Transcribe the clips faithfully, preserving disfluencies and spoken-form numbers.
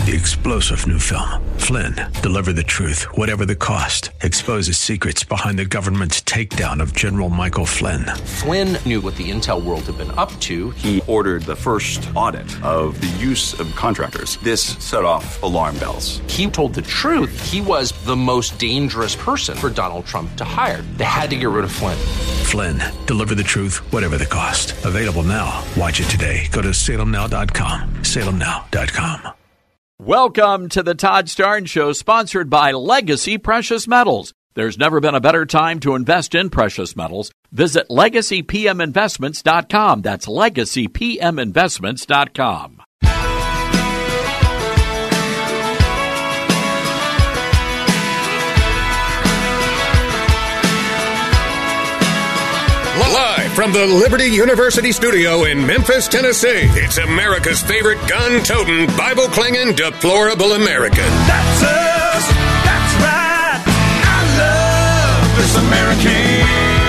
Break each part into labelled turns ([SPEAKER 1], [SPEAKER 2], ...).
[SPEAKER 1] The explosive new film, Flynn, deliver the truth, whatever the cost. Exposes secrets behind the government's takedown of General Michael Flynn.
[SPEAKER 2] Flynn knew what the intel world had been up to.
[SPEAKER 3] He ordered the first audit of the use of contractors. This set off alarm bells.
[SPEAKER 2] He told the truth. He was the most dangerous person for Donald Trump to hire. They had to get rid of Flynn.
[SPEAKER 1] Flynn, deliver the truth, whatever the cost. Available now. Watch it today. Go to salem now dot com. salem now dot com.
[SPEAKER 4] Welcome to the Todd Starnes Show, sponsored by Legacy Precious Metals. There's never been a better time to invest in precious metals. Visit legacy p m investments dot com. That's legacy p m investments dot com.
[SPEAKER 5] Live from the Liberty University studio in Memphis, Tennessee, it's America's favorite gun-toting, Bible-clinging, deplorable American.
[SPEAKER 6] That's us. That's right. I love this American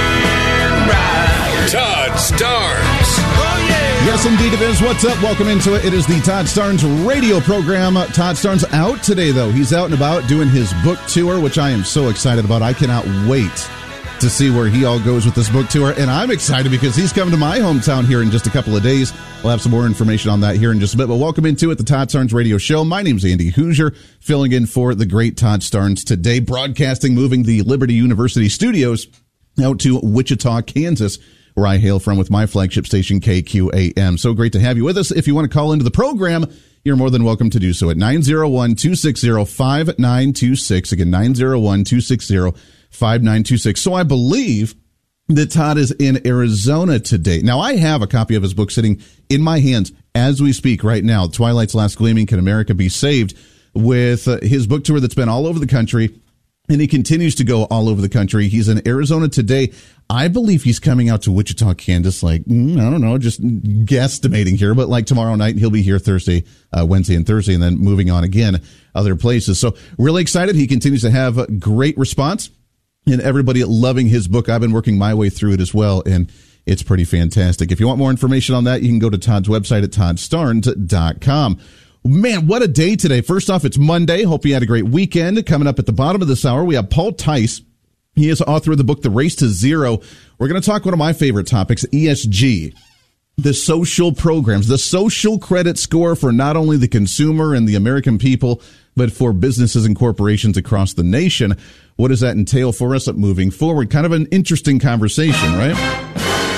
[SPEAKER 6] ride.
[SPEAKER 5] Todd Starnes.
[SPEAKER 6] Oh, yeah.
[SPEAKER 7] Yes, indeed it is. What's up? Welcome into it. It is the Todd Starnes radio program. Todd Starnes out today, though. He's out and about doing his book tour, which I am so excited about. I cannot wait to see where he all goes with this book tour, and I'm excited because he's coming to my hometown here in just a couple of days. We'll have some more information on that here in just a bit, but welcome into it, the Todd Starnes Radio Show. My name's Andy Hoosier, filling in for the great Todd Starnes today, broadcasting, moving the Liberty University studios out to Wichita, Kansas, where I hail from with my flagship station, K Q A M. So great to have you with us. If you want to call into the program, you're more than welcome to do so at nine oh one, two six oh, five nine two six. Again, nine oh one, two six oh, five nine two six. So I believe that Todd is in Arizona today. Now, I have a copy of his book sitting in my hands as we speak right now, Twilight's Last Gleaming, Can America Be Saved, with uh, his book tour that's been all over the country, and he continues to go all over the country. He's in Arizona today. I believe he's coming out to Wichita, Kansas, like, mm, I don't know, just guesstimating here, but like tomorrow night, he'll be here Thursday, uh, Wednesday and Thursday, and then moving on again other places. So really excited. He continues to have a great response, and everybody loving his book. I've been working my way through it as well, and it's pretty fantastic. If you want more information on that, you can go to Todd's website at todd starnes dot com. Man, what a day today. First off, it's Monday. Hope you had a great weekend. Coming up at the bottom of this hour, we have Paul Tice. He is the author of the book, The Race to Zero. We're going to talk one of my favorite topics, E S G, the social programs, the social credit score for not only the consumer and the American people, but for businesses and corporations across the nation. What does that entail for us moving forward? Kind of an interesting conversation, right?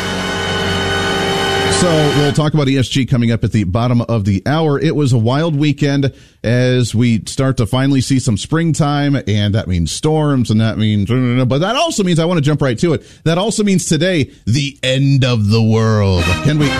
[SPEAKER 7] So we'll talk about E S G coming up at the bottom of the hour. It was a wild weekend as we start to finally see some springtime, and that means storms, and that means, but that also means, I want to jump right to it, that also means today, the end of the world. Can we...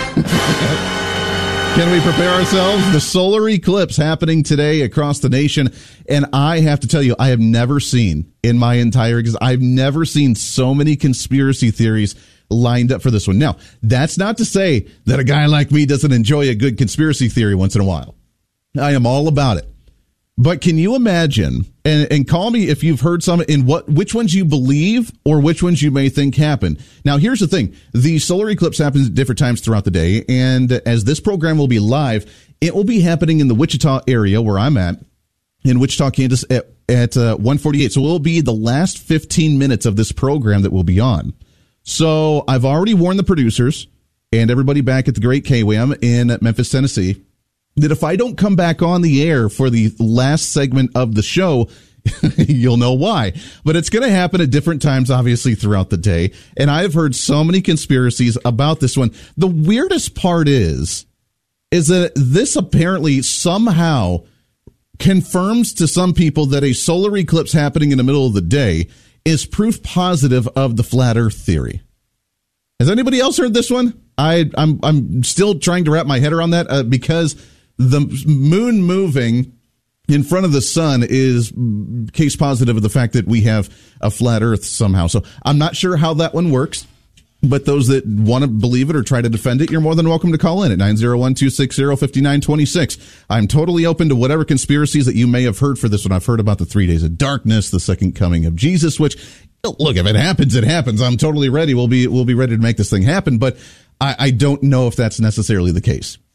[SPEAKER 7] Can we prepare ourselves? The solar eclipse happening today across the nation. And I have to tell you, I have never seen in my entire, because I've never seen so many conspiracy theories lined up for this one. Now, that's not to say that a guy like me doesn't enjoy a good conspiracy theory once in a while. I am all about it. But can you imagine, and, and call me if you've heard some, in what, which ones you believe or which ones you may think happen. Now, here's the thing. The solar eclipse happens at different times throughout the day. And as this program will be live, it will be happening in the Wichita area where I'm at, in Wichita, Kansas, at, at uh, one forty-eight. So it will be the last fifteen minutes of this program that will be on. So I've already warned the producers and everybody back at the great K W A M in Memphis, Tennessee, that if I don't come back on the air for the last segment of the show, you'll know why. But it's going to happen at different times, obviously, throughout the day. And I've heard so many conspiracies about this one. The weirdest part is, is that this apparently somehow confirms to some people that a solar eclipse happening in the middle of the day is proof positive of the flat earth theory. Has anybody else heard this one? I, I'm, I'm still trying to wrap my head around that uh, because the moon moving in front of the sun is case positive of the fact that we have a flat earth somehow. So I'm not sure how that one works, but those that want to believe it or try to defend it, you're more than welcome to call in at nine oh one, two six oh, five nine two six. I'm totally open to whatever conspiracies that you may have heard for this one. I've heard about the three days of darkness, the second coming of Jesus, which, look, if it happens, it happens. I'm totally ready. We'll be, we'll be ready to make this thing happen, but I, I don't know if that's necessarily the case.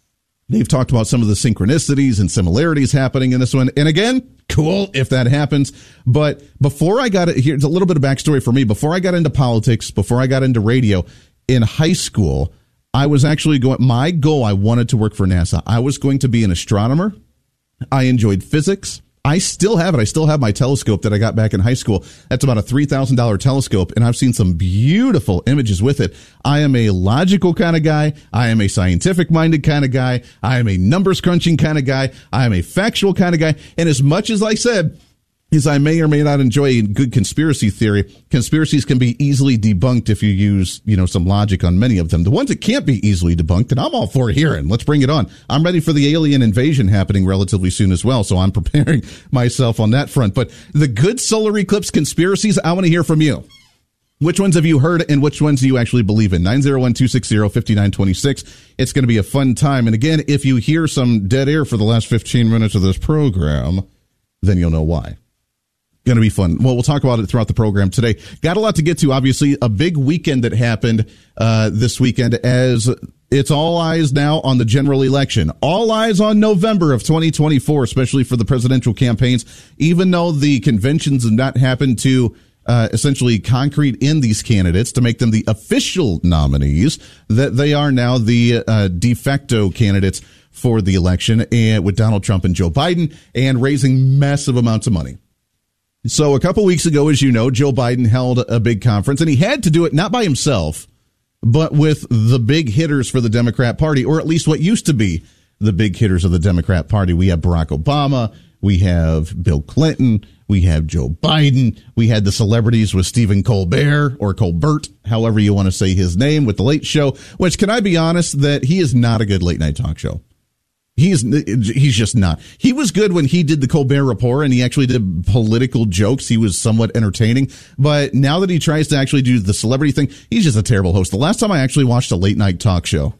[SPEAKER 7] They've talked about some of the synchronicities and similarities happening in this one. And again, cool if that happens. But before I got it, here's a little bit of backstory for me. Before I got into politics, before I got into radio, in high school, I was actually going, my goal, I wanted to work for NASA. I was going to be an astronomer. I enjoyed physics. I still have it. I still have my telescope that I got back in high school. That's about a three thousand dollars telescope, and I've seen some beautiful images with it. I am a logical kind of guy. I am a scientific-minded kind of guy. I am a numbers-crunching kind of guy. I am a factual kind of guy. And as much as I said, as I may or may not enjoy good conspiracy theory, conspiracies can be easily debunked if you use, you know, some logic on many of them. The ones that can't be easily debunked, and I'm all for hearing. Let's bring it on. I'm ready for the alien invasion happening relatively soon as well, so I'm preparing myself on that front. But the good solar eclipse conspiracies, I want to hear from you. Which ones have you heard and which ones do you actually believe in? nine oh one, two six zero, five nine two six. It's going to be a fun time. And again, if you hear some dead air for the last fifteen minutes of this program, then you'll know why. Going to be fun. Well, we'll talk about it throughout the program today. Got a lot to get to. Obviously, a big weekend that happened uh, this weekend as it's all eyes now on the general election. All eyes on November of twenty twenty-four, especially for the presidential campaigns, even though the conventions have not happened to uh, essentially concrete in these candidates to make them the official nominees, that they are now the uh, de facto candidates for the election, and with Donald Trump and Joe Biden, and raising massive amounts of money. So a couple weeks ago, as you know, Joe Biden held a big conference, and he had to do it not by himself, but with the big hitters for the Democrat Party, or at least what used to be the big hitters of the Democrat Party. We have Barack Obama, we have Bill Clinton, we have Joe Biden, we had the celebrities with Stephen Colbert, or Colbert, however you want to say his name, with The Late Show, which, can I be honest, that he is not a good late-night talk show. He's he's just not. He was good when he did the Colbert Report and he actually did political jokes. He was somewhat entertaining. But now that he tries to actually do the celebrity thing, he's just a terrible host. The last time I actually watched a late night talk show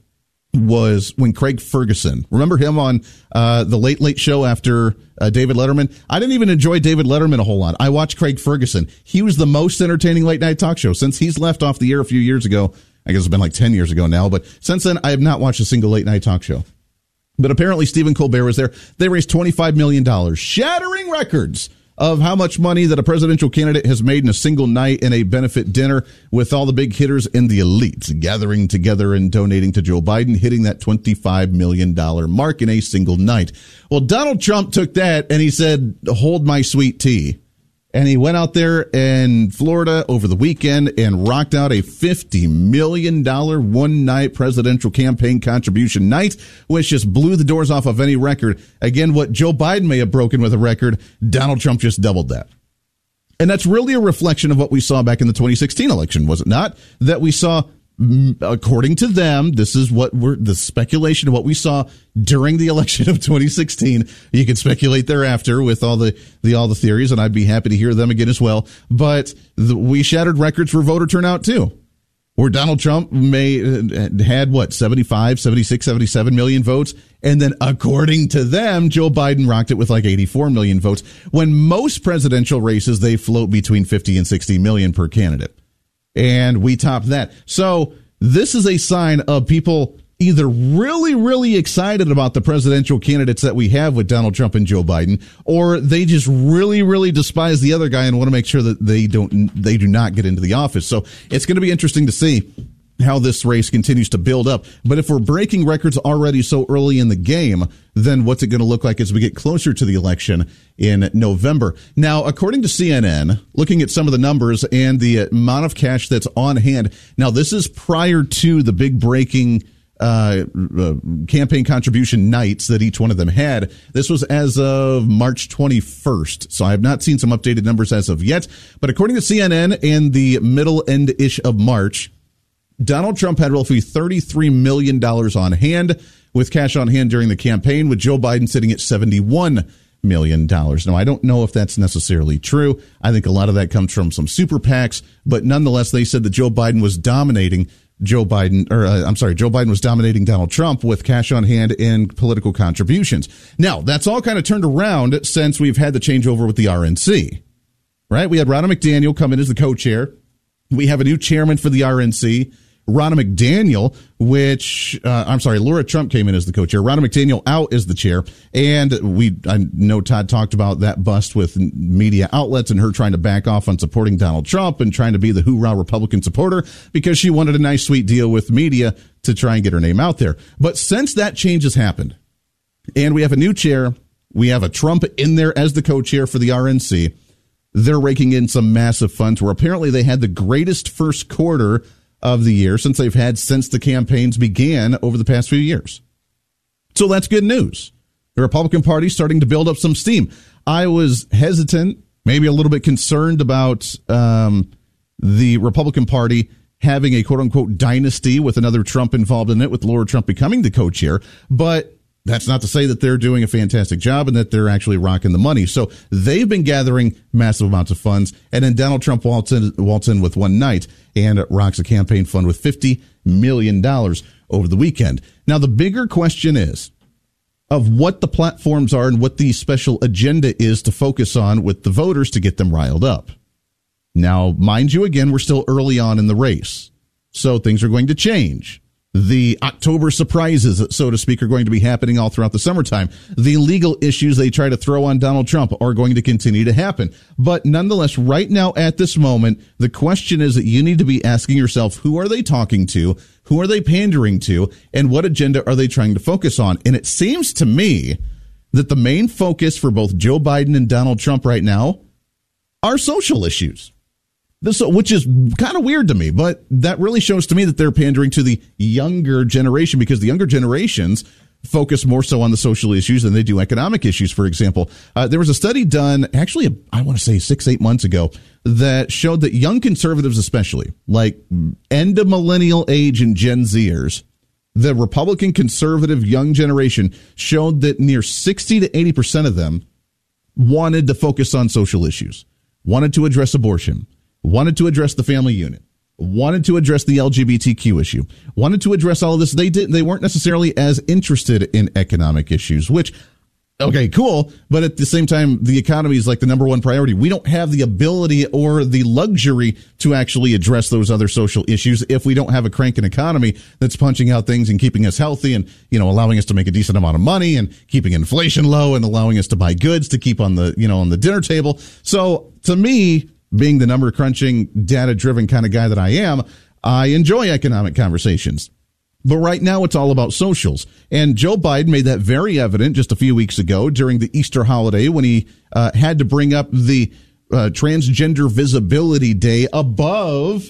[SPEAKER 7] was when Craig Ferguson, remember him on uh, the Late Late Show after uh, David Letterman? I didn't even enjoy David Letterman a whole lot. I watched Craig Ferguson. He was the most entertaining late night talk show since he's left off the air a few years ago. I guess it's been like ten years ago now. But since then, I have not watched a single late night talk show. But apparently Stephen Colbert was there. They raised twenty-five million dollars, shattering records of how much money that a presidential candidate has made in a single night in a benefit dinner, with all the big hitters and the elites gathering together and donating to Joe Biden, hitting that twenty-five million dollars mark in a single night. Well, Donald Trump took that and he said, hold my sweet tea. And he went out there in Florida over the weekend and rocked out a fifty million dollars one-night presidential campaign contribution night, which just blew the doors off of any record. Again, what Joe Biden may have broken with a record, Donald Trump just doubled that. And that's really a reflection of what we saw back in the twenty sixteen election, was it not? That we saw, according to them, this is what we're, the speculation of what we saw during the election of twenty sixteen. You can speculate thereafter with all the, the all the theories, and I'd be happy to hear them again as well. But the, we shattered records for voter turnout too, where Donald Trump may had what, seventy-five, seventy-six, seventy-seven million votes, and then according to them, Joe Biden rocked it with like eighty-four million votes. When most presidential races, they float between fifty and sixty million per candidate. And we topped that. So this is a sign of people either really, really excited about the presidential candidates that we have with Donald Trump and Joe Biden, or they just really, really despise the other guy and want to make sure that they don't, they do not get into the office. So it's going to be interesting to see how this race continues to build up. But if we're breaking records already so early in the game, then what's it going to look like as we get closer to the election in November? Now, according to C N N, looking at some of the numbers and the amount of cash that's on hand, now this is prior to the big breaking uh, uh campaign contribution nights that each one of them had. This was as of March twenty-first. So I have not seen some updated numbers as of yet. But according to C N N, in the middle end-ish of March, Donald Trump had roughly thirty-three million dollars on hand, with cash on hand during the campaign, with Joe Biden sitting at seventy-one million dollars. Now, I don't know if that's necessarily true. I think a lot of that comes from some super PACs, but nonetheless, they said that Joe Biden was dominating Joe Biden, or uh, I'm sorry, Joe Biden was dominating Donald Trump with cash on hand and political contributions. Now, that's all kind of turned around since we've had the changeover with the R N C, right? We had Ronna McDaniel come in as the co-chair. We have a new chairman for the R N C. Ronna McDaniel, which, uh, I'm sorry, Laura Trump came in as the co-chair. Ronna McDaniel out as the chair. And we, I know Todd talked about that bust with media outlets and her trying to back off on supporting Donald Trump and trying to be the hoorah Republican supporter because she wanted a nice, sweet deal with media to try and get her name out there. But since that change has happened, and we have a new chair, we have a Trump in there as the co-chair for the R N C, they're raking in some massive funds where apparently they had the greatest first quarter of the year since they've had since the campaigns began over the past few years. So that's good news. The Republican Party starting to build up some steam. I was hesitant, maybe a little bit concerned about um, the Republican Party having a quote-unquote dynasty with another Trump involved in it, with Laura Trump becoming the co-chair. But that's not to say that they're doing a fantastic job and that they're actually rocking the money. So they've been gathering massive amounts of funds. And then Donald Trump waltz in, waltz in with one night and rocks a campaign fund with fifty million dollars over the weekend. Now, the bigger question is of what the platforms are and what the special agenda is to focus on with the voters to get them riled up. Now, mind you, again, we're still early on in the race, so things are going to change. The October surprises, so to speak, are going to be happening all throughout the summertime. The legal issues they try to throw on Donald Trump are going to continue to happen. But nonetheless, right now at this moment, the question is that you need to be asking yourself, who are they talking to? Who are they pandering to? And what agenda are they trying to focus on? And it seems to me that the main focus for both Joe Biden and Donald Trump right now are social issues. This, which is kind of weird to me, but that really shows to me that they're pandering to the younger generation because the younger generations focus more so on the social issues than they do economic issues, for example. Uh, there was a study done, actually, I want to say six, eight months ago, that showed that young conservatives especially, like end of millennial age and Gen Zers, the Republican conservative young generation showed that near sixty to eighty percent of them wanted to focus on social issues, wanted to address abortion, wanted to address the family unit, wanted to address the L G B T Q issue, wanted to address all of this. They didn't, they weren't necessarily as interested in economic issues, which, okay, cool. But at the same time, the economy is like the number one priority. We don't have the ability or the luxury to actually address those other social issues if we don't have a cranking economy that's punching out things and keeping us healthy and, you know, allowing us to make a decent amount of money and keeping inflation low and allowing us to buy goods to keep on the, you know, on the dinner table. So to me, being the number crunching, data driven kind of guy that I am, I enjoy economic conversations. But right now it's all about socials. And Joe Biden made that very evident just a few weeks ago during the Easter holiday when he uh, had to bring up the uh, Transgender Visibility Day above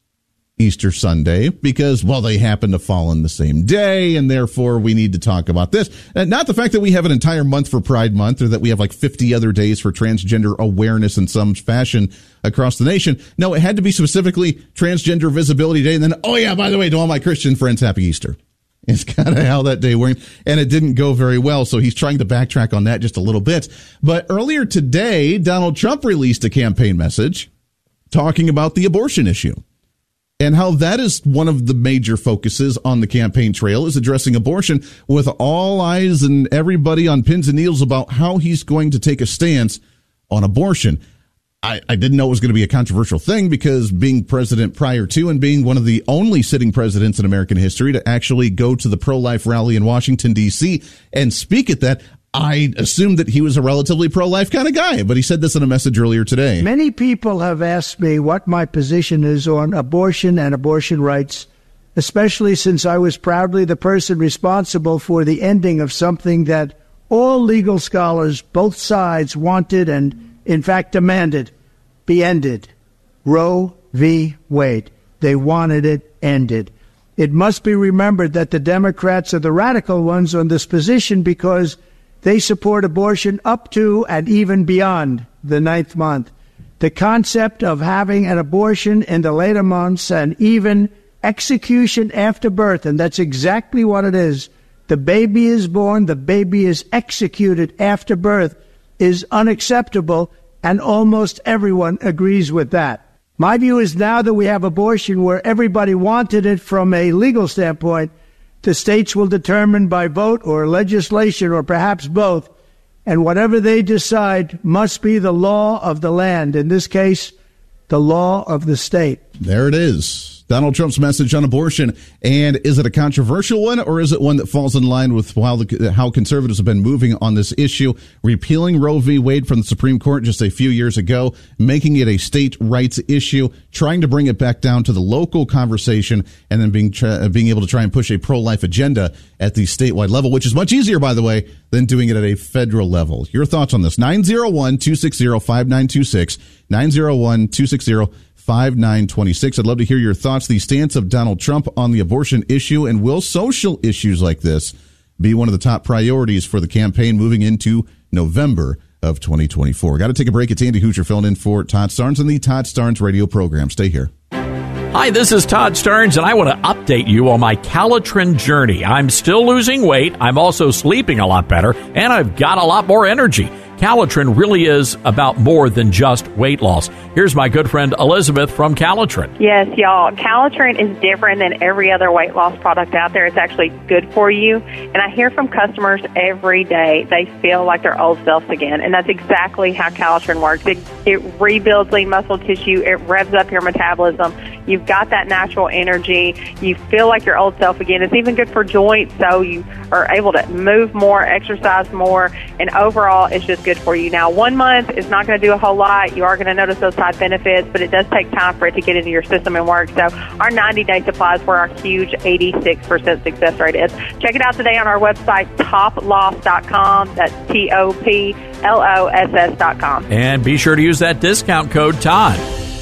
[SPEAKER 7] Easter Sunday because, well, they happen to fall on the same day, and therefore we need to talk about this. And not the fact that we have an entire month for Pride Month or that we have like fifty other days for transgender awareness in some fashion across the nation. No, it had to be specifically Transgender Visibility Day. And then, oh, yeah, by the way, to all my Christian friends, Happy Easter. It's kind of how that day went, and it didn't go very well, so he's trying to backtrack on that just a little bit. But earlier today, Donald Trump released a campaign message talking about the abortion issue. And how that is one of the major focuses on the campaign trail is addressing abortion with all eyes and everybody on pins and needles about how he's going to take a stance on abortion. I, I didn't know it was going to be a controversial thing because being president prior to and being one of the only sitting presidents in American history to actually go to the pro-life rally in Washington, D C and speak at that, I assumed that he was a relatively pro-life kind of guy, but he said this in a message earlier today.
[SPEAKER 8] Many people have asked me what my position is on abortion and abortion rights, especially since I was proudly the person responsible for the ending of something that all legal scholars, both sides, wanted and, in fact, demanded be ended. Roe v. Wade. They wanted it ended. It must be remembered that the Democrats are the radical ones on this position because they support abortion up to and even beyond the ninth month. The concept of having an abortion in the later months and even execution after birth, and that's exactly what it is. The baby is born, the baby is executed after birth, is unacceptable, and almost everyone agrees with that. My view is now that we have abortion where everybody wanted it from a legal standpoint, the states will determine by vote or legislation or perhaps both, and whatever they decide must be the law of the land. In this case, the law of the state.
[SPEAKER 7] There it is. Donald Trump's message on abortion. And is it a controversial one, or is it one that falls in line with how, the, how conservatives have been moving on this issue? Repealing Roe v. Wade from the Supreme Court just a few years ago, making it a state rights issue, trying to bring it back down to the local conversation, and then being tra- being able to try and push a pro-life agenda at the statewide level, which is much easier, by the way, than doing it at a federal level. Your thoughts on this? nine oh one, two six zero, five nine two six, nine oh one, two six zero, five nine two six. I'd love to hear your thoughts. The stance of Donald Trump on the abortion issue, and will social issues like this be one of the top priorities for the campaign moving into November of twenty twenty-four? Got to take a break. It's Andy Hoosier filling in for Todd Starnes on the Todd Starnes radio program. Stay here.
[SPEAKER 4] Hi, this is Todd Starnes, and I want to update you on my Calitrin journey. I'm still losing weight, I'm also sleeping a lot better, and I've got a lot more energy. Calitrin really is about more than just weight loss. Here's my good friend Elizabeth from Calitrin.
[SPEAKER 9] Yes, y'all. Calitrin is different than every other weight loss product out there. It's actually good for you. And I hear from customers every day they feel like their old selves again. And that's exactly how Calitrin works. It, it rebuilds lean muscle tissue. It revs up your metabolism. You've got that natural energy. You feel like your old self again. It's even good for joints, so you are able to move more, exercise more, and overall it's just good for you. Now, one month is not going to do a whole lot. You are going to notice those side benefits, but it does take time for it to get into your system and work. So our ninety-day supply is where our huge eighty-six percent success rate is. Check it out today on our website, top loss dot com. That's T O P L O S S dot com.
[SPEAKER 4] And be sure to use that discount code Todd.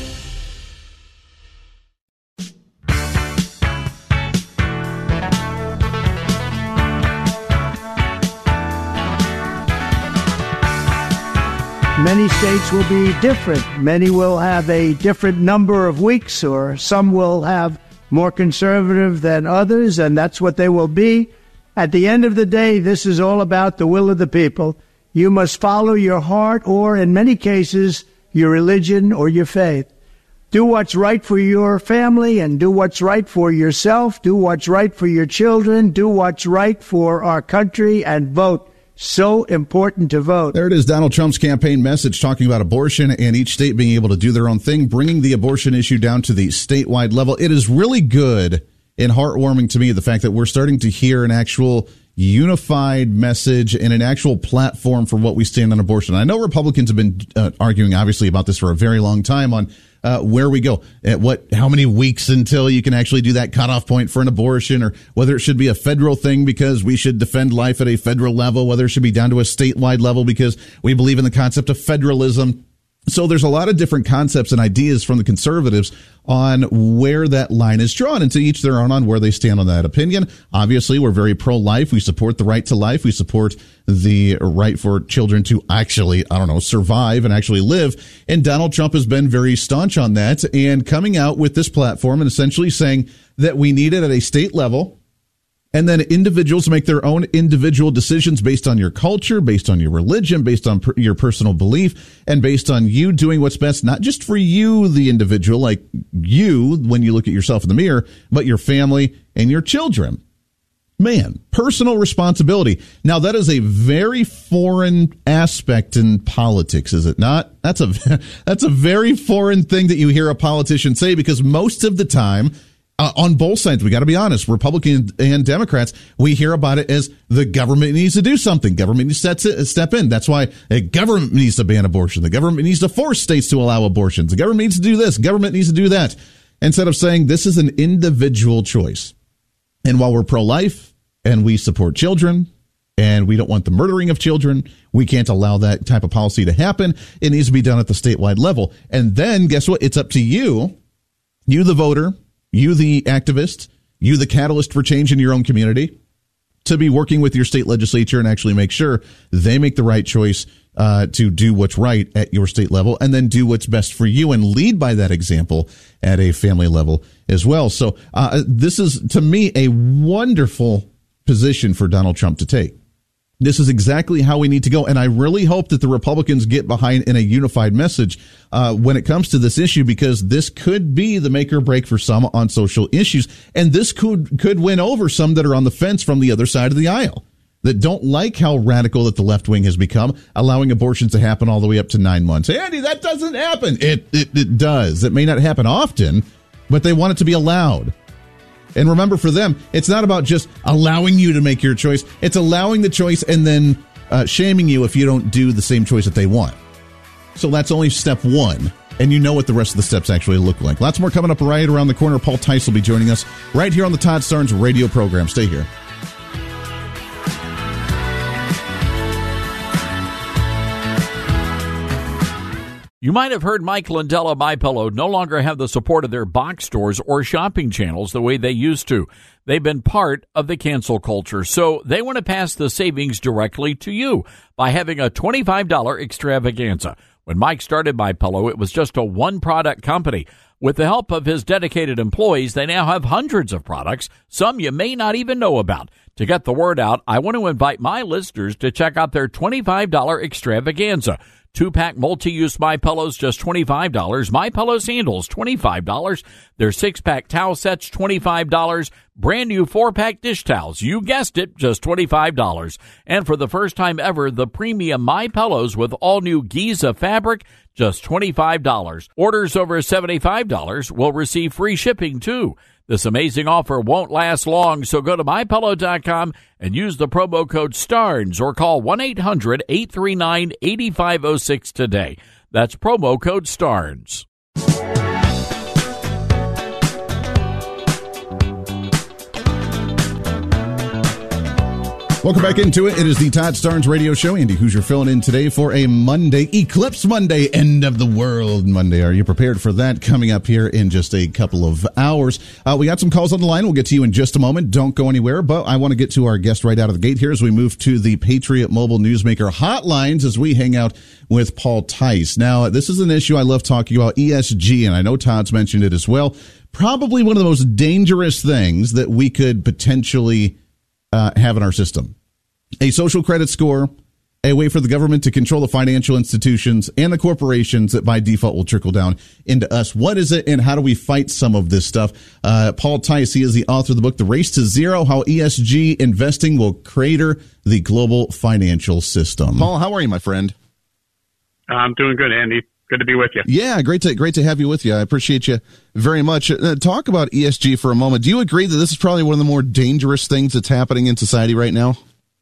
[SPEAKER 8] Many states will be different. Many will have a different number of weeks, or some will have more conservative than others, and that's what they will be. At the end of the day, this is all about the will of the people. You must follow your heart, or in many cases, your religion or your faith. Do what's right for your family, and do what's right for yourself. Do what's right for your children. Do what's right for our country, and vote. So important to vote.
[SPEAKER 7] There it is, Donald Trump's campaign message talking about abortion and each state being able to do their own thing, bringing the abortion issue down to the statewide level. It is really good and heartwarming to me, the fact that we're starting to hear an actual unified message and an actual platform for what we stand on abortion. I know Republicans have been uh, arguing, obviously, about this for a very long time on uh, where we go, at what, how many weeks until you can actually do that cutoff point for an abortion, or whether it should be a federal thing because we should defend life at a federal level, whether it should be down to a statewide level because we believe in the concept of federalism. So there's a lot of different concepts and ideas from the conservatives on where that line is drawn, and to each their own on where they stand on that opinion. Obviously, we're very pro-life. We support the right to life. We support the right for children to actually, I don't know, survive and actually live. And Donald Trump has been very staunch on that, and coming out with this platform and essentially saying that we need it at a state level. And then individuals make their own individual decisions based on your culture, based on your religion, based on per- your personal belief, and based on you doing what's best, not just for you, the individual, like you, when you look at yourself in the mirror, but your family and your children. Man, personal responsibility. Now, that is a very foreign aspect in politics, is it not? That's a, that's a very foreign thing that you hear a politician say, because most of the time, Uh, on both sides, we got to be honest, Republicans and Democrats, we hear about it as the government needs to do something. Government needs to step in. That's why a government needs to ban abortion. The government needs to force states to allow abortions. The government needs to do this. Government needs to do that. Instead of saying this is an individual choice. And while we're pro-life and we support children and we don't want the murdering of children, we can't allow that type of policy to happen. It needs to be done at the statewide level. And then guess what? It's up to you, you the voter, you, the activist, you, the catalyst for change in your own community, to be working with your state legislature and actually make sure they make the right choice uh, to do what's right at your state level, and then do what's best for you and lead by that example at a family level as well. So uh, this is, to me, a wonderful position for Donald Trump to take. This is exactly how we need to go. And I really hope that the Republicans get behind in a unified message uh, when it comes to this issue, because this could be the make or break for some on social issues. And this could could win over some that are on the fence from the other side of the aisle, that don't like how radical that the left wing has become, allowing abortions to happen all the way up to nine months. Hey, Andy, that doesn't happen. It, it, it does. It may not happen often, but they want it to be allowed. And remember, for them, it's not about just allowing you to make your choice. It's allowing the choice and then uh, shaming you if you don't do the same choice that they want. So that's only step one. And you know what the rest of the steps actually look like. Lots more coming up right around the corner. Paul Tice will be joining us right here on the Todd Starnes radio program. Stay here.
[SPEAKER 4] You might have heard Mike Lindell, MyPillow, no longer have the support of their box stores or shopping channels the way they used to. They've been part of the cancel culture, so they want to pass the savings directly to you by having a twenty-five dollars extravaganza. When Mike started MyPillow, it was just a one-product company. With the help of his dedicated employees, they now have hundreds of products, some you may not even know about. To get the word out, I want to invite my listeners to check out their twenty-five dollars extravaganza. Two-pack multi-use MyPillows, just twenty-five dollars. MyPillow sandals, twenty-five dollars. Their six-pack towel sets, twenty-five dollars. Brand new four-pack dish towels, you guessed it, just twenty-five dollars. And for the first time ever, the premium MyPillows with all-new Giza fabric, just twenty-five dollars. Orders over seventy-five dollars will receive free shipping, too. This amazing offer won't last long, so go to my pillow dot com and use the promo code STARNS or call one eight hundred eight three nine eight five zero six today. That's promo code STARNS.
[SPEAKER 7] Welcome back into it. It is the Todd Starnes Radio Show. Andy Hoosier filling in today for a Monday, Eclipse Monday, End of the World Monday. Are you prepared for that? Coming up here in just a couple of hours. Uh, we got some calls on the line. We'll get to you in just a moment. Don't go anywhere, but I want to get to our guest right out of the gate here as we move to the Patriot Mobile Newsmaker hotlines as we hang out with Paul Tice. Now, this is an issue I love talking about, E S G, and I know Todd's mentioned it as well. Probably one of the most dangerous things that we could potentially Uh, have in our system. A social credit score, a way for the government to control the financial institutions and the corporations that by default will trickle down into us. What is it and how do we fight some of this stuff? Uh, Paul Tice, he is the author of the book, The Race to Zero, How E S G Investing Will Crater the Global Financial System. Paul, how are you, my friend?
[SPEAKER 10] I'm doing good, Andy. Good to be with you.
[SPEAKER 7] Yeah, great to great to have you with you. I appreciate you very much. Uh, talk about E S G for a moment. Do you agree that this is probably one of the more dangerous things that's happening in society right now?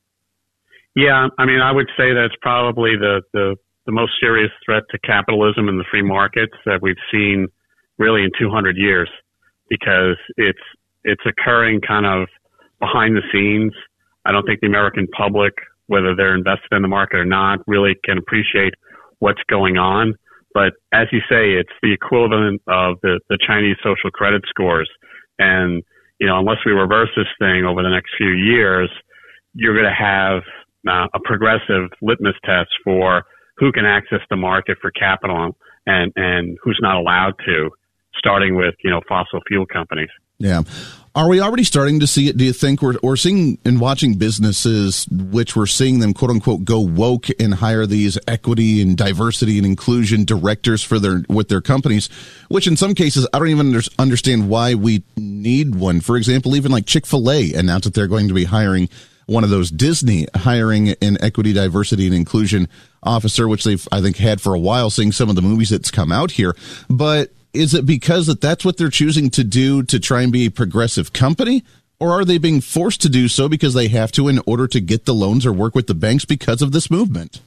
[SPEAKER 10] Yeah, I mean, I would say that it's probably the, the, the most serious threat to capitalism and the free markets that we've seen really in two hundred years, because it's it's occurring kind of behind the scenes. I don't think the American public, whether they're invested in the market or not, really can appreciate what's going on. But as you say, it's the equivalent of the, the Chinese social credit scores. And, you know, unless we reverse this thing over the next few years, you're going to have uh, a progressive litmus test for who can access the market for capital and, and who's not allowed to, starting with, you know, fossil fuel companies.
[SPEAKER 7] Yeah. Are we already starting to see it? Do you think we're, we're seeing and watching businesses, which we're seeing them, quote unquote, go woke and hire these equity and diversity and inclusion directors for their, with their companies, which in some cases, I don't even under, understand why we need one. For example, even like Chick-fil-A announced that they're going to be hiring one of those. Disney hiring an equity, diversity and inclusion officer, which they've, I think, had for a while, seeing some of the movies that's come out here. But is it because that that's what they're choosing to do to try and be a progressive company? Or are they being forced to do so because they have to in order to get the loans or work with the banks because of this movement?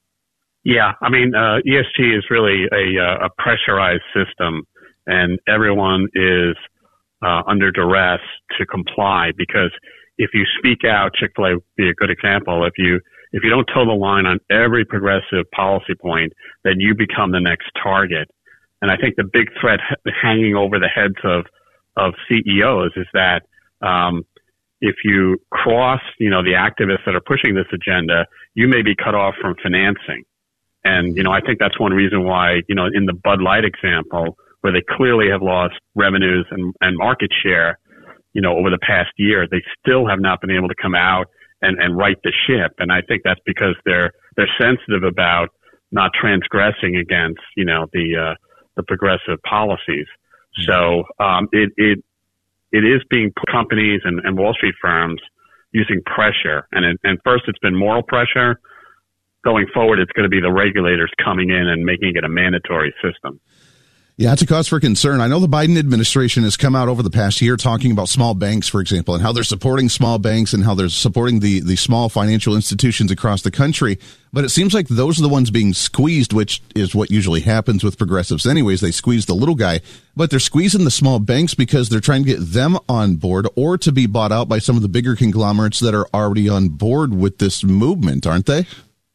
[SPEAKER 10] Yeah, I mean, uh, E S G is really a, a pressurized system, and everyone is uh, under duress to comply, because if you speak out, Chick-fil-A would be a good example. If you if you don't toe the line on every progressive policy point, then you become the next target. And I think the big threat hanging over the heads of, of C E Os is that, um, if you cross, you know, the activists that are pushing this agenda, you may be cut off from financing. And, you know, I think that's one reason why, you know, in the Bud Light example, where they clearly have lost revenues and, and market share, you know, over the past year, they still have not been able to come out and, and right the ship. And I think that's because they're, they're sensitive about not transgressing against, you know, the, uh, the progressive policies. So, um, it, it, it is being companies and, and Wall Street firms using pressure. And, it, and first it's been moral pressure. Going forward, it's going to be the regulators coming in and making it a mandatory system.
[SPEAKER 7] Yeah, it's a cause for concern. I know the Biden administration has come out over the past year talking about small banks, for example, and how they're supporting small banks and how they're supporting the, the small financial institutions across the country. But it seems like those are the ones being squeezed, which is what usually happens with progressives anyways. They squeeze the little guy, but they're squeezing the small banks because they're trying to get them on board or to be bought out by some of the bigger conglomerates that are already on board with this movement, aren't they?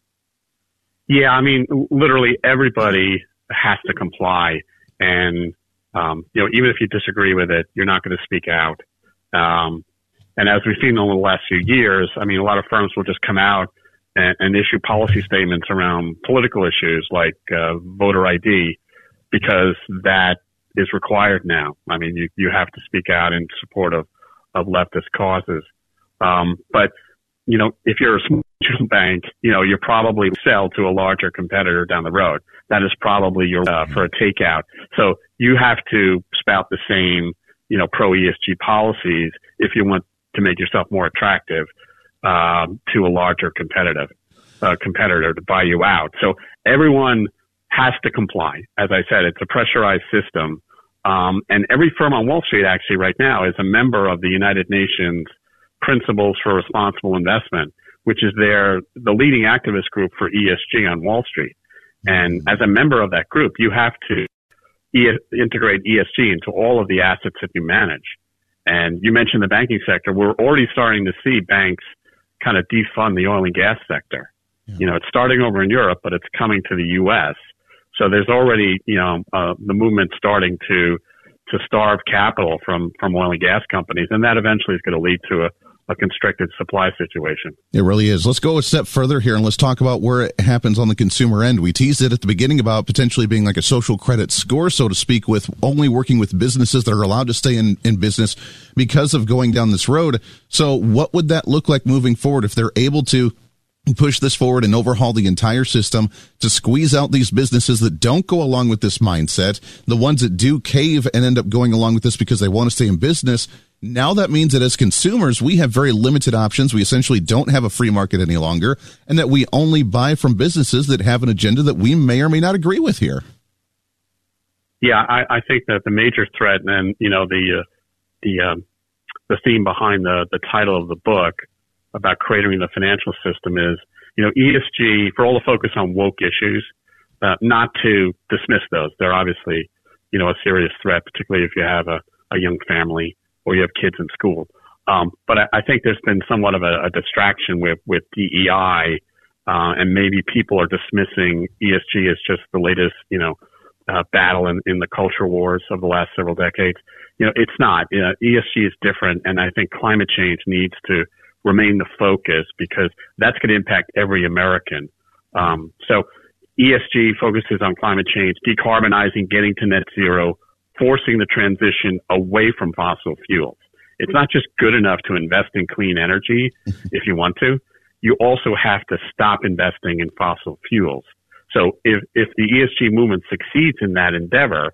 [SPEAKER 10] Yeah, I mean, literally everybody has to comply. And, um, you know, even if you disagree with it, you're not going to speak out. Um, and as we've seen over the last few years, I mean, a lot of firms will just come out and, and issue policy statements around political issues like uh, voter I D because that is required now. I mean, you, you have to speak out in support of, of leftist causes. Um, but, you know, if you're a small bank, you know, you're probably sell to a larger competitor down the road. That is probably your, uh, for a takeout. So you have to spout the same, you know, pro-E S G policies if you want to make yourself more attractive, um, to a larger competitive, uh, competitor to buy you out. So everyone has to comply. As I said, it's a pressurized system. Um, and every firm on Wall Street actually right now is a member of the United Nations Principles for Responsible Investment, which is their, the leading activist group for E S G on Wall Street. And as a member of that group, you have to e- integrate E S G into all of the assets that you manage. And you mentioned the banking sector. We're already starting to see banks kind of defund the oil and gas sector. Yeah. You know, it's starting over in Europe, but it's coming to the U S. So there's already, you know, uh, the movement starting to, to starve capital from, from oil and gas companies. And that eventually is going to lead to a, a constricted supply situation.
[SPEAKER 7] It really is. Let's go a step further here and let's talk about where it happens on the consumer end. We teased it at the beginning about potentially being like a social credit score, so to speak, with only working with businesses that are allowed to stay in, in business because of going down this road. So what would that look like moving forward if they're able to push this forward and overhaul the entire system to squeeze out these businesses that don't go along with this mindset, the ones that do cave and end up going along with this because they want to stay in business? Now that means that as consumers, we have very limited options. We essentially don't have a free market any longer, and that we only buy from businesses that have an agenda that we may or may not agree with here.
[SPEAKER 10] Yeah, I, I think that the major threat, and you know, the uh, the um, the theme behind the the title of the book about creating the financial system is, you know, E S G, for all the focus on woke issues, uh, not to dismiss those. They're obviously, you know, a serious threat, particularly if you have a, a young family or you have kids in school. Um, but I, I think there's been somewhat of a, a distraction with, with D E I, uh, and maybe people are dismissing E S G as just the latest, you know, uh, battle in, in the culture wars of the last several decades. You know, it's not. You know, E S G is different, and I think climate change needs to remain the focus because that's going to impact every American. Um, so E S G focuses on climate change, decarbonizing, getting to net zero, forcing the transition away from fossil fuels. It's not just good enough to invest in clean energy if you want to. You also have to stop investing in fossil fuels. So if, if the E S G movement succeeds in that endeavor,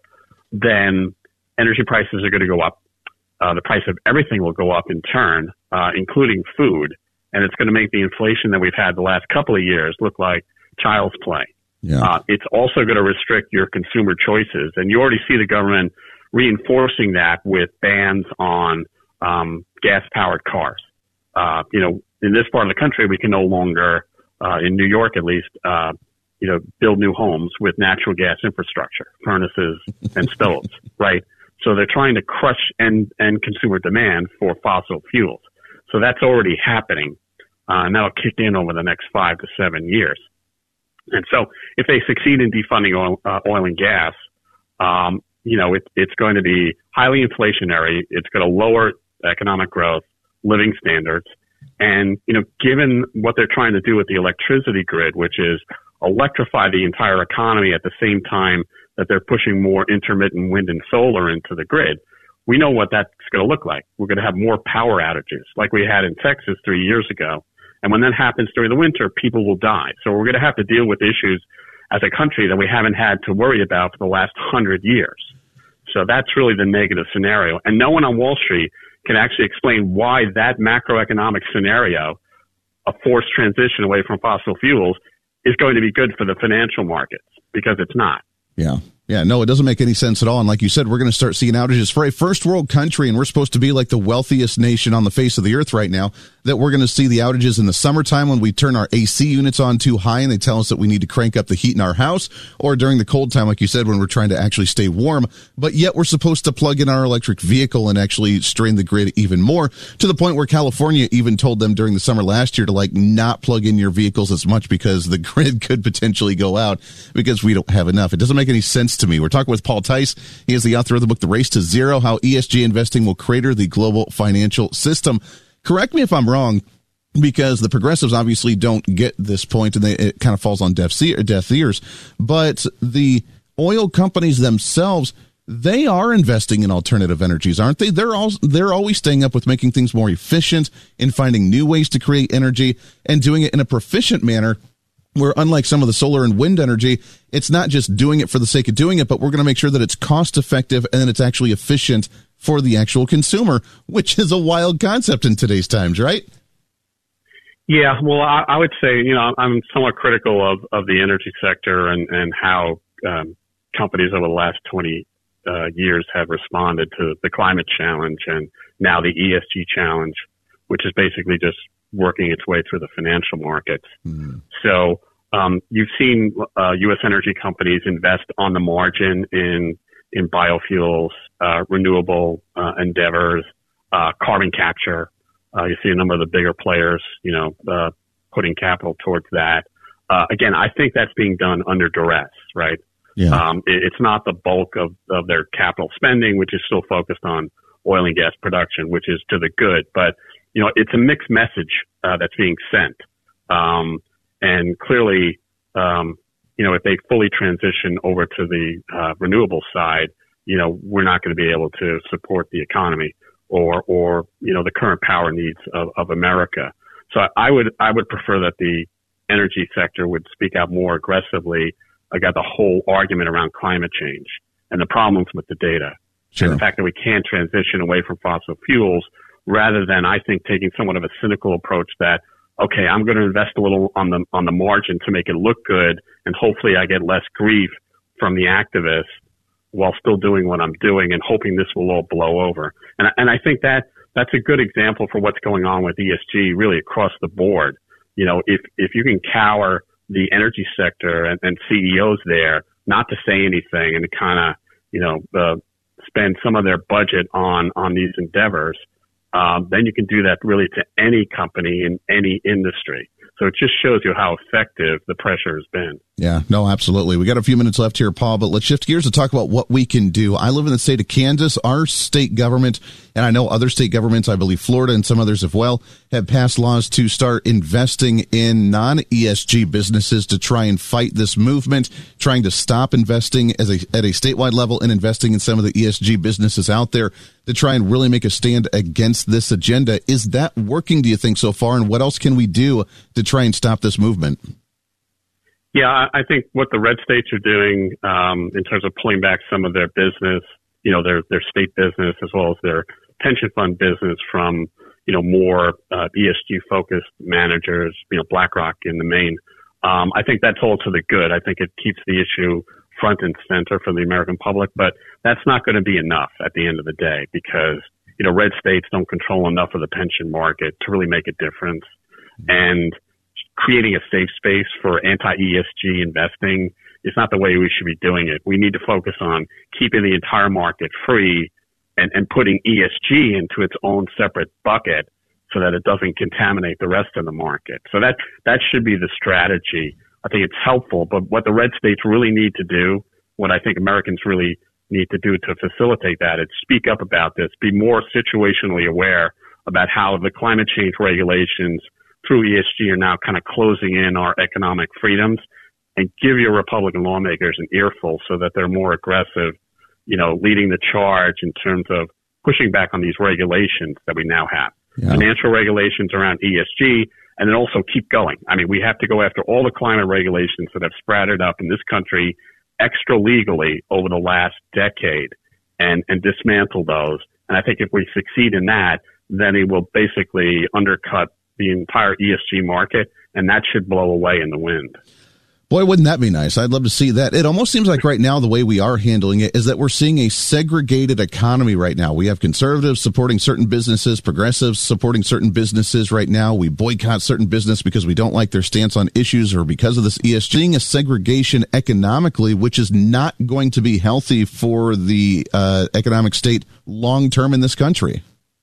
[SPEAKER 10] then energy prices are going to go up. Uh, the price of everything will go up in turn, uh, including food. And it's going to make the inflation that we've had the last couple of years look like child's play.
[SPEAKER 7] Yeah.
[SPEAKER 10] Uh, it's also going to restrict your consumer choices. And you already see the government reinforcing that with bans on um, gas-powered cars. Uh, you know, in this part of the country, we can no longer, uh, in New York at least, uh, you know, build new homes with natural gas infrastructure, furnaces and stoves, right? So they're trying to crush end, end consumer demand for fossil fuels. So that's already happening. Uh, and that'll kick in over the next five to seven years. And so if they succeed in defunding oil, uh, oil and gas, um, you know, it, it's going to be highly inflationary. It's going to lower economic growth, living standards. And, you know, given what they're trying to do with the electricity grid, which is electrify the entire economy at the same time that they're pushing more intermittent wind and solar into the grid, we know what that's going to look like. We're going to have more power outages like we had in Texas three years ago. And when that happens during the winter, people will die. So we're going to have to deal with issues as a country that we haven't had to worry about for the last hundred years. So that's really the negative scenario. And no one on Wall Street can actually explain why that macroeconomic scenario, a forced transition away from fossil fuels, is going to be good for the financial markets, because it's not.
[SPEAKER 7] Yeah. Yeah, no, it doesn't make any sense at all. And like you said, we're going to start seeing outages for a first world country, and we're supposed to be like the wealthiest nation on the face of the earth right now, that we're going to see the outages in the summertime when we turn our A C units on too high and they tell us that we need to crank up the heat in our house, or during the cold time, like you said, when we're trying to actually stay warm. But yet we're supposed to plug in our electric vehicle and actually strain the grid even more, to the point where California even told them during the summer last year to like not plug in your vehicles as much because the grid could potentially go out because we don't have enough. It doesn't make any sense to me. We're talking with Paul Tice. He is the author of the book, The Race to Zero, How E S G Investing Will Crater the Global Financial System. Correct me if I'm wrong, because the progressives obviously don't get this point, and they, it kind of falls on deaf, deaf ears. But the oil companies themselves, they are investing in alternative energies, aren't they? They're all, they're always staying up with making things more efficient and finding new ways to create energy and doing it in a proficient manner, where unlike some of the solar and wind energy, it's not just doing it for the sake of doing it, but we're going to make sure that it's cost effective and that it's actually efficient for the actual consumer, which is a wild concept in today's times, right?
[SPEAKER 10] Yeah, well, I, I would say, you know, I'm somewhat critical of, of the energy sector and, and how um, companies over the last twenty uh, years have responded to the climate challenge and now the E S G challenge, which is basically just working its way through the financial markets. Mm. So um, you've seen uh, U S energy companies invest on the margin in in biofuels, uh, renewable uh, endeavors, uh, carbon capture. Uh, you see a number of the bigger players, you know, uh, putting capital towards that. Uh, again, I think that's being done under duress, right?
[SPEAKER 7] Yeah.
[SPEAKER 10] Um, it, it's not the bulk of, of their capital spending, which is still focused on oil and gas production, which is to the good. But, you know, it's a mixed message uh, that's being sent. Um, and clearly, um, you know, if they fully transition over to the uh, renewable side, you know, we're not going to be able to support the economy or, or, you know, the current power needs of, of America. So I would, I would prefer that the energy sector would speak out more aggressively about the whole argument around climate change and the problems with the data.
[SPEAKER 7] Sure.
[SPEAKER 10] And the fact that we can't transition away from fossil fuels, rather than, I think, taking somewhat of a cynical approach that, okay, I'm going to invest a little on the, on the margin to make it look good, and hopefully I get less grief from the activists while still doing what I'm doing and hoping this will all blow over. And, and I think that that's a good example for what's going on with E S G really across the board. You know, if, if you can cower the energy sector and, and C E Os there not to say anything and to kind of, you know, uh, spend some of their budget on, on these endeavors, um, then you can do that really to any company in any industry. So it just shows you how effective the pressure has been.
[SPEAKER 7] Yeah, no, absolutely. We got a few minutes left here, Paul, but let's shift gears to talk about what we can do. I live in the state of Kansas. Our state government, and I know other state governments, I believe Florida and some others as well, have passed laws to start investing in non-E S G businesses to try and fight this movement, trying to stop investing as a, at a statewide level and investing in some of the E S G businesses out there to try and really make a stand against this agenda. Is that working, do you think, so far? And what else can we do to try and stop this movement?
[SPEAKER 10] Yeah, I think what the red states are doing um, in terms of pulling back some of their business, you know, their their state business as well as their pension fund business from, you know, more uh, E S G-focused managers, you know, BlackRock in the main. Um, I think that's all to the good. I think it keeps the issue front and center for the American public, but that's not going to be enough at the end of the day because, you know, red states don't control enough of the pension market to really make a difference. And creating a safe space for anti-E S G investing is not the way we should be doing it. We need to focus on keeping the entire market free and, and putting E S G into its own separate bucket so that it doesn't contaminate the rest of the market. So that, that should be the strategy. I think it's helpful, but what the red states really need to do, what I think Americans really need to do to facilitate that is speak up about this, be more situationally aware about how the climate change regulations through E S G are now kind of closing in our economic freedoms, and give your Republican lawmakers an earful so that they're more aggressive, you know, leading the charge in terms of pushing back on these regulations that we now have. Yeah. Financial regulations around E S G, and then also keep going. I mean, we have to go after all the climate regulations that have sprouted up in this country extra legally over the last decade and, and dismantle those. And I think if we succeed in that, then it will basically undercut the entire E S G market, and that should blow away in the wind.
[SPEAKER 7] Boy, wouldn't that be nice? I'd love to see that. It almost seems like right now the way we are handling it is that we're seeing a segregated economy right now. We have conservatives supporting certain businesses, progressives supporting certain businesses right now. We boycott certain business because we don't like their stance on issues or because of this E S G. Seeing a segregation economically, which is not going to be healthy for the uh, economic state long term in this country.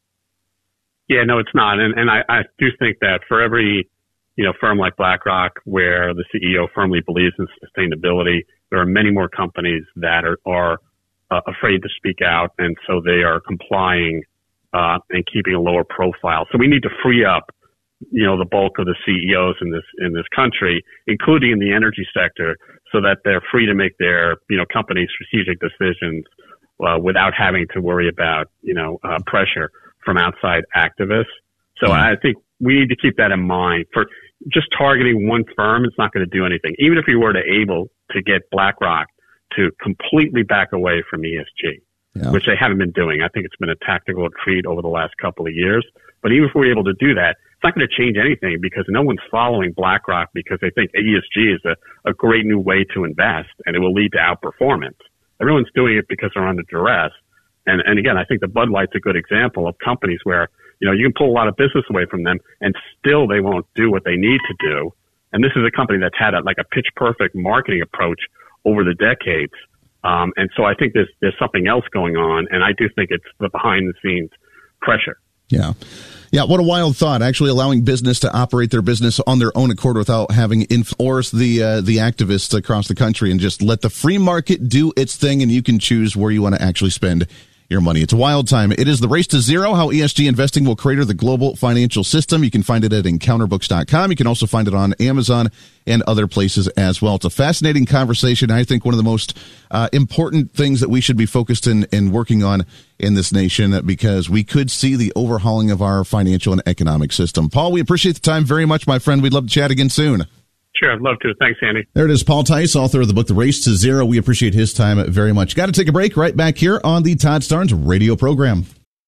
[SPEAKER 10] Yeah, no, it's not. And, and I, I do think that for every you know, firm like BlackRock, where the C E O firmly believes in sustainability, there are many more companies that are, are uh, afraid to speak out, and so they are complying uh, and keeping a lower profile. So we need to free up, you know, the bulk of the C E Os in this in this country, including in the energy sector, so that they're free to make their you know company strategic decisions uh, without having to worry about you know uh, pressure from outside activists. So mm-hmm. I think we need to keep that in mind. For just targeting one firm, it's not going to do anything. Even if we were to able to get BlackRock to completely back away from E S G, yeah. which they haven't been doing. I think it's been a tactical retreat over the last couple of years. But even if we're able to do that, it's not going to change anything because no one's following BlackRock because they think E S G is a, a great new way to invest and it will lead to outperformance. Everyone's doing it because they're under duress. And, and again, I think the Bud Light's a good example of companies where, you know, you can pull a lot of business away from them and still they won't do what they need to do. And this is a company that's had a, like a pitch perfect marketing approach over the decades. Um, and so I think there's, there's something else going on. And I do think it's the behind the scenes pressure.
[SPEAKER 7] Yeah. Yeah. What a wild thought, actually allowing business to operate their business on their own accord without having enforced the, uh, the activists across the country and just let the free market do its thing. And you can choose where you want to actually spend your money. It's a wild time. It is the race to zero, how E S G investing will crater the global financial system. You can find it at encounter books dot com. You can also find it on Amazon and other places as well. It's a fascinating conversation. I think one of the most uh, important things that we should be focused in and working on in this nation, because we could see the overhauling of our financial and economic system. Paul, we appreciate the time very much, my friend. We'd love to chat again soon.
[SPEAKER 10] Sure, I'd love to. Thanks, Andy.
[SPEAKER 7] There it is, Paul Tice, author of the book, The Race to Zero. We appreciate his time very much. Got to take a break. Right back here on the Todd Starnes radio program.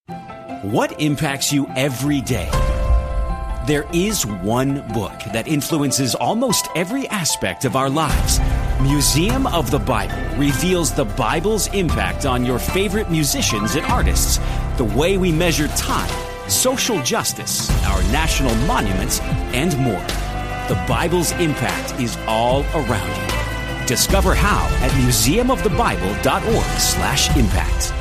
[SPEAKER 11] What impacts you every day? There is one book that influences almost every aspect of our lives. Museum of the Bible reveals the Bible's impact on your favorite musicians and artists, the way we measure time, social justice, our national monuments, and more. The Bible's impact is all around you. Discover how at museum of the bible dot org slash impact.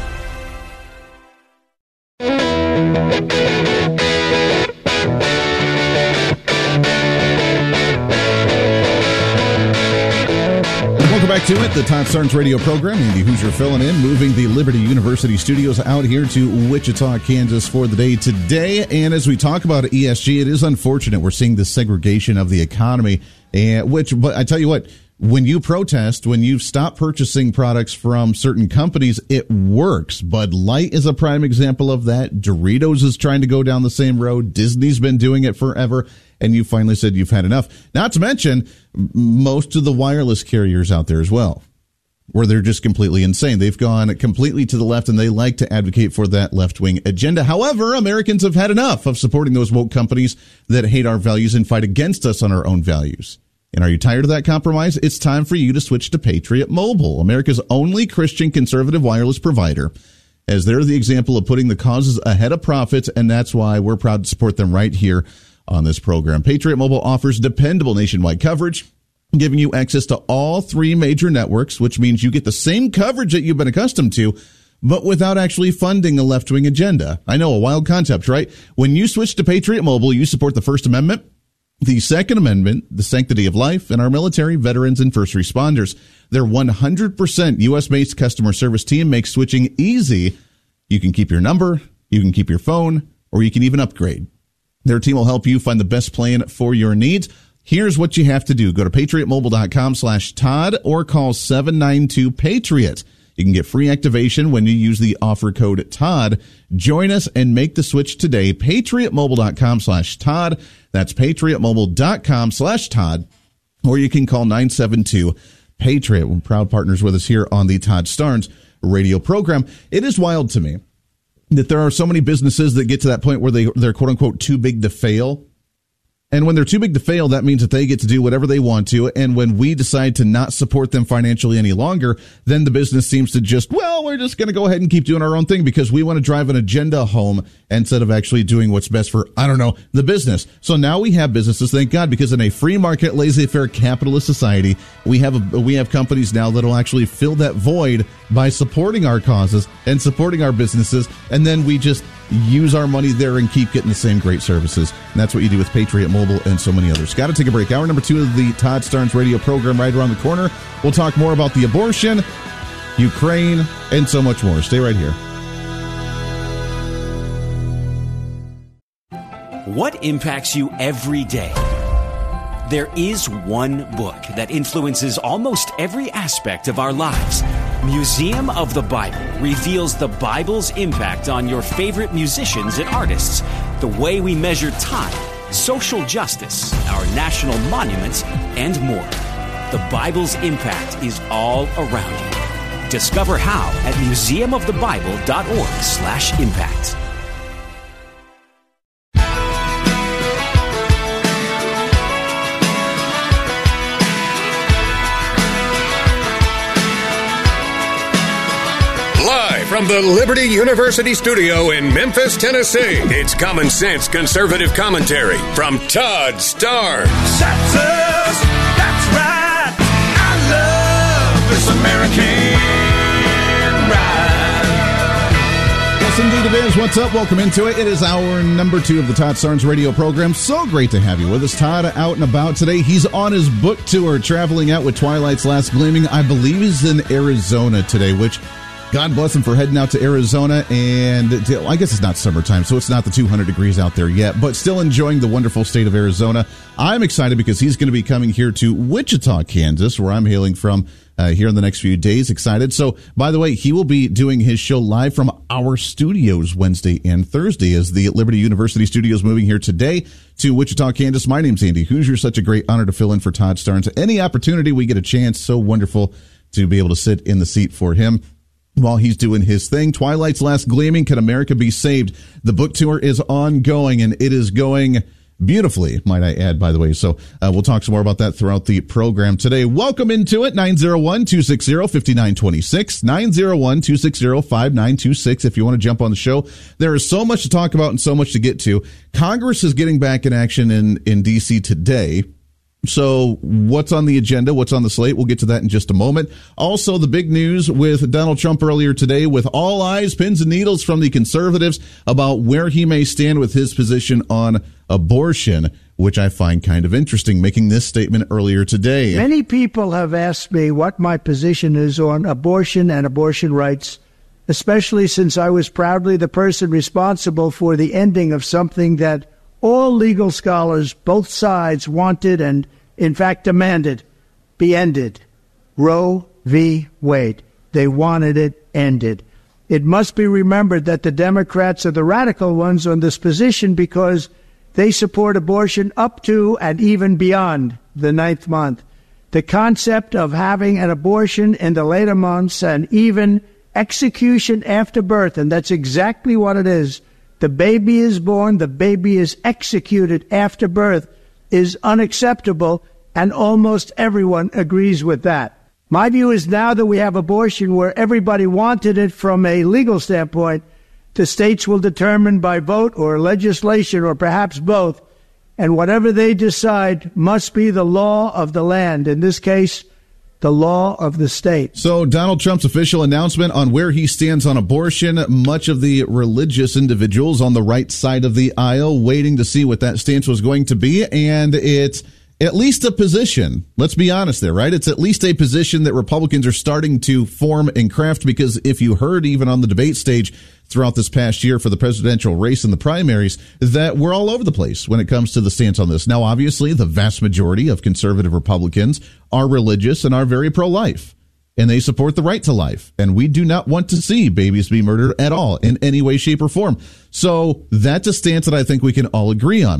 [SPEAKER 7] Welcome back to it, the Todd Starnes radio program. Andy Hoosier filling in, moving the Liberty University studios out here to Wichita, Kansas for the day today. And as we talk about E S G, it is unfortunate we're seeing the segregation of the economy, and which, but I tell you what, when you protest, when you stop purchasing products from certain companies, it works. Bud Light is a prime example of that. Doritos is trying to go down the same road. Disney's been doing it forever. And you finally said you've had enough. Not to mention most of the wireless carriers out there as well, where they're just completely insane. They've gone completely to the left, and they like to advocate for that left-wing agenda. However, Americans have had enough of supporting those woke companies that hate our values and fight against us on our own values. And are you tired of that compromise? It's time for you to switch to Patriot Mobile, America's only Christian conservative wireless provider, as they're the example of putting the causes ahead of profits, and that's why we're proud to support them right here on this program. Patriot Mobile offers dependable nationwide coverage, giving you access to all three major networks, which means you get the same coverage that you've been accustomed to, but without actually funding a left-wing agenda. I know, a wild concept, right? When you switch to Patriot Mobile, you support the First Amendment, the Second Amendment, the sanctity of life, and our military, veterans, and first responders. Their one hundred percent U S-based customer service team makes switching easy. You can keep your number, you can keep your phone, or you can even upgrade. Their team will help you find the best plan for your needs. Here's what you have to do. Go to patriot mobile dot com slash Todd or call seven nine two PATRIOT. You can get free activation when you use the offer code Todd. Join us and make the switch today. patriot mobile dot com slash Todd. That's patriot mobile dot com slash Todd. Or you can call nine seven two PATRIOT. We're proud partners with us here on the Todd Starnes radio program. It is wild to me that there are so many businesses that get to that point where they, they're quote unquote too big to fail. And when they're too big to fail, that means that they get to do whatever they want to. And when we decide to not support them financially any longer, then the business seems to just, well, we're just going to go ahead and keep doing our own thing because we want to drive an agenda home instead of actually doing what's best for, I don't know, the business. So now we have businesses, thank God, because in a free market, laissez-faire capitalist society, we have a, we have companies now that will actually fill that void by supporting our causes and supporting our businesses. And then we just use our money there and keep getting the same great services. And that's what you do with Patriot Mobile and so many others. Got to take a break. Hour number two of the Todd Starnes radio program right around the corner. We'll talk more about the abortion, Ukraine, and so much more. Stay right here.
[SPEAKER 11] What impacts you every day? There is one book that influences almost every aspect of our lives. Museum of the Bible reveals the Bible's impact on your favorite musicians and artists, the way we measure time, social justice, our national monuments, and more. The Bible's impact is all around you. Discover how at museum of the bible dot org slash impact.
[SPEAKER 5] From the Liberty University studio in Memphis, Tennessee, it's Common Sense Conservative Commentary from Todd Starnes.
[SPEAKER 6] That's us. That's right. I love this American ride.
[SPEAKER 7] Yes, indeed it is. What's up? Welcome into it. It is hour number two of the Todd Starnes radio program. So great to have you with us. Todd out and about today. He's on his book tour, traveling out with Twilight's Last Gleaming. I believe he's in Arizona today, which God bless him for heading out to Arizona, and I guess it's not summertime, so it's not the two hundred degrees out there yet, but still enjoying the wonderful state of Arizona. I'm excited because he's going to be coming here to Wichita, Kansas, where I'm hailing from uh, here in the next few days. Excited. So, by the way, he will be doing his show live from our studios Wednesday and Thursday as the Liberty University studios moving here today to Wichita, Kansas. My name's Andy Hoosier. Such a great honor to fill in for Todd Starnes. Any opportunity we get a chance, so wonderful to be able to sit in the seat for him while he's doing his thing. Twilight's Last Gleaming, Can America Be Saved? The book tour is ongoing, and it is going beautifully, might I add, by the way. So uh, we'll talk some more about that throughout the program today. Welcome into it, nine oh one, two six zero, five nine two six, nine oh one, two six zero, five nine two six if you want to jump on the show. There is so much to talk about and so much to get to. Congress is getting back in action in, in D C today. So what's on the agenda? What's on the slate? We'll get to that in just a moment. Also, the big news with Donald Trump earlier today, with all eyes, pins and needles from the conservatives about where he may stand with his position on abortion, which I find kind of interesting, making this statement earlier today.
[SPEAKER 8] Many people have asked me what my position is on abortion and abortion rights, especially since I was proudly the person responsible for the ending of something that all legal scholars, both sides, wanted and, in fact, demanded be ended. Roe v. Wade. They wanted it ended. It must be remembered that the Democrats are the radical ones on this position because they support abortion up to and even beyond the ninth month. The concept of having an abortion in the later months and even execution after birth, and that's exactly what it is. The baby is born, the baby is executed after birth, is unacceptable, and almost everyone agrees with that. My view is now that we have abortion where everybody wanted it from a legal standpoint, the states will determine by vote or legislation or perhaps both, and whatever they decide must be the law of the land. In this case, the law of the state.
[SPEAKER 7] So Donald Trump's official announcement on where he stands on abortion, much of the religious individuals on the right side of the aisle waiting to see what that stance was going to be. And it's at least a position. Let's be honest there, right? It's at least a position that Republicans are starting to form and craft, because if you heard even on the debate stage throughout this past year for the presidential race and the primaries, that we're all over the place when it comes to the stance on this. Now, obviously, the vast majority of conservative Republicans are religious and are very pro-life, and they support the right to life. And we do not want to see babies be murdered at all in any way, shape, or form. So that's a stance that I think we can all agree on.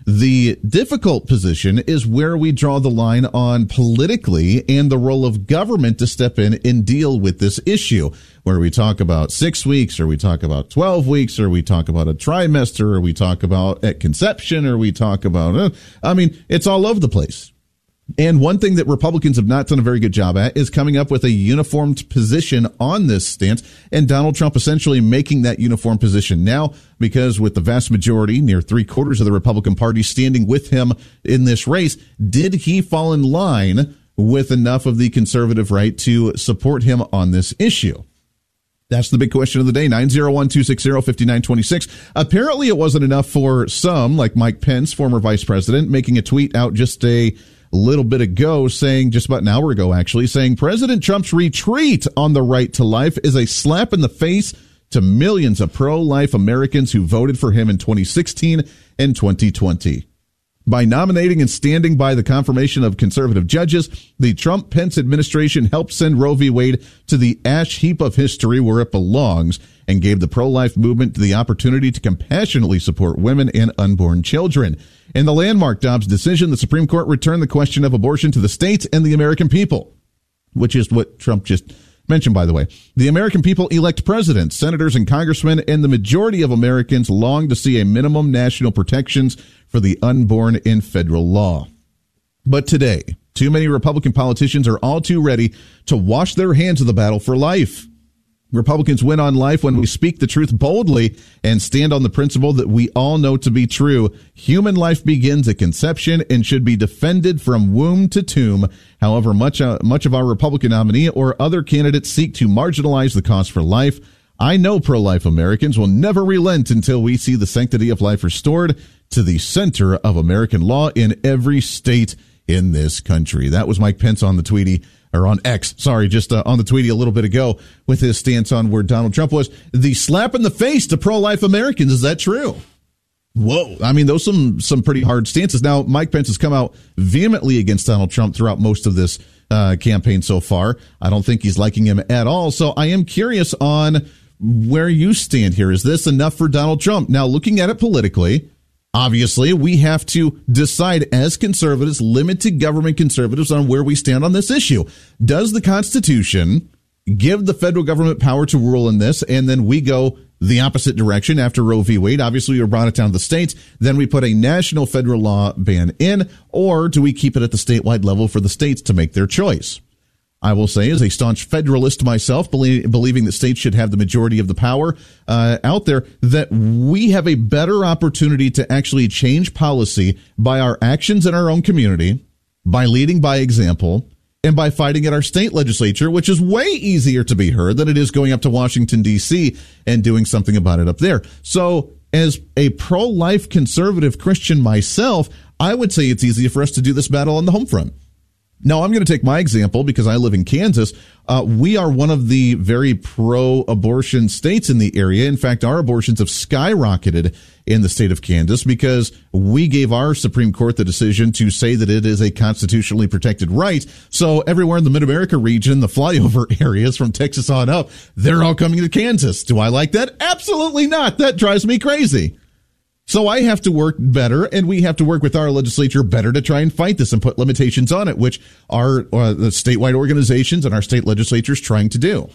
[SPEAKER 7] The difficult position is where we draw the line on politically and the role of government to step in and deal with this issue, where we talk about six weeks or we talk about twelve weeks or we talk about a trimester or we talk about at conception or we talk about, uh, I mean, it's all over the place. And one thing that Republicans have not done a very good job at is coming up with a uniformed position on this stance, and Donald Trump essentially making that uniform position now, because with the vast majority, near three quarters of the Republican Party standing with him in this race, did he fall in line with enough of the conservative right to support him on this issue? That's the big question of the day. nine oh one, two six zero, five nine two six. Apparently it wasn't enough for some, like Mike Pence, former vice president, making a tweet out just a little bit ago saying, just about an hour ago actually, saying President Trump's retreat on the right to life is a slap in the face to millions of pro-life Americans who voted for him in twenty sixteen and twenty twenty. By nominating and standing by the confirmation of conservative judges, the Trump-Pence administration helped send Roe v. Wade to the ash heap of history where it belongs and gave the pro-life movement the opportunity to compassionately support women and unborn children. In the landmark Dobbs decision, the Supreme Court returned the question of abortion to the states and the American people, which is what Trump just mentioned, by the way. The American people elect presidents, senators, and congressmen, and the majority of Americans long to see a minimum national protections for the unborn in federal law. But today, too many Republican politicians are all too ready to wash their hands of the battle for life. Republicans win on life when we speak the truth boldly and stand on the principle that we all know to be true. Human life begins at conception and should be defended from womb to tomb. However, much, uh, much of our Republican nominee or other candidates seek to marginalize the cause for life. I know pro-life Americans will never relent until we see the sanctity of life restored to the center of American law in every state in this country. That was Mike Pence on the Tweety. Or on X, sorry, just uh, on the Tweety a little bit ago with his stance on where Donald Trump was. The slap in the face to pro-life Americans, is that true? Whoa. I mean, those some some pretty hard stances. Now, Mike Pence has come out vehemently against Donald Trump throughout most of this uh, campaign so far. I don't think he's liking him at all. So I am curious on where you stand here. Is this enough for Donald Trump? Now, looking at it politically, obviously, we have to decide as conservatives, limited government conservatives, on where we stand on this issue. Does the Constitution give the federal government power to rule in this, and then we go the opposite direction after Roe v. Wade? Obviously, we brought it down to the states. Then we put a national federal law ban in, or do we keep it at the statewide level for the states to make their choice? I will say, as a staunch federalist myself, believe, believing that states should have the majority of the power uh, out there, that we have a better opportunity to actually change policy by our actions in our own community, by leading by example, and by fighting at our state legislature, which is way easier to be heard than it is going up to Washington, D C and doing something about it up there. So as a pro-life conservative Christian myself, I would say it's easier for us to do this battle on the home front. Now, I'm going to take my example because I live in Kansas. Uh, we are one of the very pro-abortion states in the area. In fact, our abortions have skyrocketed in the state of Kansas because we gave our Supreme Court the decision to say that it is a constitutionally protected right. So everywhere in the Mid-America region, the flyover areas from Texas on up, they're all coming to Kansas. Do I like that? Absolutely not. That drives me crazy. So I have to work better, and we have to work with our legislature better to try and fight this and put limitations on it, which our uh, the statewide organizations and our state legislatures trying to do.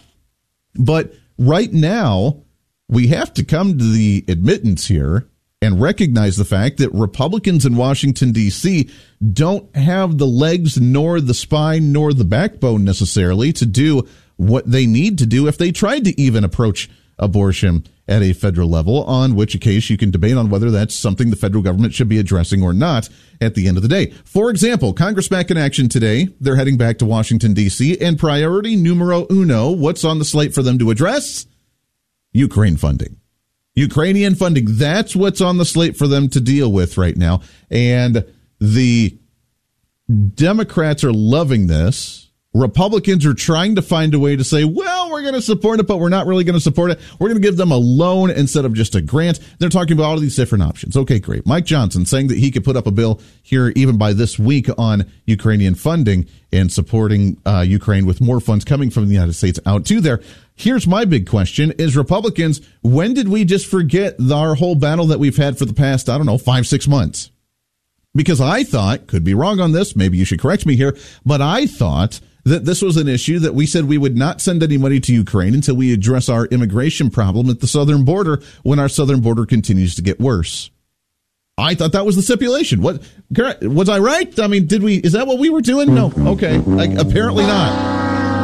[SPEAKER 7] But right now, we have to come to the admittance here and recognize the fact that Republicans in Washington, D C don't have the legs nor the spine nor the backbone necessarily to do what they need to do if they tried to even approach abortion at a federal level, on which case you can debate on whether that's something the federal government should be addressing or not at the end of the day. For example, Congress back in action today. They're heading back to Washington, D C, and priority numero uno, what's on the slate for them to address? Ukraine funding. Ukrainian funding. That's what's on the slate for them to deal with right now. And the Democrats are loving this. Republicans are trying to find a way to say, well, we're going to support it, but we're not really going to support it. We're going to give them a loan instead of just a grant. They're talking about all of these different options. Okay, great. Mike Johnson saying that he could put up a bill here even by this week on Ukrainian funding and supporting uh, Ukraine with more funds coming from the United States out to there. Here's my big question is, Republicans, when did we just forget our whole battle that we've had for the past, I don't know, five, six months? Because I thought, could be wrong on this, maybe you should correct me here, but I thought that this was an issue that we said we would not send any money to Ukraine until we address our immigration problem at the southern border when our southern border continues to get worse. I thought that was the stipulation. What was I right? I mean, did we? Is that what we were doing? No. Okay. Like, apparently not.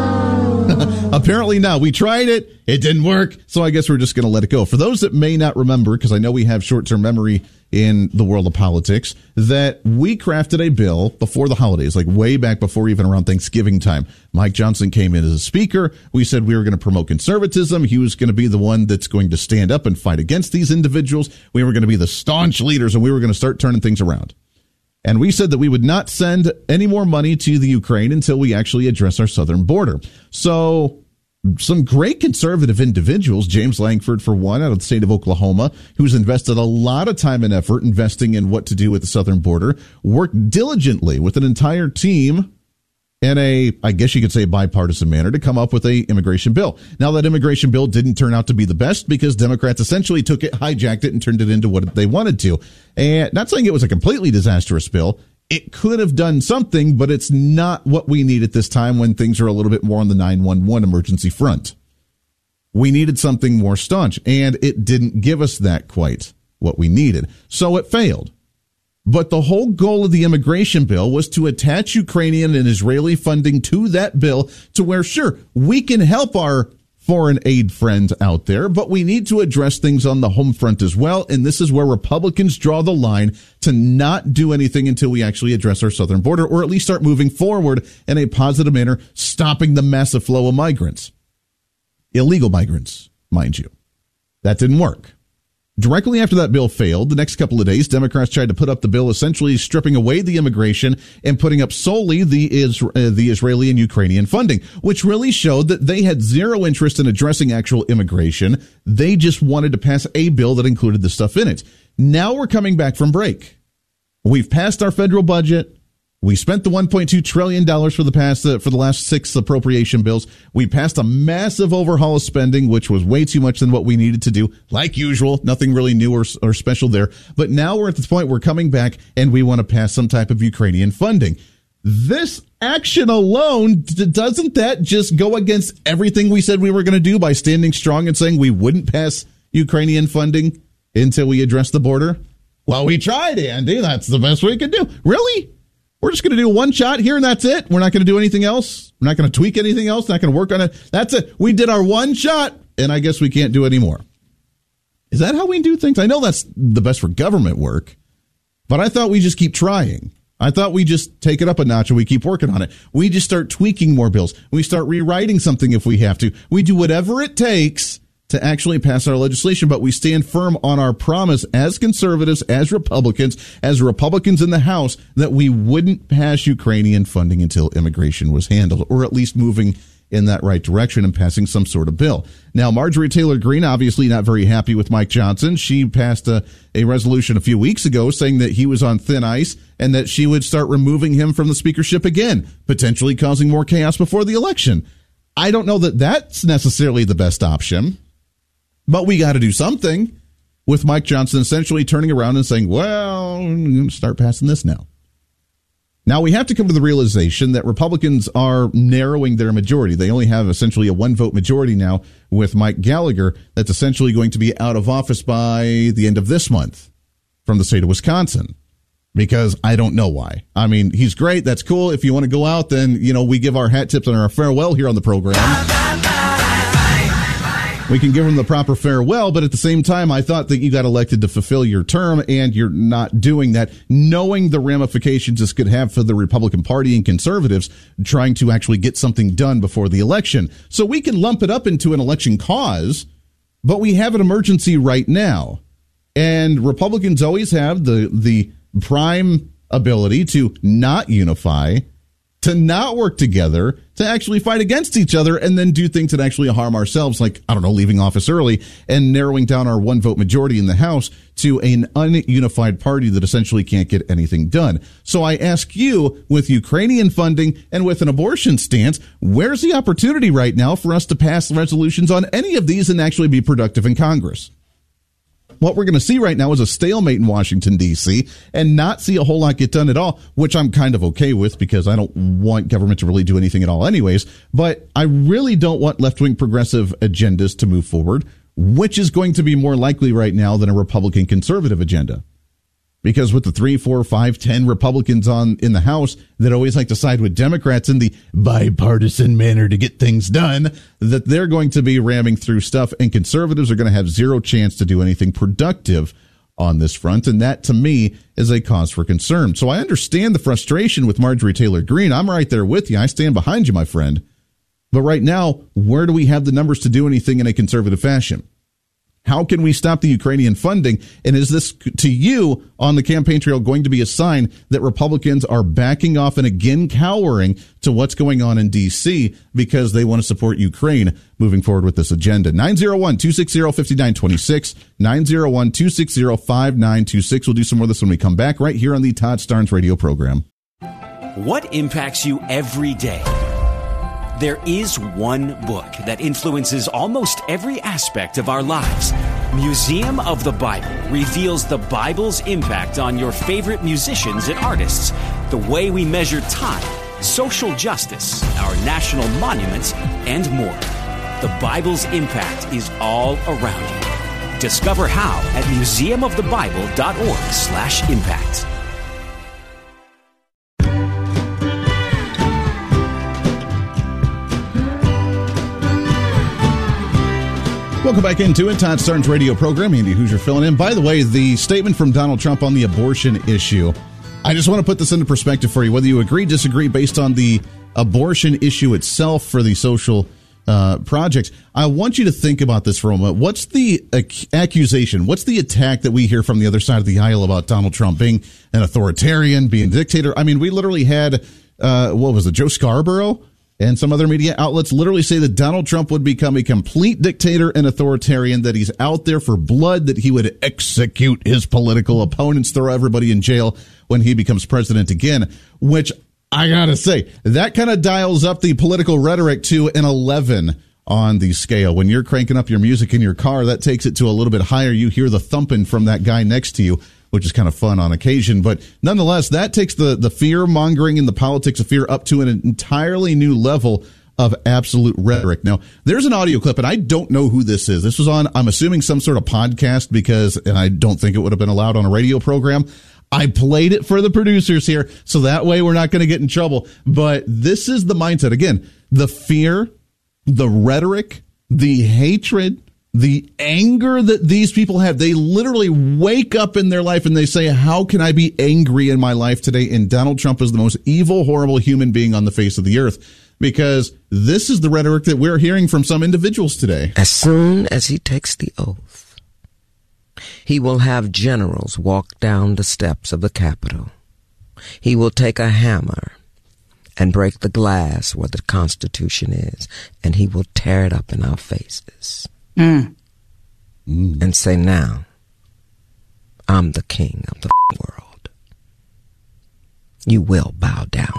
[SPEAKER 7] Apparently not. We tried it. It didn't work. So I guess we're just going to let it go. For those that may not remember, because I know we have short-term memory in the world of politics, that we crafted a bill before the holidays, like way back before even around Thanksgiving time. Mike Johnson came in as a speaker. We said we were going to promote conservatism. He was going to be the one that's going to stand up and fight against these individuals. We were going to be the staunch leaders, and we were going to start turning things around. And we said that we would not send any more money to the Ukraine until we actually address our southern border. So some great conservative individuals, James Langford, for one, out of the state of Oklahoma, who's invested a lot of time and effort investing in what to do with the southern border, worked diligently with an entire team in a, I guess you could say, bipartisan manner to come up with a immigration bill. Now, that immigration bill didn't turn out to be the best because Democrats essentially took it, hijacked it, and turned it into what they wanted to. And not saying it was a completely disastrous bill. It could have done something, but it's not what we need at this time when things are a little bit more on the nine one one emergency front. We needed something more staunch, and it didn't give us that quite what we needed. So it failed. But the whole goal of the immigration bill was to attach Ukrainian and Israeli funding to that bill to where, sure, we can help our foreign aid friends out there, but we need to address things on the home front as well. And this is where Republicans draw the line to not do anything until we actually address our southern border, or at least start moving forward in a positive manner, stopping the massive flow of migrants. Illegal migrants, mind you. That didn't work. Directly after that bill failed, the next couple of days, Democrats tried to put up the bill essentially stripping away the immigration and putting up solely the, Isra- uh, the Israeli and Ukrainian funding, which really showed that they had zero interest in addressing actual immigration. They just wanted to pass a bill that included the stuff in it. Now we're coming back from break. We've passed our federal budget. We spent the one point two trillion dollars for the past uh, for the last six appropriation bills. We passed a massive overhaul of spending, which was way too much than what we needed to do. Like usual, nothing really new or, or special there. But now we're at the point we're coming back and we want to pass some type of Ukrainian funding. This action alone, doesn't that just go against everything we said we were going to do by standing strong and saying we wouldn't pass Ukrainian funding until we address the border? Well, we tried, Andy. That's the best we could do. Really? We're just going to do one shot here and that's it. We're not going to do anything else. We're not going to tweak anything else. Not going to work on it. That's it. We did our one shot and I guess we can't do any more. Is that how we do things? I know that's the best for government work, but I thought we just keep trying. I thought we just take it up a notch and we keep working on it. We just start tweaking more bills. We start rewriting something if we have to. We do whatever it takes to actually pass our legislation, but we stand firm on our promise as conservatives, as Republicans, as Republicans in the House, that we wouldn't pass Ukrainian funding until immigration was handled, or at least moving in that right direction and passing some sort of bill. Now, Marjorie Taylor Greene, obviously not very happy with Mike Johnson. She passed a, a resolution a few weeks ago saying that he was on thin ice and that she would start removing him from the speakership again, potentially causing more chaos before the election. I don't know that that's necessarily the best option. But we got to do something with Mike Johnson essentially turning around and saying, well, I'm going to start passing this now. Now, we have to come to the realization that Republicans are narrowing their majority. They only have essentially a one-vote majority now with Mike Gallagher that's essentially going to be out of office by the end of this month from the state of Wisconsin. Because I don't know why. I mean, he's great. That's cool. If you want to go out, then, you know, we give our hat tips and our farewell here on the program. We can give him the proper farewell, but at the same time, I thought that you got elected to fulfill your term, and you're not doing that, knowing the ramifications this could have for the Republican Party and conservatives trying to actually get something done before the election. So we can lump it up into an election cause, but we have an emergency right now. And Republicans always have the the prime ability to not unify, to not work together, to actually fight against each other, and then do things that actually harm ourselves, like, I don't know, leaving office early and narrowing down our one-vote majority in the House to an ununified party that essentially can't get anything done. So I ask you, with Ukrainian funding and with an abortion stance, where's the opportunity right now for us to pass resolutions on any of these and actually be productive in Congress? what we're going to see right now is a stalemate in Washington, D C, and not see a whole lot get done at all, which I'm kind of okay with because I don't want government to really do anything at all anyways. But I really don't want left-wing progressive agendas to move forward, which is going to be more likely right now than a Republican conservative agenda. Because with the three, four, five, ten Republicans on in the House that always like to side with Democrats in the bipartisan manner to get things done, that they're going to be ramming through stuff, and conservatives are going to have zero chance to do anything productive on this front. And that, to me, is a cause for concern. So I understand the frustration with Marjorie Taylor Greene. I'm right there with you. I stand behind you, my friend. But right now, where do we have the numbers to do anything in a conservative fashion? How can we stop the Ukrainian funding? And is this, to you, on the campaign trail, going to be a sign that Republicans are backing off and again cowering to what's going on in D C because they want to support Ukraine moving forward with this agenda? nine oh one, two six zero, five nine two six, nine oh one, two six zero, five nine two six. We'll do some more of this when we come back right here on the Todd Starnes radio program.
[SPEAKER 11] What impacts you every day? There is one book that influences almost every aspect of our lives. Museum of the Bible reveals the Bible's impact on your favorite musicians and artists, the way we measure time, social justice, our national monuments, and more. The Bible's impact is all around you. Discover how at museum of the bible dot org slash impact.
[SPEAKER 7] Welcome back into it. Todd Starnes radio program. Andy Hoosier filling in. By the way, the statement from Donald Trump on the abortion issue, I just want to put this into perspective for you, whether you agree, disagree based on the abortion issue itself for the social uh, projects. I want you to think about this for a moment. What's the ac- accusation? What's the attack that we hear from the other side of the aisle about Donald Trump being an authoritarian, being a dictator? I mean, we literally had, uh, what was it, Joe Scarborough? And some other media outlets literally say that Donald Trump would become a complete dictator and authoritarian, that he's out there for blood, that he would execute his political opponents, throw everybody in jail when he becomes president again, which I gotta say, that kind of dials up the political rhetoric to an eleven on the scale. When you're cranking up your music in your car, that takes it to a little bit higher. You hear the thumping from that guy next to you, which is kind of fun on occasion. But nonetheless, that takes the, the fear-mongering and the politics of fear up to an entirely new level of absolute rhetoric. Now, there's an audio clip, and I don't know who this is. This was on, I'm assuming, some sort of podcast because, and I don't think it would have been allowed on a radio program. I played it for the producers here, so that way we're not going to get in trouble. But this is the mindset. Again, the fear, the rhetoric, the hatred, the anger that these people have. They literally wake up in their life and they say, how can I be angry in my life today? And Donald Trump is the most evil, horrible human being on the face of the earth, because this is the rhetoric that we're hearing from some individuals today.
[SPEAKER 12] As soon as he takes the oath, he will have generals walk down the steps of the Capitol. He will take a hammer and break the glass where the Constitution is, and he will tear it up in our faces. Mm. Mm. And say, now, I'm the king of the world. You will bow down.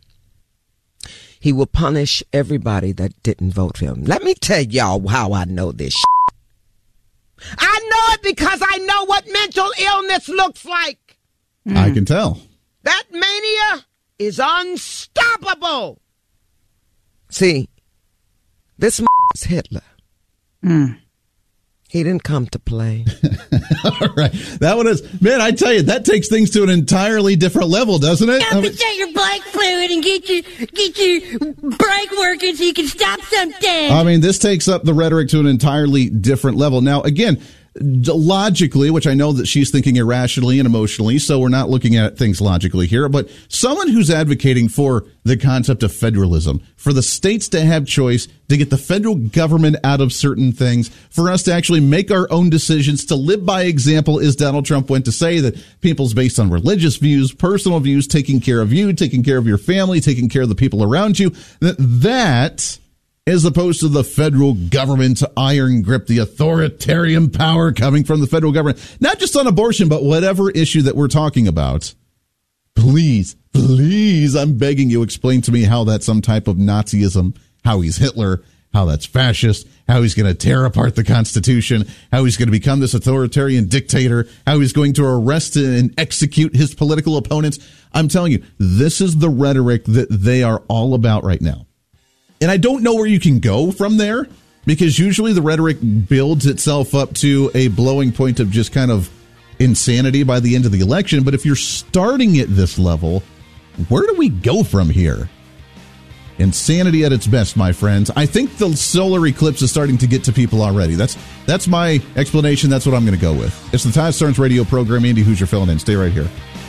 [SPEAKER 12] He will punish everybody that didn't vote for him. Let me tell y'all how I know this shit. I know it because I know what mental illness looks like.
[SPEAKER 7] Mm. I can tell.
[SPEAKER 12] That mania is unstoppable. See, this is Hitler. Mm. He didn't come to play.
[SPEAKER 7] All right. That one is, man, I tell you, that takes things to an entirely different level, doesn't it?
[SPEAKER 13] Stop and check your bike fluid and get your, get your brake working so you can stop something.
[SPEAKER 7] I mean, this takes up the rhetoric to an entirely different level. Now, again, logically, which I know that she's thinking irrationally and emotionally, so we're not looking at things logically here, but someone who's advocating for the concept of federalism, for the states to have choice, to get the federal government out of certain things, for us to actually make our own decisions, to live by example, as Donald Trump went to say, that people's based on religious views, personal views, taking care of you, taking care of your family, taking care of the people around you, that that as opposed to the federal government's iron grip, the authoritarian power coming from the federal government, not just on abortion, but whatever issue that we're talking about. Please, please, I'm begging you, explain to me how that's some type of Nazism, how he's Hitler, how that's fascist, how he's going to tear apart the Constitution, how he's going to become this authoritarian dictator, how he's going to arrest and execute his political opponents. I'm telling you, this is the rhetoric that they are all about right now. And I don't know where you can go from there, because usually the rhetoric builds itself up to a blowing point of just kind of insanity by the end of the election. But if you're starting at this level, where do we go from here? Insanity at its best, my friends. I think the solar eclipse is starting to get to people already. That's that's my explanation. That's what I'm going to go with. It's the Todd Starnes radio program. Andy Hoosier filling in. Stay right here.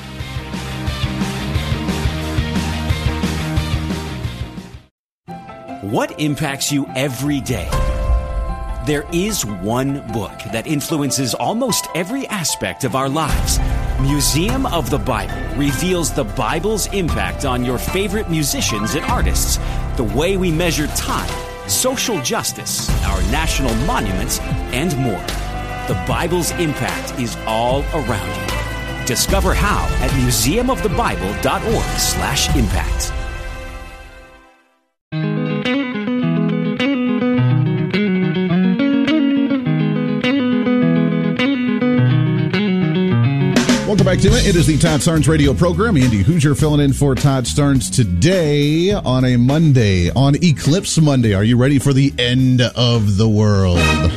[SPEAKER 11] What impacts you every day? There is one book that influences almost every aspect of our lives. Museum of the Bible reveals the Bible's impact on your favorite musicians and artists, the way we measure time, social justice, our national monuments, and more. The Bible's impact is all around you. Discover how at museum of the bible dot org slash impact.
[SPEAKER 7] Welcome back to it. It is the Todd Starnes radio program. Andy Hoosier filling in for Todd Starnes today on a Monday, on Eclipse Monday. Are you ready for the end of the world?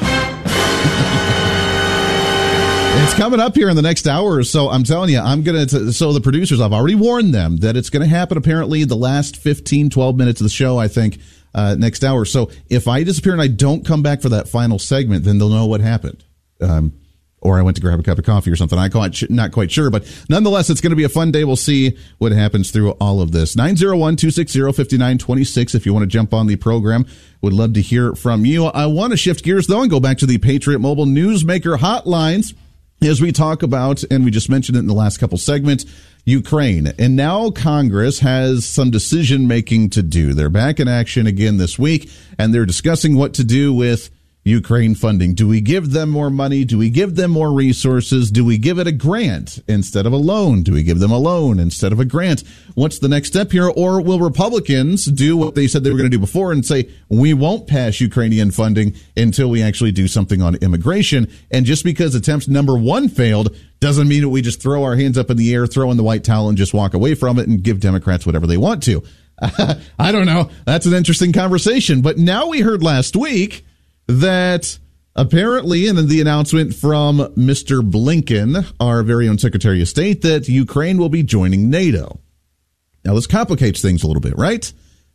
[SPEAKER 7] It's coming up here in the next hour or so. I'm telling you, I'm going to, so the producers, I've already warned them that it's going to happen apparently the last fifteen, twelve minutes of the show, I think, uh, next hour. So if I disappear and I don't come back for that final segment, then they'll know what happened. Um, Or I went to grab a cup of coffee or something. I'm not quite sure. But nonetheless, it's going to be a fun day. We'll see what happens through all of this. nine oh one, two six zero, five nine two six if you want to jump on the program. Would love to hear from you. I want to shift gears, though, and go back to the Patriot Mobile Newsmaker hotlines as we talk about, and we just mentioned it in the last couple segments, Ukraine. And now Congress has some decision-making to do. They're back in action again this week, and they're discussing what to do with Ukraine funding. Do we give them more money? Do we give them more resources? Do we give it a grant instead of a loan? Do we give them a loan instead of a grant? What's the next step here? Or will Republicans do what they said they were going to do before and say, we won't pass Ukrainian funding until we actually do something on immigration? And just because attempt number one failed doesn't mean that we just throw our hands up in the air, throw in the white towel, and just walk away from it and give Democrats whatever they want to. I don't know. That's an interesting conversation. But now we heard last week that apparently, and in the announcement from Mister Blinken, our very own Secretary of State, that Ukraine will be joining NATO. Now, this complicates things a little bit, right?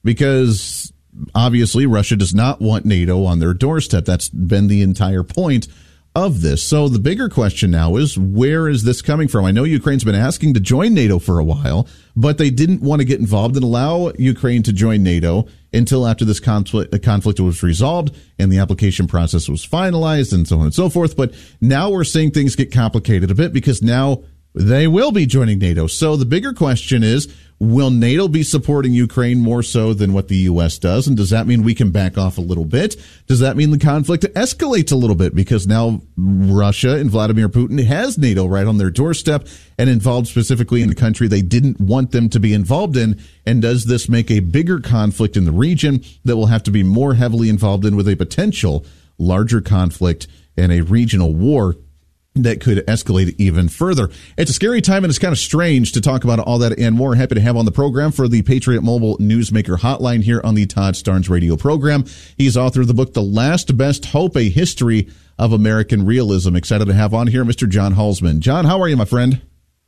[SPEAKER 7] Because obviously Russia does not want NATO on their doorstep. That's been the entire point of this. So the bigger question now is, where is this coming from? I know Ukraine's been asking to join NATO for a while, but they didn't want to get involved and allow Ukraine to join NATO until after this conflict, the conflict was resolved and the application process was finalized and so on and so forth. But now we're seeing things get complicated a bit because now they will be joining NATO. So the bigger question is, will NATO be supporting Ukraine more so than what the U S does? And does that mean we can back off a little bit? Does that mean the conflict escalates a little bit because now Russia and Vladimir Putin has NATO right on their doorstep and involved specifically in a country they didn't want them to be involved in? And does this make a bigger conflict in the region that will have to be more heavily involved in with a potential larger conflict and a regional war that could escalate even further? It's a scary time, and it's kind of strange to talk about all that and more. Happy to have on the program for the Patriot Mobile Newsmaker hotline here on the Todd Starnes radio program. He's author of the book, The Last Best Hope, A History of American Realism. Excited to have on here Mister John Halsman. John, how are you, my friend?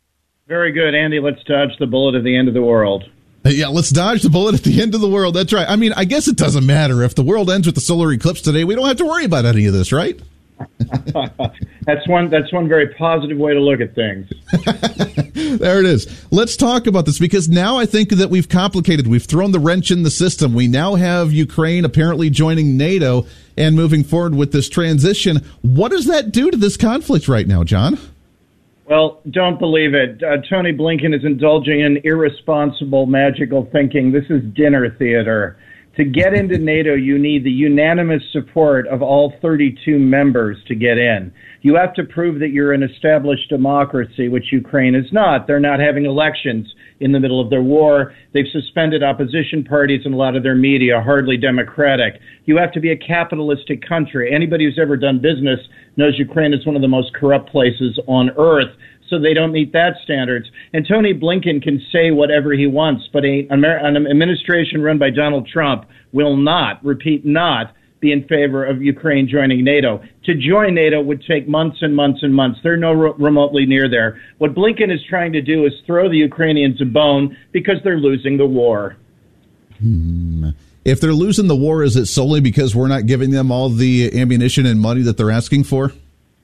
[SPEAKER 14] Very good, Andy. Let's dodge the bullet at the end of the world.
[SPEAKER 7] Yeah, let's dodge the bullet at the end of the world. That's right. I mean, I guess it doesn't matter. If the world ends with the solar eclipse today, we don't have to worry about any of this, right?
[SPEAKER 14] that's one that's one very positive way to look at things.
[SPEAKER 7] There it is. Let's talk about this, because now I think that we've complicated. We've thrown the wrench in the system. We now have Ukraine apparently joining NATO and moving forward with this transition. What does that do to this conflict right now, John?
[SPEAKER 14] Well, don't believe it. Uh, Tony Blinken is indulging in irresponsible, magical thinking. This is dinner theater. To get into NATO, you need the unanimous support of all thirty-two members to get in. You have to prove that you're an established democracy, which Ukraine is not. They're not having elections in the middle of their war. They've suspended opposition parties and a lot of their media, hardly democratic. You have to be a capitalistic country. Anybody who's ever done business knows Ukraine is one of the most corrupt places on earth. So they don't meet that standards. And Tony Blinken can say whatever he wants, but a, an administration run by Donald Trump will not, repeat, not, be in favor of Ukraine joining NATO. To join NATO would take months and months and months. They're no re- remotely near there. What Blinken is trying to do is throw the Ukrainians a bone because they're losing the war.
[SPEAKER 7] Hmm. If they're losing the war, is it solely because we're not giving them all the ammunition and money that they're asking for?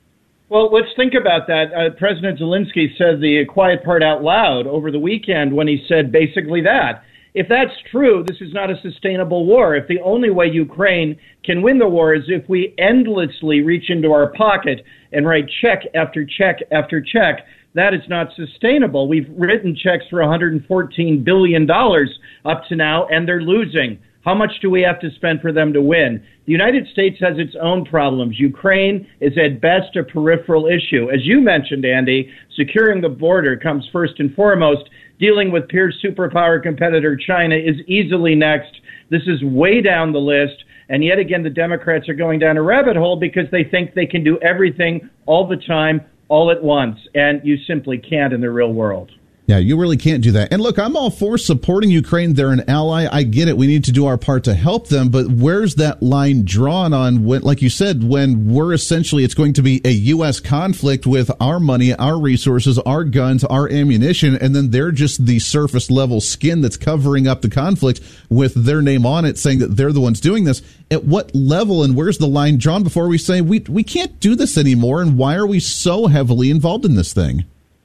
[SPEAKER 14] Well, let's think about that. Uh, President Zelensky said the quiet part out loud over the weekend when he said basically that. If that's true, this is not a sustainable war. If the only way Ukraine can win the war is if we endlessly reach into our pocket and write check after check after check, that is not sustainable. We've written checks for one hundred fourteen billion dollars up to now, and they're losing. How much do we have to spend for them to win? The United States has its own problems. Ukraine is at best a peripheral issue. As you mentioned, Andy, securing the border comes first and foremost. Dealing with peer superpower competitor China is easily next. This is way down the list. And yet again, the Democrats are going down a rabbit hole because they think they can do everything all the time, all at once. And you simply can't in the real world.
[SPEAKER 7] Yeah, you really can't do that. And look, I'm all for supporting Ukraine. They're an ally. I get it. We need to do our part to help them. But where's that line drawn on when, like you said, when we're essentially, it's going to be a U S conflict with our money, our resources, our guns, our ammunition, and then they're just the surface level skin that's covering up the conflict with their name on it, saying that they're the ones doing this. At what level and where's the line drawn before we say we we can't do this anymore? And why are we so heavily involved in this thing?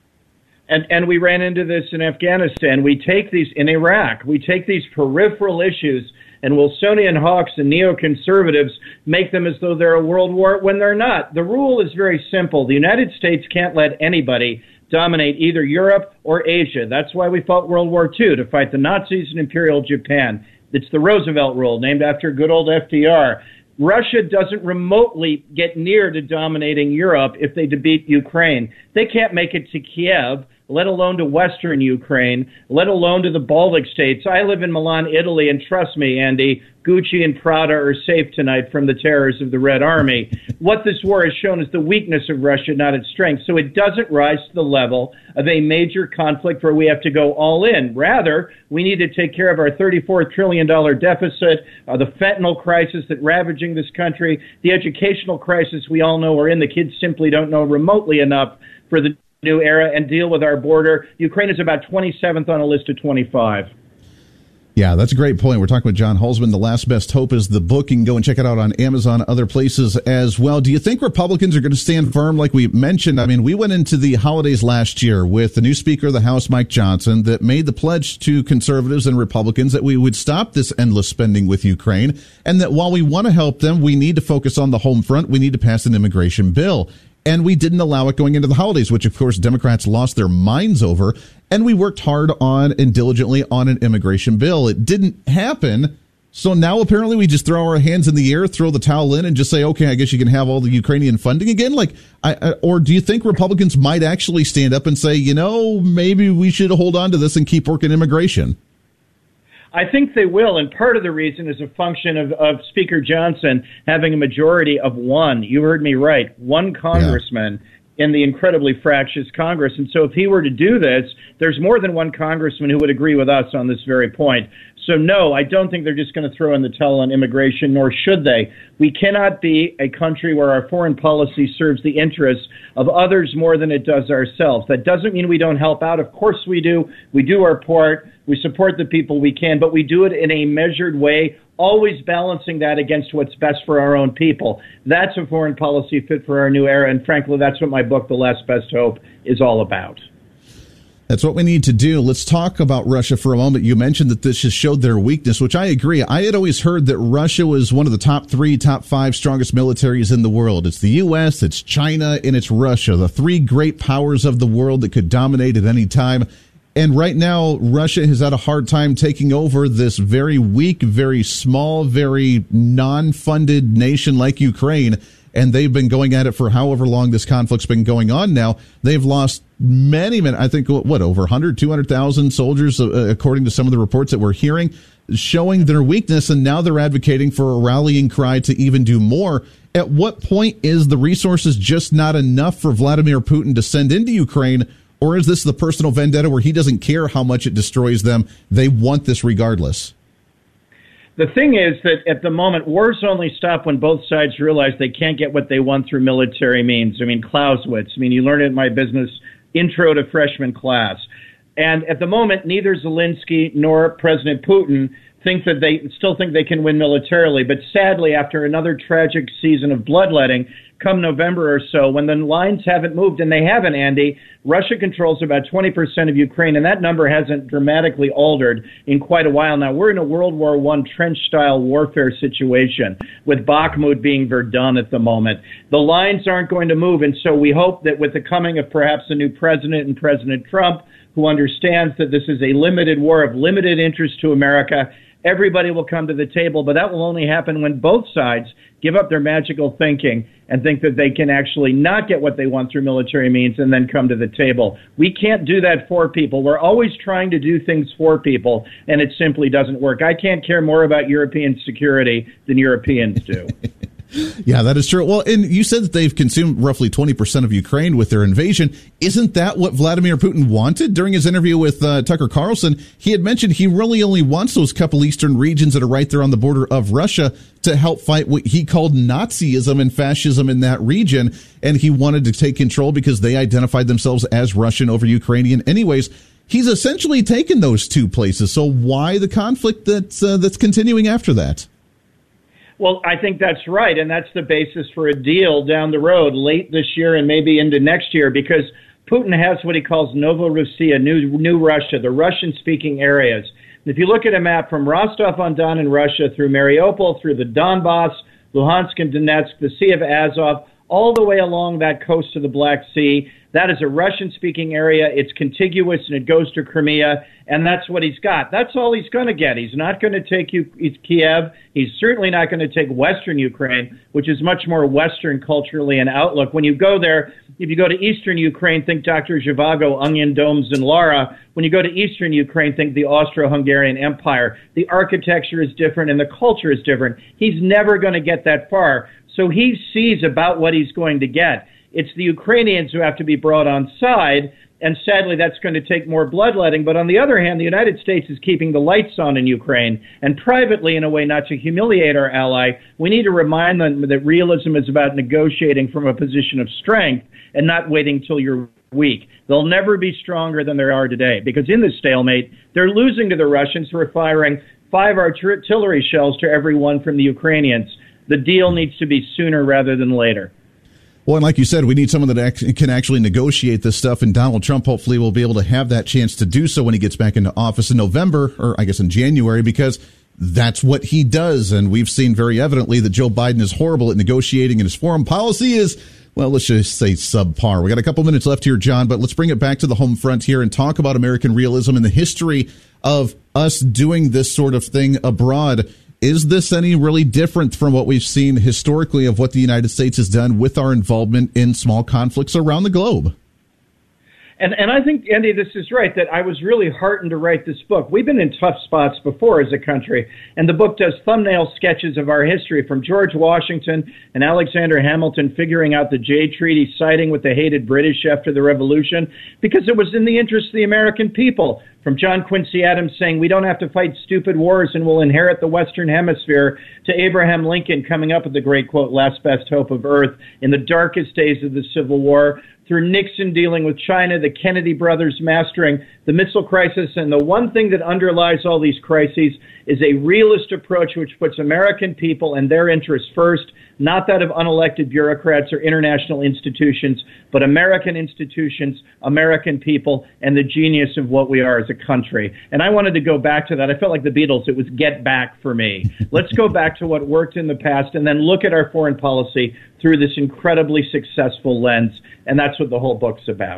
[SPEAKER 14] And, and we ran into this in Afghanistan. We take these in Iraq. We take these peripheral issues, and Wilsonian hawks and neoconservatives make them as though they're a world war when they're not. The rule is very simple. The United States can't let anybody dominate either Europe or Asia. That's why we fought World War Two, to fight the Nazis and Imperial Japan. It's the Roosevelt rule, named after good old F D R. Russia doesn't remotely get near to dominating Europe if they defeat Ukraine. They can't make it to Kiev, let alone to Western Ukraine, let alone to the Baltic states. I live in Milan, Italy, and trust me, Andy, Gucci and Prada are safe tonight from the terrors of the Red Army. What this war has shown is the weakness of Russia, not its strength. So it doesn't rise to the level of a major conflict where we have to go all in. Rather, we need to take care of our thirty-four trillion dollars deficit, uh, the fentanyl crisis that's ravaging this country, the educational crisis we all know we're in. The kids simply don't know remotely enough for the new era, and deal with our border. Ukraine is about twenty-seventh on a list of twenty-five.
[SPEAKER 7] Yeah, that's a great point. We're talking with John Hulsman. The Last Best Hope is the book. You can go and check it out on Amazon, other places as well. Do you think Republicans are going to stand firm like we mentioned? I mean, we went into the holidays last year with the new Speaker of the House, Mike Johnson, that made the pledge to conservatives and Republicans that we would stop this endless spending with Ukraine, and that while we want to help them, we need to focus on the home front. We need to pass an immigration bill. And we didn't allow it going into the holidays, which, of course, Democrats lost their minds over. And we worked hard on and diligently on an immigration bill. It didn't happen. So now apparently we just throw our hands in the air, throw the towel in, and just say, okay, I guess you can have all the Ukrainian funding again. Like, I, I, or do you think Republicans might actually stand up and say, you know, maybe we should hold on to this and keep working immigration?
[SPEAKER 14] I think they will, and part of the reason is a function of, of Speaker Johnson having a majority of one. You heard me right, one congressman yeah. in the incredibly fractious Congress. And so if he were to do this, there's more than one congressman who would agree with us on this very point. So no, I don't think they're just going to throw in the towel on immigration, nor should they. We cannot be a country where our foreign policy serves the interests of others more than it does ourselves. That doesn't mean we don't help out. Of course we do. We do our part. We support the people we can, but we do it in a measured way, always balancing that against what's best for our own people. That's a foreign policy fit for our new era, and frankly, that's what my book, The Last Best Hope, is all about.
[SPEAKER 7] That's what we need to do. Let's talk about Russia for a moment. You mentioned that this has showed their weakness, which I agree. I had always heard that Russia was one of the top three, top five strongest militaries in the world. It's the U S, it's China, and it's Russia, the three great powers of the world that could dominate at any time. And right now, Russia has had a hard time taking over this very weak, very small, very non-funded nation like Ukraine. And they've been going at it for however long this conflict's been going on now. They've lost many, many, I think, what, over one hundred, two hundred thousand soldiers, uh, according to some of the reports that we're hearing, showing their weakness. And now they're advocating for a rallying cry to even do more. At what point is the resources just not enough for Vladimir Putin to send into Ukraine? Or is this the personal vendetta where he doesn't care how much it destroys them? They want this regardless.
[SPEAKER 14] The thing is that at the moment, wars only stop when both sides realize they can't get what they want through military means. I mean, Clausewitz. I mean, you learn it in my business intro to freshman class. And at the moment, neither Zelensky nor President Putin think that they still think they can win militarily. But sadly, after another tragic season of bloodletting, come November or so, when the lines haven't moved, and they haven't, Andy, Russia controls about twenty percent of Ukraine, and that number hasn't dramatically altered in quite a while now. We're in a World War One trench-style warfare situation, with Bakhmut being Verdun at the moment. The lines aren't going to move, and so we hope that with the coming of perhaps a new president and President Trump, who understands that this is a limited war of limited interest to America, everybody will come to the table, but that will only happen when both sides give up their magical thinking and think that they can actually not get what they want through military means and then come to the table. We can't do that for people. We're always trying to do things for people, and it simply doesn't work. I can't care more about European security than Europeans do.
[SPEAKER 7] Yeah, that is true. Well, and you said that they've consumed roughly twenty percent of Ukraine with their invasion. Isn't that what Vladimir Putin wanted? During his interview with uh, Tucker Carlson, he had mentioned he really only wants those couple eastern regions that are right there on the border of Russia to help fight what he called Nazism and fascism in that region. And he wanted to take control because they identified themselves as Russian over Ukrainian anyways. He's essentially taken those two places. So why the conflict that's, uh, that's continuing after that?
[SPEAKER 14] Well, I think that's right, and that's the basis for a deal down the road, late this year and maybe into next year, because Putin has what he calls Novorossiya, New, New Russia, the Russian-speaking areas. And if you look at a map from Rostov-on-Don in Russia through Mariupol, through the Donbass, Luhansk and Donetsk, the Sea of Azov, all the way along that coast of the Black Sea, that is a Russian-speaking area. It's contiguous, and it goes to Crimea, and that's what he's got. That's all he's going to get. He's not going to take U- Kiev. He's certainly not going to take Western Ukraine, which is much more Western culturally and outlook. When you go there, if you go to Eastern Ukraine, think Doctor Zhivago, onion domes, and Lara. When you go to Eastern Ukraine, think the Austro-Hungarian Empire. The architecture is different, and the culture is different. He's never going to get that far. So he sees about what he's going to get. It's the Ukrainians who have to be brought on side, and sadly that's going to take more bloodletting. But on the other hand, the United States is keeping the lights on in Ukraine, and privately, in a way not to humiliate our ally, we need to remind them that realism is about negotiating from a position of strength and not waiting till you're weak. They'll never be stronger than they are today, because in this stalemate, they're losing to the Russians who are firing five artillery shells to every one from the Ukrainians. The deal needs to be sooner rather than later.
[SPEAKER 7] Well, and like you said, we need someone that can actually negotiate this stuff, and Donald Trump hopefully will be able to have that chance to do so when he gets back into office in November, or I guess in January, because that's what he does. And we've seen very evidently that Joe Biden is horrible at negotiating, and his foreign policy is, well, let's just say subpar. We got a couple minutes left here, John, but let's bring it back to the home front here and talk about American realism and the history of us doing this sort of thing abroad. Is this any really different from what we've seen historically of what the United States has done with our involvement in small conflicts around the globe?
[SPEAKER 14] And and I think, Andy, this is right, that I was really heartened to write this book. We've been in tough spots before as a country, and the book does thumbnail sketches of our history, from George Washington and Alexander Hamilton figuring out the Jay Treaty, siding with the hated British after the Revolution, because it was in the interest of the American people. From John Quincy Adams saying we don't have to fight stupid wars and we'll inherit the Western Hemisphere, to Abraham Lincoln coming up with the great quote, last best hope of earth, in the darkest days of the Civil War, through Nixon dealing with China, the Kennedy brothers mastering the missile crisis. And the one thing that underlies all these crises is a realist approach which puts American people and their interests first, not that of unelected bureaucrats or international institutions, but American institutions, American people, and the genius of what we are as a country. And I wanted to go back to that. I felt like the Beatles. It was get back for me. Let's go back to what worked in the past and then look at our foreign policy through this incredibly successful lens. And that's what the whole book's about.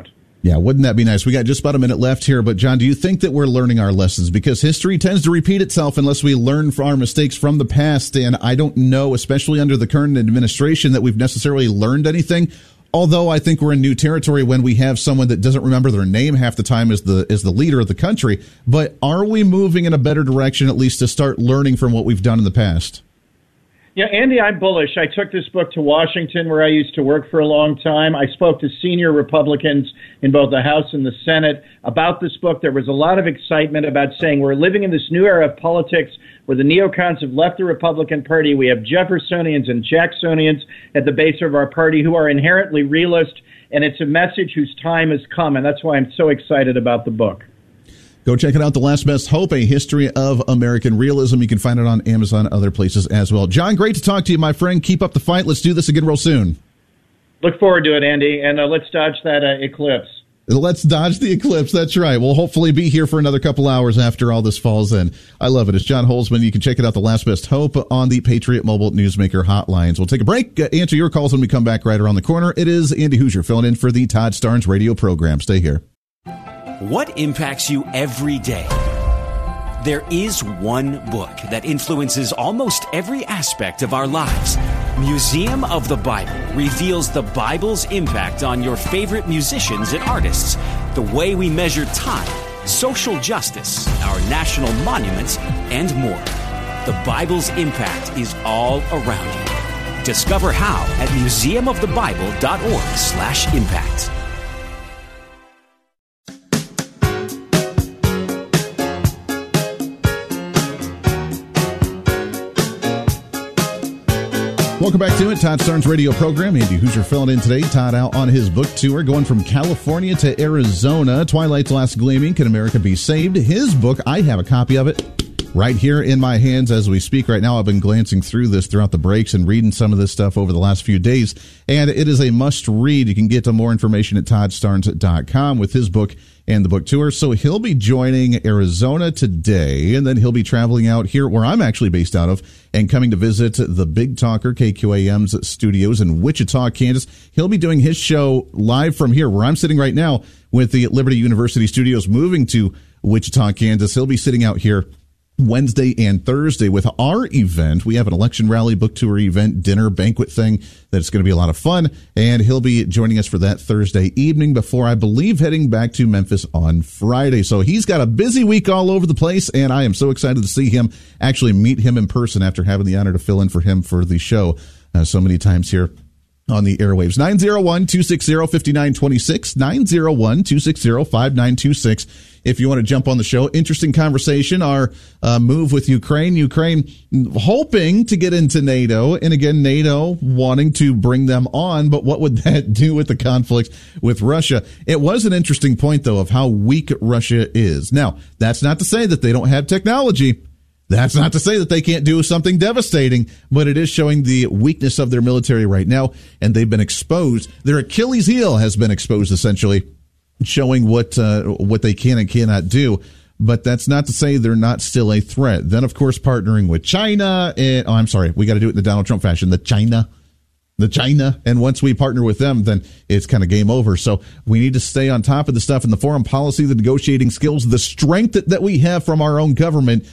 [SPEAKER 7] Yeah, wouldn't that be nice? We got just about a minute left here, but John, do you think that we're learning our lessons? Because history tends to repeat itself unless we learn from our mistakes from the past, and I don't know, especially under the current administration, that we've necessarily learned anything. Although I think we're in new territory when we have someone that doesn't remember their name half the time as the as the leader of the country. But are we moving in a better direction, at least to start learning from what we've done in the past?
[SPEAKER 14] Yeah, Andy, I'm bullish. I took this book to Washington, where I used to work for a long time. I spoke to senior Republicans in both the House and the Senate about this book. There was a lot of excitement about saying we're living in this new era of politics where the neocons have left the Republican Party. We have Jeffersonians and Jacksonians at the base of our party who are inherently realist, and it's a message whose time has come, and that's why I'm so excited about the book.
[SPEAKER 7] Go check it out, The Last Best Hope, A History of American Realism. You can find it on Amazon, other places as well. John, great to talk to you, my friend. Keep up the fight. Let's do this again real soon.
[SPEAKER 14] Look forward to it, Andy, and uh, let's dodge that uh, eclipse.
[SPEAKER 7] Let's dodge the eclipse. That's right. We'll hopefully be here for another couple hours after all this falls in. I love it. It's John Holzman. You can check it out, The Last Best Hope, on the Patriot Mobile Newsmaker hotlines. We'll take a break, uh, answer your calls when we come back right around the corner. It is Andy Hoosier filling in for the Todd Starnes radio program. Stay here.
[SPEAKER 11] What impacts you every day? There is one book that influences almost every aspect of our lives. Museum of the Bible reveals the Bible's impact on your favorite musicians and artists, the way we measure time, social justice, our national monuments, and more. The Bible's impact is all around you. Discover how at museumofthebible.org slash impact.
[SPEAKER 7] Welcome back to it, Todd Starnes radio program. Andy Hoosier filling in today. Todd out on his book tour, going from California to Arizona. Twilight's Last Gleaming, Can America Be Saved? His book, I have a copy of it right here in my hands as we speak right now. I've been glancing through this throughout the breaks and reading some of this stuff over the last few days, and it is a must read. You can get to more information at todd starnes dot com with his book and the book tour. So he'll be joining Arizona today, and then he'll be traveling out here where I'm actually based out of and coming to visit the Big Talker, K Q A M's studios in Wichita, Kansas. He'll be doing his show live from here where I'm sitting right now with the Liberty University studios moving to Wichita, Kansas. He'll be sitting out here Wednesday and Thursday with our event. We have an election rally, book tour event, dinner, banquet thing that's going to be a lot of fun, and he'll be joining us for that Thursday evening before, I believe, heading back to Memphis on Friday. So he's got a busy week all over the place, and I am so excited to see him, actually meet him in person after having the honor to fill in for him for the show uh, so many times here on the airwaves. nine oh one, two six zero, five nine two six, nine oh one, two six zero, five nine two six. If you want to jump on the show, interesting conversation, our uh, move with Ukraine. Ukraine hoping to get into NATO, and again, NATO wanting to bring them on, but what would that do with the conflict with Russia? It was an interesting point, though, of how weak Russia is. Now, that's not to say that they don't have technology. That's not to say that they can't do something devastating, but it is showing the weakness of their military right now, and they've been exposed. Their Achilles heel has been exposed, essentially, showing what uh, what they can and cannot do. But that's not to say they're not still a threat. Then, of course, partnering with China. And, oh, I'm sorry. We got to do it in the Donald Trump fashion. The China. The China. And once we partner with them, then it's kind of game over. So we need to stay on top of the stuff in the foreign policy, the negotiating skills, the strength that, that we have from our own government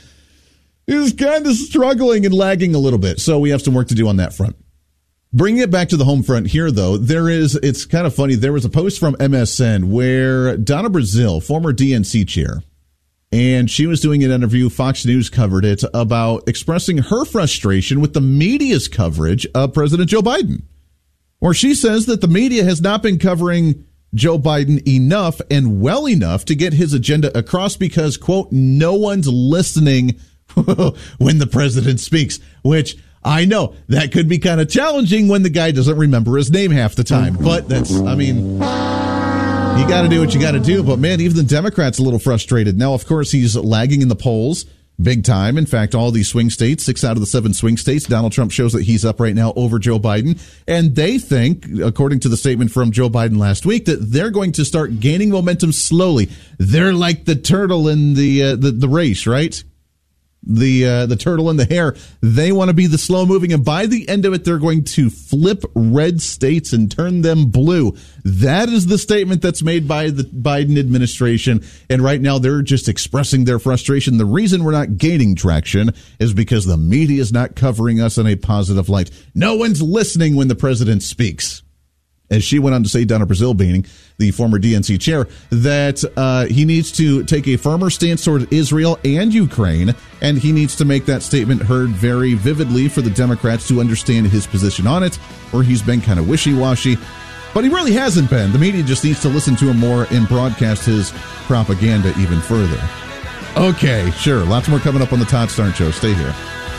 [SPEAKER 7] is kind of struggling and lagging a little bit. So we have some work to do on that front. Bringing it back to the home front here, though, there is, it's kind of funny. There was a post from M S N where Donna Brazile, former D N C chair, and she was doing an interview, Fox News covered it, about expressing her frustration with the media's coverage of President Joe Biden, where she says that the media has not been covering Joe Biden enough and well enough to get his agenda across because, quote, no one's listening when the president speaks, which I know that could be kind of challenging when the guy doesn't remember his name half the time. But that's, I mean, you got to do what you got to do. But, man, even the Democrats a little frustrated. Now, of course, he's lagging in the polls big time. In fact, all these swing states, six out of the seven swing states, Donald Trump shows that he's up right now over Joe Biden. And they think, according to the statement from Joe Biden last week, that they're going to start gaining momentum slowly. They're like the turtle in the uh, the, the race, right? the uh, the turtle and the hare. They want to be the slow moving, and by the end of it, they're going to flip red states and turn them blue. That is the statement that's made by the Biden administration, and right now they're just expressing their frustration. The reason we're not gaining traction is because the media is not covering us in a positive light. No one's listening when the president speaks. As she went on to say, Donna Brazile, the former D N C chair, that uh, he needs to take a firmer stance toward Israel and Ukraine, and he needs to make that statement heard very vividly for the Democrats to understand his position on it, or he's been kind of wishy-washy. But he really hasn't been. The media just needs to listen to him more and broadcast his propaganda even further. Okay, sure. Lots more coming up on the Todd Starnes Show. Stay here.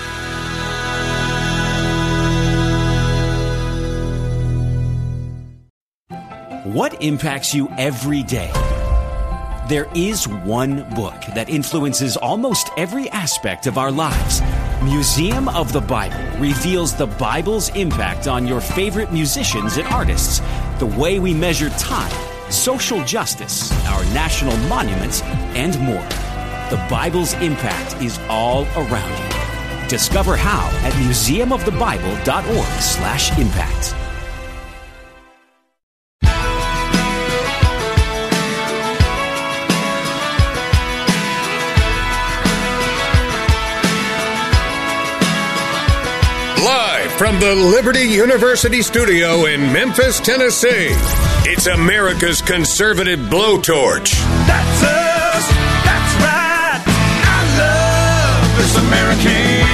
[SPEAKER 11] What impacts you every day? There is one book that influences almost every aspect of our lives. Museum of the Bible reveals the Bible's impact on your favorite musicians and artists, the way we measure time, social justice, our national monuments, and more. The Bible's impact is all around you. Discover how at museum of the bible dot org slash impact.
[SPEAKER 5] Live from the Liberty University studio in Memphis, Tennessee, it's America's conservative blowtorch.
[SPEAKER 6] That's us. That's right. I love this American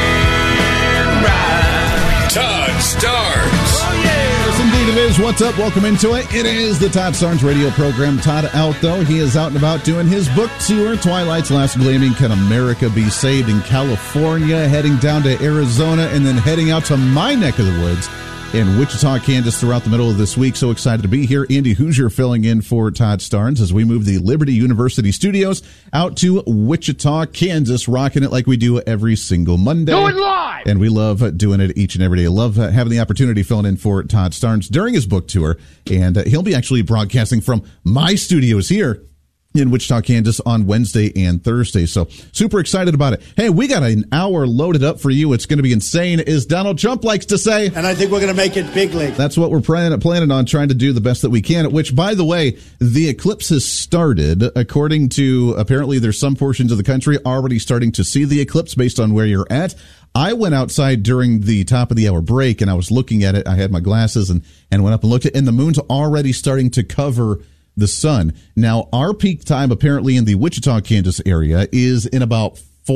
[SPEAKER 6] ride.
[SPEAKER 5] Todd Starnes.
[SPEAKER 6] Oh, yeah.
[SPEAKER 7] Yes, indeed it is. What's up? Welcome into it. It is the Todd Starnes radio program. Todd out, though. He is out and about doing his book tour, Twilight's Last Gleaming, Can America Be Saved, in California, heading down to Arizona, and then heading out to my neck of the woods in Wichita, Kansas throughout the middle of this week. So excited to be here. Andy Hoosier filling in for Todd Starnes as we move the Liberty University studios out to Wichita, Kansas, rocking it like we do every single Monday.
[SPEAKER 6] Do it live!
[SPEAKER 7] And we love doing it each and every day. Love having the opportunity filling in for Todd Starnes during his book tour. And uh, he'll be actually broadcasting from my studios here in Wichita, Kansas on Wednesday and Thursday. So super excited about it. Hey, we got an hour loaded up for you. It's going to be insane, as Donald Trump likes to say.
[SPEAKER 15] And I think we're going to make it big league.
[SPEAKER 7] That's what we're plan- planning on, trying to do the best that we can, which, by the way, the eclipse has started. According to, apparently there's some portions of the country already starting to see the eclipse based on where you're at. I went outside during the top of the hour break and I was looking at it. I had my glasses and, and went up and looked at it, and the moon's already starting to cover the sun. Now, our peak time apparently in the Wichita, Kansas area is in about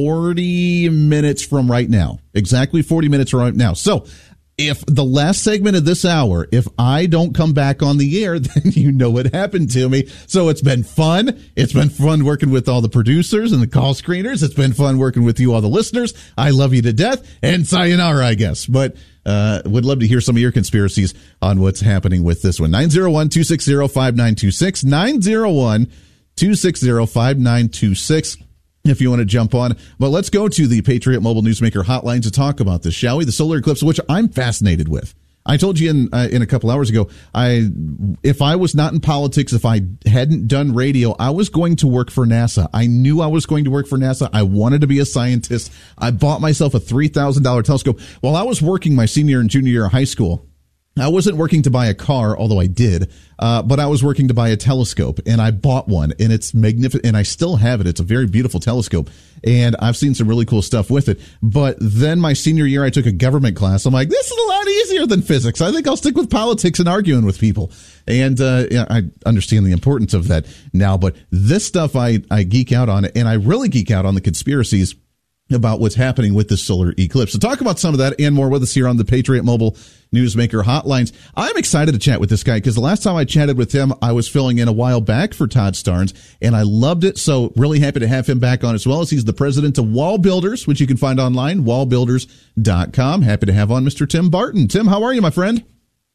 [SPEAKER 7] forty minutes from right now. Exactly forty minutes from right now. So if the last segment of this hour, if I don't come back on the air, then you know what happened to me. So it's been fun. It's been fun working with all the producers and the call screeners. It's been fun working with you, all the listeners. I love you to death. And sayonara, I guess. But Uh, would love to hear some of your conspiracies on what's happening with this one. nine oh one, two six oh, five nine two six. nine oh one, two six oh, five nine two six. If you want to jump on. But let's go to the Patriot Mobile Newsmaker hotline to talk about this, shall we? The solar eclipse, which I'm fascinated with. I told you in uh, in a couple hours ago, I if I was not in politics, if I hadn't done radio, I was going to work for NASA. I knew I was going to work for NASA. I wanted to be a scientist. I bought myself a three thousand dollars telescope. While I was working my senior and junior year of high school, I wasn't working to buy a car, although I did, uh, but I was working to buy a telescope, and I bought one, and it's magnificent, and I still have it. It's a very beautiful telescope, and I've seen some really cool stuff with it. But then my senior year, I took a government class. I'm like, this is a lot easier than physics. I think I'll stick with politics and arguing with people. And uh, yeah, I understand the importance of that now, but this stuff I, I geek out on, and I really geek out on the conspiracies about what's happening with this solar eclipse. So talk about some of that and more with us here on the Patriot Mobile Newsmaker hotlines. I'm excited to chat with this guy because the last time I chatted with him, I was filling in a while back for Todd Starnes, and I loved it. So really happy to have him back on, as well as he's the president of Wall Builders, which you can find online, wall builders dot com. Happy to have on Mister Tim Barton. Tim, how are you, my friend?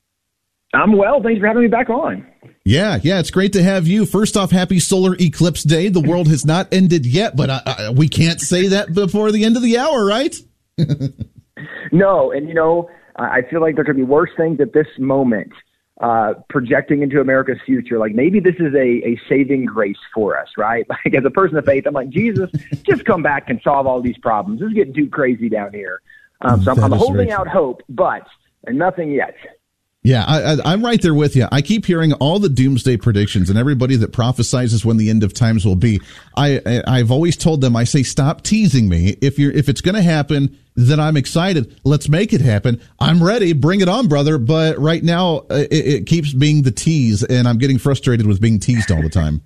[SPEAKER 16] I'm well. Thanks for having me back on.
[SPEAKER 7] Yeah, yeah, it's great to have you. First off, happy solar eclipse day. The world has not ended yet, but uh, uh, we can't say that before the end of the hour, right?
[SPEAKER 16] No, and you know, I feel like there could be worse things at this moment uh, projecting into America's future. Like maybe this is a, a saving grace for us, right? Like as a person of faith, I'm like, Jesus, just come back and solve all these problems. This is getting too crazy down here. Um, so I'm, I'm holding out hope, but nothing yet.
[SPEAKER 7] Yeah, I, I, I'm right there with you. I keep hearing all the doomsday predictions and everybody that prophesizes when the end of times will be. I, I I've always told them, I say, stop teasing me. If you're if it's going to happen, then I'm excited. Let's make it happen. I'm ready. Bring it on, brother. But right now, it, it keeps being the tease, and I'm getting frustrated with being teased all the time.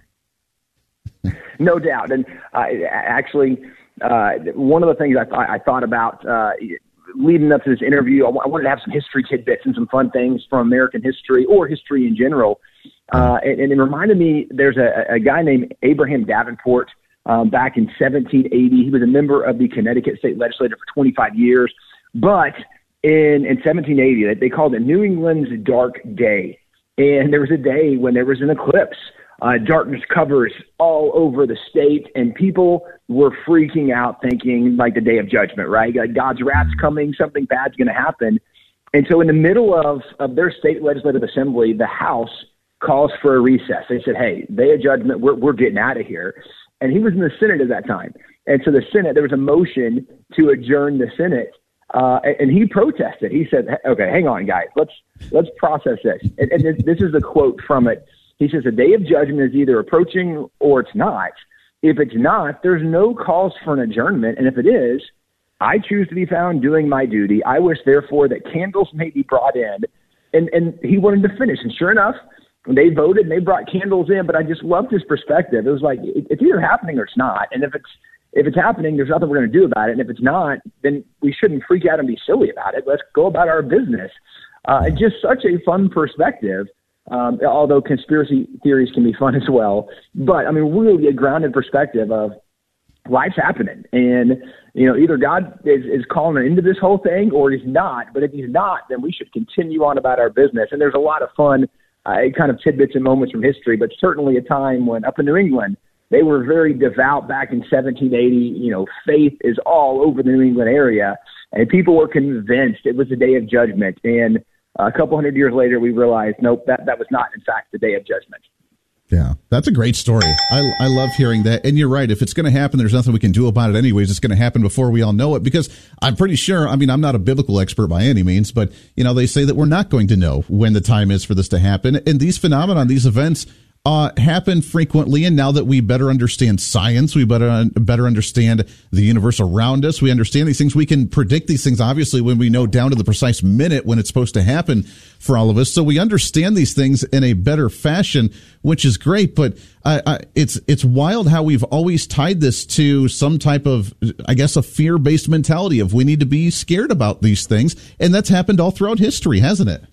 [SPEAKER 16] No doubt. And uh, actually, uh, one of the things I, I thought about uh, leading up to this interview, I, w- I wanted to have some history tidbits and some fun things from American history or history in general. Uh, and, and it reminded me, there's a, a guy named Abraham Davenport um, back in seventeen eighty. He was a member of the Connecticut State Legislature for twenty-five years. But in, in seventeen eighty, they called it New England's Dark Day. And there was a day when there was an eclipse. Uh, darkness covers all over the state, and people were freaking out thinking like the day of judgment, right? Like God's wrath's coming, something bad's going to happen. And so in the middle of, of their state legislative assembly, the House calls for a recess. They said, hey, day of judgment, we're, we're getting out of here. And he was in the Senate at that time. And so the Senate, there was a motion to adjourn the Senate, uh, and, and he protested. He said, okay, hang on, guys, let's let's process this. And, and this, this is the quote from it. He says, the day of judgment is either approaching or it's not. If it's not, there's no cause for an adjournment. And if it is, I choose to be found doing my duty. I wish, therefore, that candles may be brought in. And, and he wanted to finish. And sure enough, they voted and they brought candles in. But I just loved his perspective. It was like, it, it's either happening or it's not. And if it's if it's happening, there's nothing we're going to do about it. And if it's not, then we shouldn't freak out and be silly about it. Let's go about our business. Uh, just such a fun perspective. Um, although conspiracy theories can be fun as well. But, I mean, really a grounded perspective of life's happening. And, you know, either God is, is calling an end to this whole thing or he's not. But if he's not, then we should continue on about our business. And there's a lot of fun uh, kind of tidbits and moments from history, but certainly a time when up in New England, they were very devout back in seventeen eighty. You know, faith is all over the New England area. And people were convinced it was the day of judgment. And Uh, a couple hundred years later, we realized, nope, that, that was not, in fact, the day of judgment.
[SPEAKER 7] Yeah, that's a great story. I, I love hearing that. And you're right. If it's going to happen, there's nothing we can do about it anyways. It's going to happen before we all know it, because I'm pretty sure, I mean, I'm not a biblical expert by any means, but, you know, they say that we're not going to know when the time is for this to happen. And these phenomena, these events, Uh, happen frequently, and now that we better understand science, we better uh, better understand the universe around us, we understand these things, we can predict these things, obviously, when we know down to the precise minute when it's supposed to happen for all of us. So we understand these things in a better fashion, which is great, but uh, uh, it's it's wild how we've always tied this to some type of, I guess, a fear-based mentality of we need to be scared about these things, and that's happened all throughout history, hasn't it?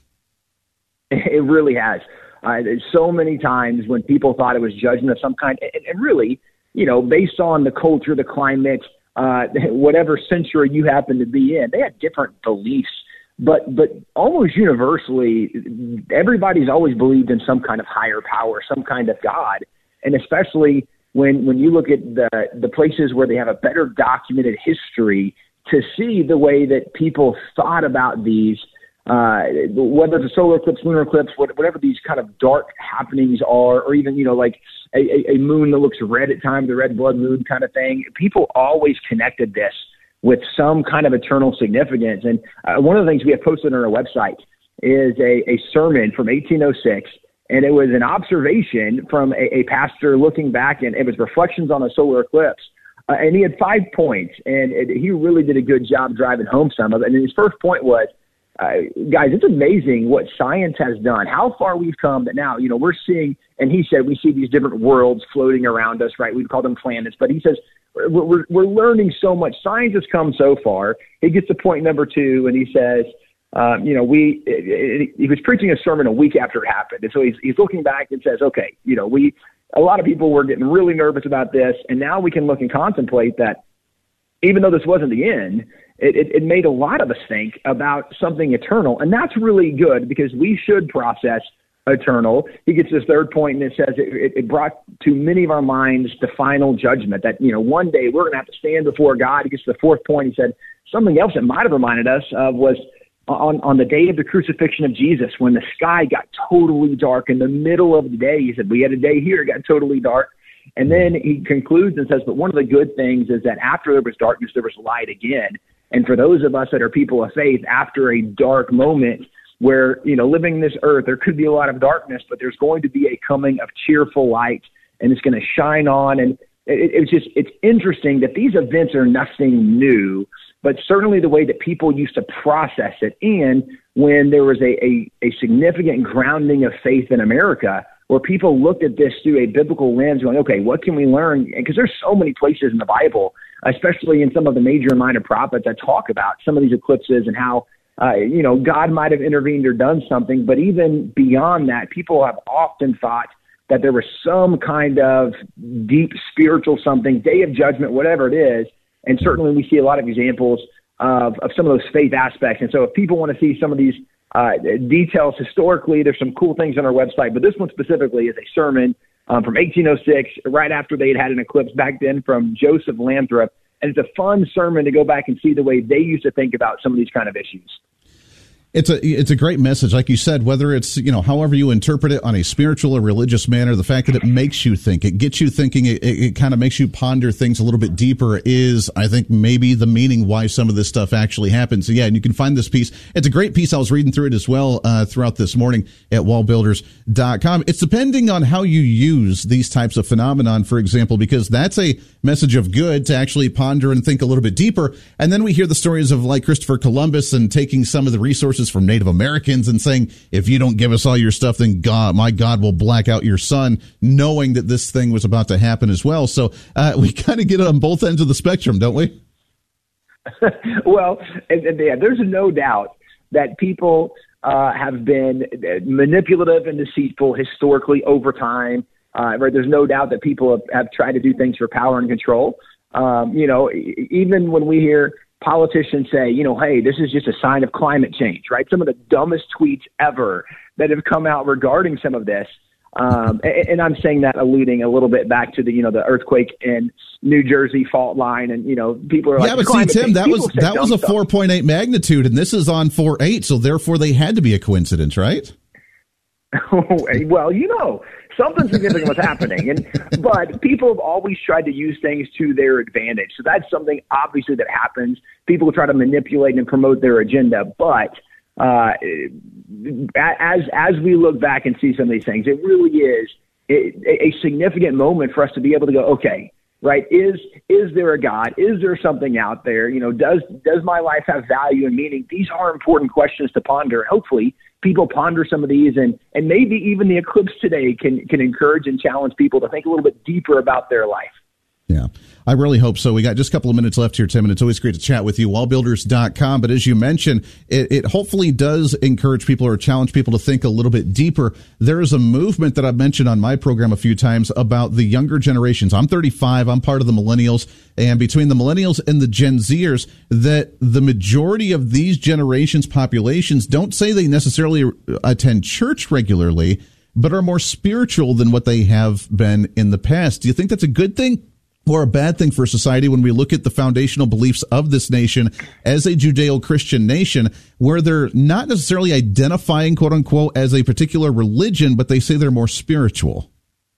[SPEAKER 16] It really has. Uh, there's so many times when people thought it was judgment of some kind, and, and really, you know, based on the culture, the climate, uh, whatever century you happen to be in, they had different beliefs. But but almost universally, everybody's always believed in some kind of higher power, some kind of God, and especially when when you look at the the places where they have a better documented history, to see the way that people thought about these. Uh, whether it's a solar eclipse, lunar eclipse, whatever these kind of dark happenings are, or even, you know, like a, a, a moon that looks red at times, the red blood moon kind of thing, people always connected this with some kind of eternal significance. And uh, one of the things we have posted on our website is a, a sermon from eighteen oh six, and it was an observation from a, a pastor looking back, and it was reflections on a solar eclipse. Uh, and he had five points, and it, he really did a good job driving home some of it. And his first point was, Uh, guys, it's amazing what science has done, how far we've come that now, you know, we're seeing, and he said, we see these different worlds floating around us, right? We'd call them planets, but he says, we're, we're, we're learning so much. Science has come so far. He gets to point number two, and he says, um, you know, we, it, it, he was preaching a sermon a week after it happened. And so he's, he's looking back and says, okay, you know, we, a lot of people were getting really nervous about this. And now we can look and contemplate that even though this wasn't the end, It, it, it made a lot of us think about something eternal. And that's really good because we should process eternal. He gets this third point, and it says it, it brought to many of our minds the final judgment that, you know, one day we're going to have to stand before God. He gets to the fourth point. He said something else that might have reminded us of was on, on the day of the crucifixion of Jesus, when the sky got totally dark in the middle of the day. He said, we had a day here, it got totally dark. And then he concludes and says, but one of the good things is that after there was darkness, there was light again. And for those of us that are people of faith, after a dark moment where, you know, living this earth, there could be a lot of darkness, but there's going to be a coming of cheerful light, and it's going to shine on. And it, it's just, it's interesting that these events are nothing new, but certainly the way that people used to process it. And when there was a, a, a significant grounding of faith in America, where people looked at this through a biblical lens going, okay, what can we learn? Because there's so many places in the Bible, especially in some of the major and minor prophets, that talk about some of these eclipses and how, uh, you know, God might have intervened or done something. But even beyond that, people have often thought that there was some kind of deep spiritual something, day of judgment, whatever it is. And certainly we see a lot of examples of, of some of those faith aspects. And so if people want to see some of these uh, details historically, there's some cool things on our website. But this one specifically is a sermon um, from eighteen oh six, right after they had had an eclipse back then, from Joseph Lathrop. And it's a fun sermon to go back and see the way they used to think about some of these kind of issues.
[SPEAKER 7] It's a it's a great message, like you said, whether it's, you know, however you interpret it on a spiritual or religious manner, the fact that it makes you think, it gets you thinking, it, it, it kind of makes you ponder things a little bit deeper is, I think, maybe the meaning why some of this stuff actually happens. So, yeah, and you can find this piece. It's a great piece. I was reading through it as well uh, throughout this morning at wall builders dot com. It's depending on how you use these types of phenomenon, for example, because that's a message of good to actually ponder and think a little bit deeper. And then we hear the stories of, like, Christopher Columbus and taking some of the resources from Native Americans and saying, if you don't give us all your stuff, then God, my God will black out your sun, knowing that this thing was about to happen as well. So uh, we kind of get it on both ends of the spectrum, don't we?
[SPEAKER 16] Well, and, and yeah, there's no doubt that people uh, have been manipulative and deceitful historically over time. Uh, right? There's no doubt that people have, have tried to do things for power and control. Um, you know, even when we hear politicians say, you know, hey, this is just a sign of climate change, right? Some of the dumbest tweets ever that have come out regarding some of this. Um, and, and I'm saying that alluding a little bit back to the, you know, the earthquake in New Jersey fault line. And, you know, people are like,
[SPEAKER 7] yeah, but see, Tim,
[SPEAKER 16] change.
[SPEAKER 7] that
[SPEAKER 16] People
[SPEAKER 7] was, that was a four point eight magnitude, and this is on four point eight. So therefore they had to be a coincidence, right?
[SPEAKER 16] Well, you know, something significant was happening, and but people have always tried to use things to their advantage. So that's something obviously that happens. People try to manipulate and promote their agenda, but uh, as as we look back and see some of these things, it really is a, a significant moment for us to be able to go, okay, right? Is is there a God? Is there something out there? You know, does does my life have value and meaning? These are important questions to ponder. Hopefully, people ponder some of these, and, and maybe even the eclipse today can, can encourage and challenge people to think a little bit deeper about their life.
[SPEAKER 7] Yeah, I really hope so. We got just a couple of minutes left here, Tim, and it's always great to chat with you, wall builders dot com. But as you mentioned, it, it hopefully does encourage people or challenge people to think a little bit deeper. There is a movement that I've mentioned on my program a few times about the younger generations. I'm thirty-five. I'm part of the millennials. And between the millennials and the Gen Zers, that the majority of these generations' populations don't say they necessarily attend church regularly, but are more spiritual than what they have been in the past. Do you think that's a good thing or a bad thing for society when we look at the foundational beliefs of this nation as a Judeo-Christian nation, where they're not necessarily identifying, quote unquote, as a particular religion, but they say they're more spiritual?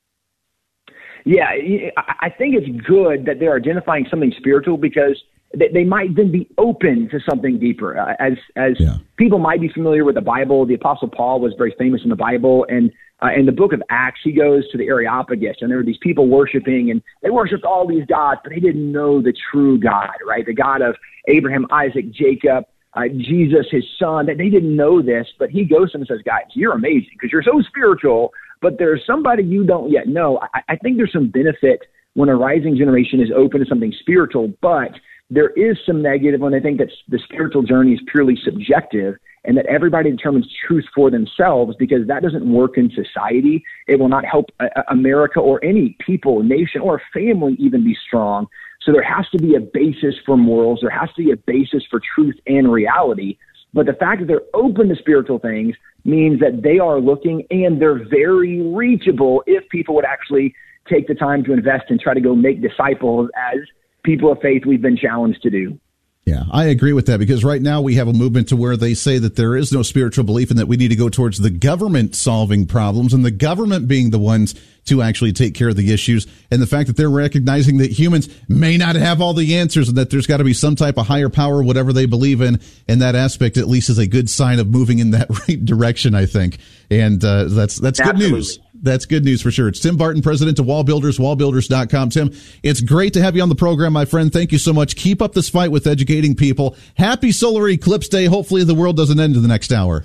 [SPEAKER 16] Yeah, I think it's good that they're identifying something spiritual, because they might then be open to something deeper. Uh, as as yeah. people might be familiar with the Bible, the Apostle Paul was very famous in the Bible, and uh, in the book of Acts, he goes to the Areopagus, and there were these people worshiping, and they worshiped all these gods, but they didn't know the true God, right? The God of Abraham, Isaac, Jacob, uh, Jesus, his son. That they didn't know this, but he goes to them and says, guys, you're amazing because you're so spiritual, but there's somebody you don't yet know. I, I think there's some benefit when a rising generation is open to something spiritual, but there is some negative when they think that the spiritual journey is purely subjective and that everybody determines truth for themselves, because that doesn't work in society. It will not help uh, America or any people, nation, or family even be strong. So there has to be a basis for morals. There has to be a basis for truth and reality. But the fact that they're open to spiritual things means that they are looking, and they're very reachable if people would actually take the time to invest and try to go make disciples, as people of faith we've been challenged to do.
[SPEAKER 7] Yeah, I agree with that, because right now we have a movement to where they say that there is no spiritual belief and that we need to go towards the government solving problems and the government being the ones to actually take care of the issues. And the fact that they're recognizing that humans may not have all the answers and that there's got to be some type of higher power, whatever they believe in, and that aspect at least is a good sign of moving in that right direction, I think. And uh, that's that's Absolutely. good news. That's good news for sure. It's Tim Barton, president of Wall Builders, wall builders dot com. Tim, it's great to have you on the program, my friend. Thank you so much. Keep up this fight with educating people. Happy Solar Eclipse Day. Hopefully the world doesn't end in the next hour.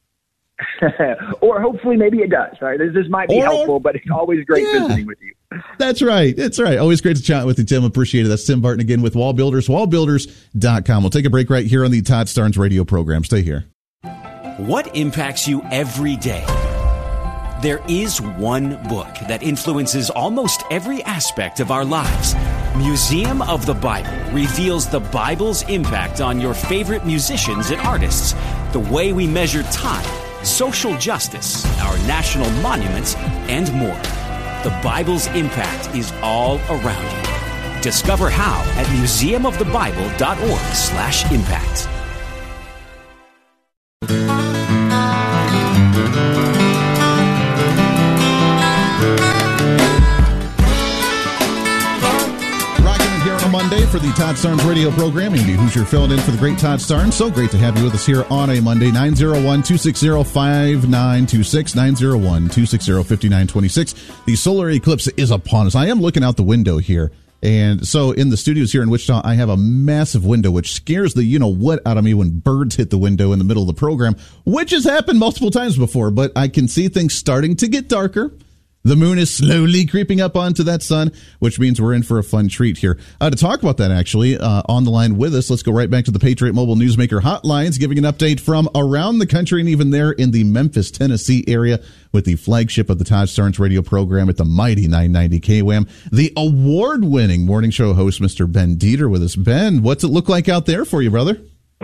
[SPEAKER 16] Or hopefully maybe it does. Right? This, this might be or, helpful, but it's always great yeah, visiting with you.
[SPEAKER 7] That's right. It's right. Always great to chat with you, Tim. Appreciate it. That's Tim Barton again with Wall Builders, wall builders dot com. We'll take a break right here on the Todd Starnes radio program. Stay here.
[SPEAKER 11] What impacts you every day? There is one book that influences almost every aspect of our lives. Museum of the Bible reveals the Bible's impact on your favorite musicians and artists, the way we measure time, social justice, our national monuments, and more. The Bible's impact is all around you. Discover how at museum of the bible dot org slash impact.
[SPEAKER 7] Monday for the Todd Starnes radio program. Andy Hoosier filling in for the great Todd Starnes. So great to have you with us here on a Monday. nine oh one, two six oh, five nine two six, nine oh one, two six oh, five nine two six. The solar eclipse is upon us. I am looking out the window here. And so in the studios here in Wichita, I have a massive window, which scares the you-know-what out of me when birds hit the window in the middle of the program, which has happened multiple times before. But I can see things starting to get darker. The moon is slowly creeping up onto that sun, which means we're in for a fun treat here. Uh, to talk about that, actually, uh, on the line with us, let's go right back to the Patriot Mobile Newsmaker hotlines, giving an update from around the country and even there in the Memphis, Tennessee area with the flagship of the Todd Starnes radio program at the mighty nine ninety K W A M, the award-winning morning show host, Mister Ben Dieter, with us. Ben, what's it look like out there for you, brother?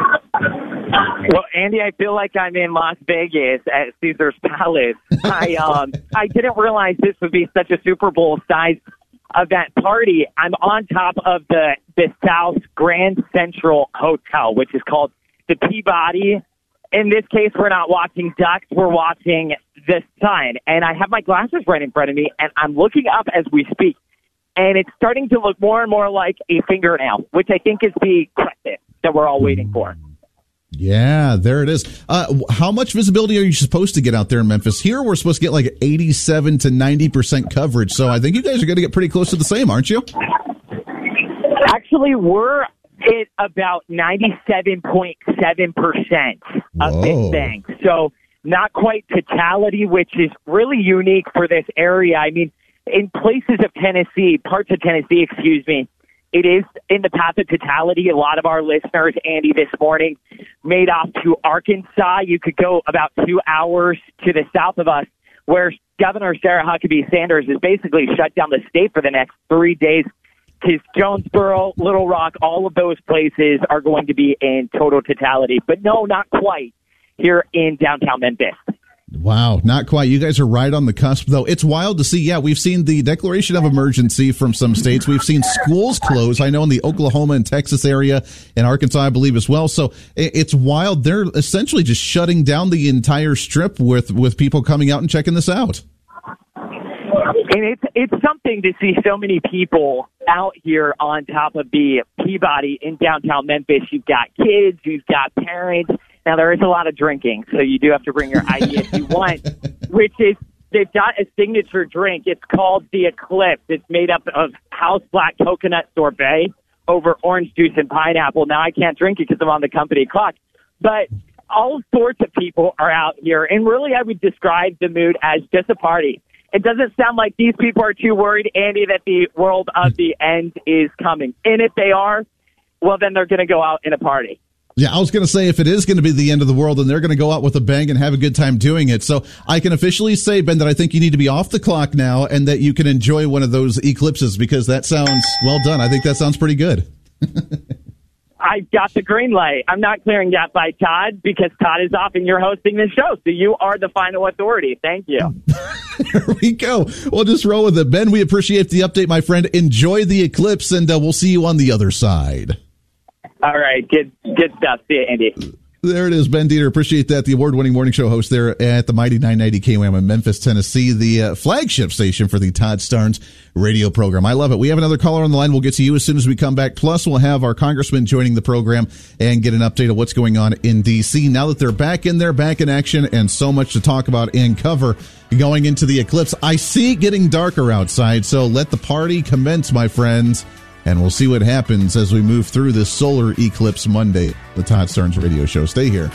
[SPEAKER 17] Well, Andy, I feel like I'm in Las Vegas at Caesar's Palace. I um I didn't realize this would be such a Super Bowl size event party. I'm on top of the the South Grand Central Hotel, which is called the Peabody. In this case, we're not watching ducks, we're watching the sun. And I have my glasses right in front of me, and I'm looking up as we speak. And it's starting to look more and more like a fingernail, which I think is the crescent that we're all waiting for.
[SPEAKER 7] Yeah, there it is. Uh, how much visibility are you supposed to get out there in Memphis? Here, we're supposed to get like eighty-seven to ninety percent coverage. So I think you guys are going to get pretty close to the same, aren't you?
[SPEAKER 17] Actually, we're at about ninety-seven point seven percent of
[SPEAKER 7] Whoa.
[SPEAKER 17] this thing. So not quite totality, which is really unique for this area. I mean, in places of Tennessee, parts of Tennessee, excuse me, it is in the path of totality. A lot of our listeners, Andy, this morning made off to Arkansas. You could go about two hours to the south of us, where Governor Sarah Huckabee Sanders has basically shut down the state for the next three days. Because Jonesboro, Little Rock, all of those places are going to be in total totality. But no, not quite here in downtown Memphis.
[SPEAKER 7] Wow, not quite. You guys are right on the cusp, though. It's wild to see. Yeah, we've seen the declaration of emergency from some states. We've seen schools close. I know in the Oklahoma and Texas area, and Arkansas, I believe, as well. So it's wild. They're essentially just shutting down the entire strip with, with people coming out and checking this out.
[SPEAKER 17] And it's it's something to see so many people out here on top of the Peabody in downtown Memphis. You've got kids, you've got parents. Now, there is a lot of drinking, so you do have to bring your I D if you want, which is, they've got a signature drink. It's called the Eclipse. It's made up of house black coconut sorbet over orange juice and pineapple. Now, I can't drink it because I'm on the company clock, but all sorts of people are out here, and really I would describe the mood as just a party. It doesn't sound like these people are too worried, Andy, that the world of the end is coming. And if they are, well, then they're going to go out in a party.
[SPEAKER 7] Yeah, I was going to say, if it is going to be the end of the world, then they're going to go out with a bang and have a good time doing it. So I can officially say, Ben, that I think you need to be off the clock now and that you can enjoy one of those eclipses, because that sounds well done. I think that sounds pretty good.
[SPEAKER 17] I've got the green light. I'm not clearing that by Todd, because Todd is off and you're hosting this show. So you are the final authority. Thank you.
[SPEAKER 7] There we go. We'll just roll with it. Ben, we appreciate the update, my friend. Enjoy the eclipse, and uh, we'll see you on the other side.
[SPEAKER 17] All right. Good, good stuff. See you, Andy.
[SPEAKER 7] There it is, Ben Dieter. Appreciate that. The award-winning morning show host there at the Mighty nine ninety K W A M in Memphis, Tennessee, the uh, flagship station for the Todd Starnes radio program. I love it. We have another caller on the line. We'll get to you as soon as we come back. Plus, we'll have our congressman joining the program and get an update of what's going on in D C now that they're back in there, back in action, and so much to talk about and cover going into the eclipse. I see it getting darker outside, so let the party commence, my friends. And we'll see what happens as we move through this solar eclipse Monday, the Todd Starnes radio show. Stay here.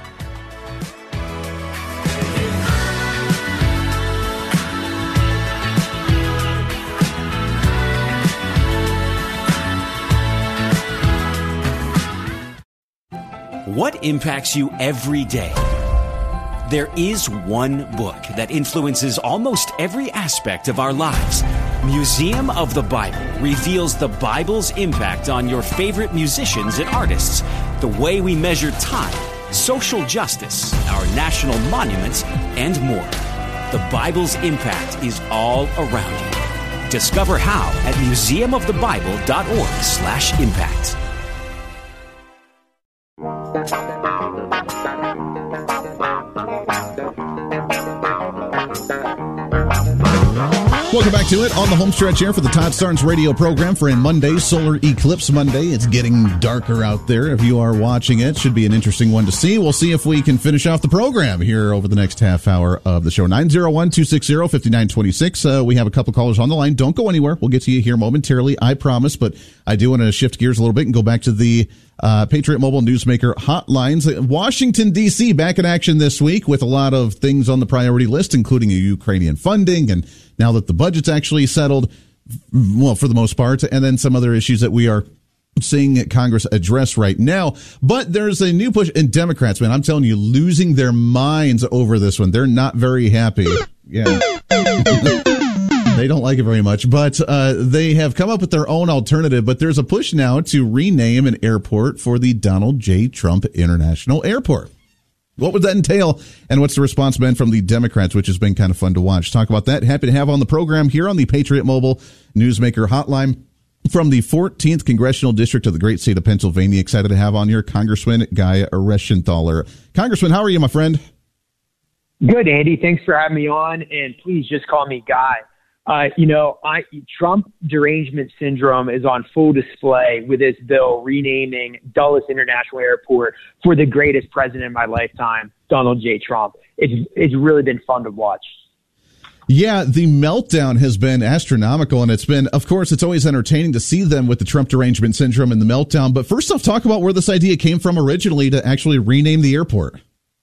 [SPEAKER 11] What impacts you every day? There is one book that influences almost every aspect of our lives. Museum of the Bible reveals the Bible's impact on your favorite musicians and artists, the way we measure time, social justice, our national monuments, and more. The Bible's impact is all around you. Discover how at museum of the bible dot org slash impact.
[SPEAKER 7] Welcome back to it on the home stretch here for the Todd Starnes radio program for a Monday, Solar Eclipse Monday. It's getting darker out there. If you are watching it, should be an interesting one to see. We'll see if we can finish off the program here over the next half hour of the show. nine oh one, two six zero, five nine two six. Uh, we have a couple callers on the line. Don't go anywhere. We'll get to you here momentarily, I promise. But I do want to shift gears a little bit and go back to the uh, Patriot Mobile Newsmaker hotlines. Washington, D C back in action this week with a lot of things on the priority list, including Ukrainian funding, and now that the budget's actually settled, well, for the most part, and then some other issues that we are seeing Congress address right now. But there's a new push, and Democrats, man, I'm telling you, losing their minds over this one. They're not very happy. Yeah. They don't like it very much, but uh, they have come up with their own alternative. But there's a push now to rename an airport for the Donald J. Trump International Airport. What would that entail, and what's the response been from the Democrats, which has been kind of fun to watch? Talk about that. Happy to have on the program here on the Patriot Mobile Newsmaker hotline from the fourteenth Congressional District of the great state of Pennsylvania. Excited to have on here Congressman Guy Reschenthaler. Congressman, how are you, my friend?
[SPEAKER 17] Good, Andy. Thanks for having me on, and please just call me Guy. Uh, you know, I, Trump derangement syndrome is on full display with this bill renaming Dulles International Airport for the greatest president in my lifetime, Donald J. Trump. It's it's really been fun to watch.
[SPEAKER 7] Yeah, the meltdown has been astronomical, and it's been, of course, it's always entertaining to see them with the Trump derangement syndrome and the meltdown. But first off, talk about where this idea came from originally to actually rename the airport.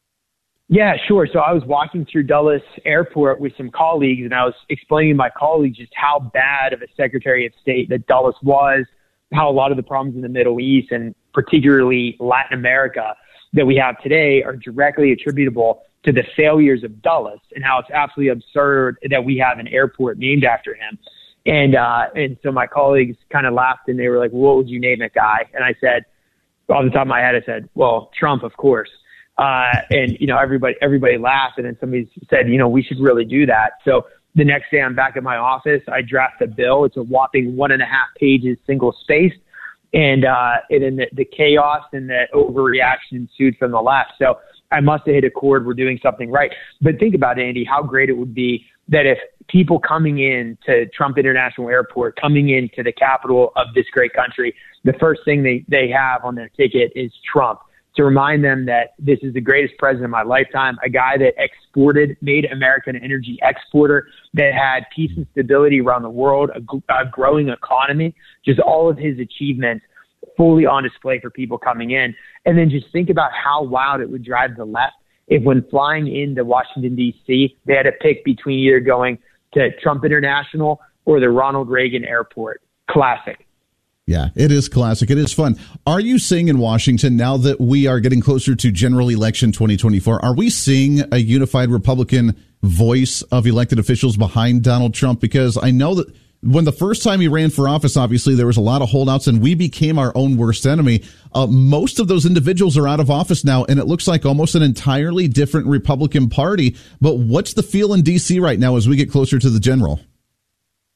[SPEAKER 17] Yeah, sure. So I was walking through Dulles Airport with some colleagues, and I was explaining to my colleagues just how bad of a Secretary of State that Dulles was, how a lot of the problems in the Middle East and particularly Latin America that we have today are directly attributable to the failures of Dulles, and how it's absolutely absurd that we have an airport named after him. And uh, and so my colleagues kind of laughed, and they were like, "What would you name it, Guy?" And I said, off the top of my head, I said, "Well, Trump, of course." Uh, and, you know, everybody, everybody laughed, and then somebody said, you know, we should really do that. So the next day I'm back at my office, I draft a bill. It's a whopping one and a half pages, single spaced. And, uh, and then the, the chaos and the overreaction ensued from the left. So I must have hit a chord. We're doing something right. But think about it, Andy, how great it would be that if people coming in to Trump International Airport, coming into the capital of this great country, the first thing they, they have on their ticket is Trump, to remind them that this is the greatest president of my lifetime, a guy that exported, made America an energy exporter, that had peace and stability around the world, a, a growing economy, just all of his achievements fully on display for people coming in. And then just think about how wild it would drive the left if, when flying into Washington, D C, they had to pick between either going to Trump International or the Ronald Reagan Airport. Classic.
[SPEAKER 7] Yeah, it is classic. It is fun. Are you seeing in Washington, now that we are getting closer to general election twenty twenty-four, are we seeing a unified Republican voice of elected officials behind Donald Trump? Because I know that when the first time he ran for office, obviously there was a lot of holdouts and we became our own worst enemy. Uh, most of those individuals are out of office now, and it looks like almost an entirely different Republican Party. But what's the feel in D C right now as we get closer to the general?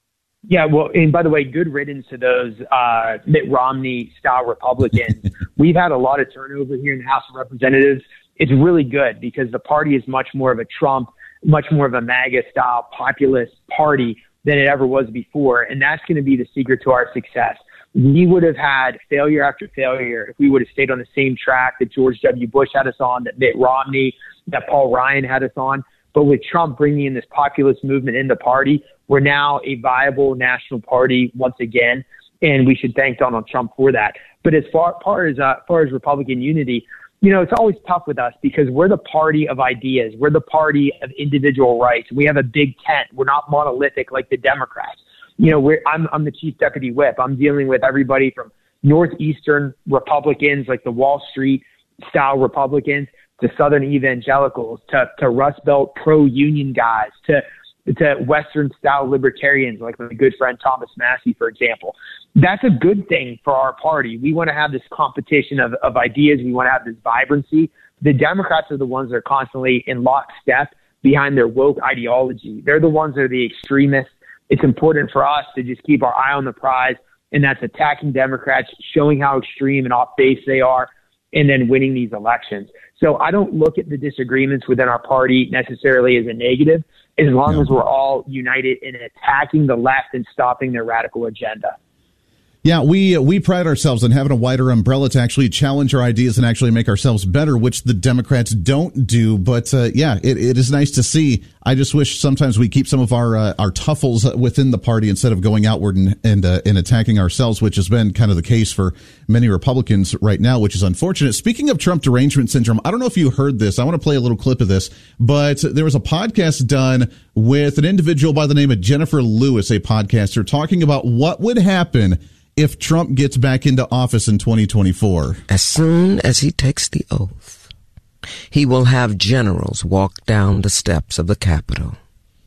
[SPEAKER 16] Yeah, well, and by the way, good riddance to those uh, Mitt Romney-style Republicans. We've had a lot of turnover here in the House of Representatives. It's really good because the party is much more of a Trump, much more of a MAGA-style populist party than it ever was before, and that's going to be the secret to our success. We would have had failure after failure if we would have stayed on the same track that George W. Bush had us on, that Mitt Romney, that Paul Ryan had us on. But with Trump bringing in this populist movement in the party, we're now a viable national party once again, and we should thank Donald Trump for that. But as far, far as uh, far as Republican unity, you know, it's always tough with us because we're the party of ideas. We're the party of individual rights. We have a big tent. We're not monolithic like the Democrats. You know, we're, I'm, I'm the chief deputy whip. I'm dealing with everybody from Northeastern Republicans, like the Wall Street style Republicans, to Southern evangelicals, to, to Rust Belt pro-union guys, to to Western style libertarians, like my good friend Thomas Massey, for example. That's a good thing for our party. We want to have this competition of, of ideas. We want to have this vibrancy. The Democrats are the ones that are constantly in lockstep behind their woke ideology. They're the ones that are the extremists. It's important for us to just keep our eye on the prize, and that's attacking Democrats, showing how extreme and off base they are, and then winning these elections. So I don't look at the disagreements within our party necessarily as a negative, as long no. as we're all united in attacking the left and stopping their radical agenda.
[SPEAKER 7] Yeah, we we pride ourselves on having a wider umbrella to actually challenge our ideas and actually make ourselves better, which the Democrats don't do. But uh, yeah, it, it is nice to see. I just wish sometimes we keep some of our uh, our tuffles within the party instead of going outward and and, uh, and attacking ourselves, which has been kind of the case for many Republicans right now, which is unfortunate. Speaking of Trump derangement syndrome, I don't know if you heard this. I want to play a little clip of this, but there was a podcast done with an individual by the name of Jennifer Lewis, a podcaster, talking about what would happen if Trump gets back into office in twenty twenty-four.
[SPEAKER 12] As soon as he takes the oath, he will have generals walk down the steps of the Capitol.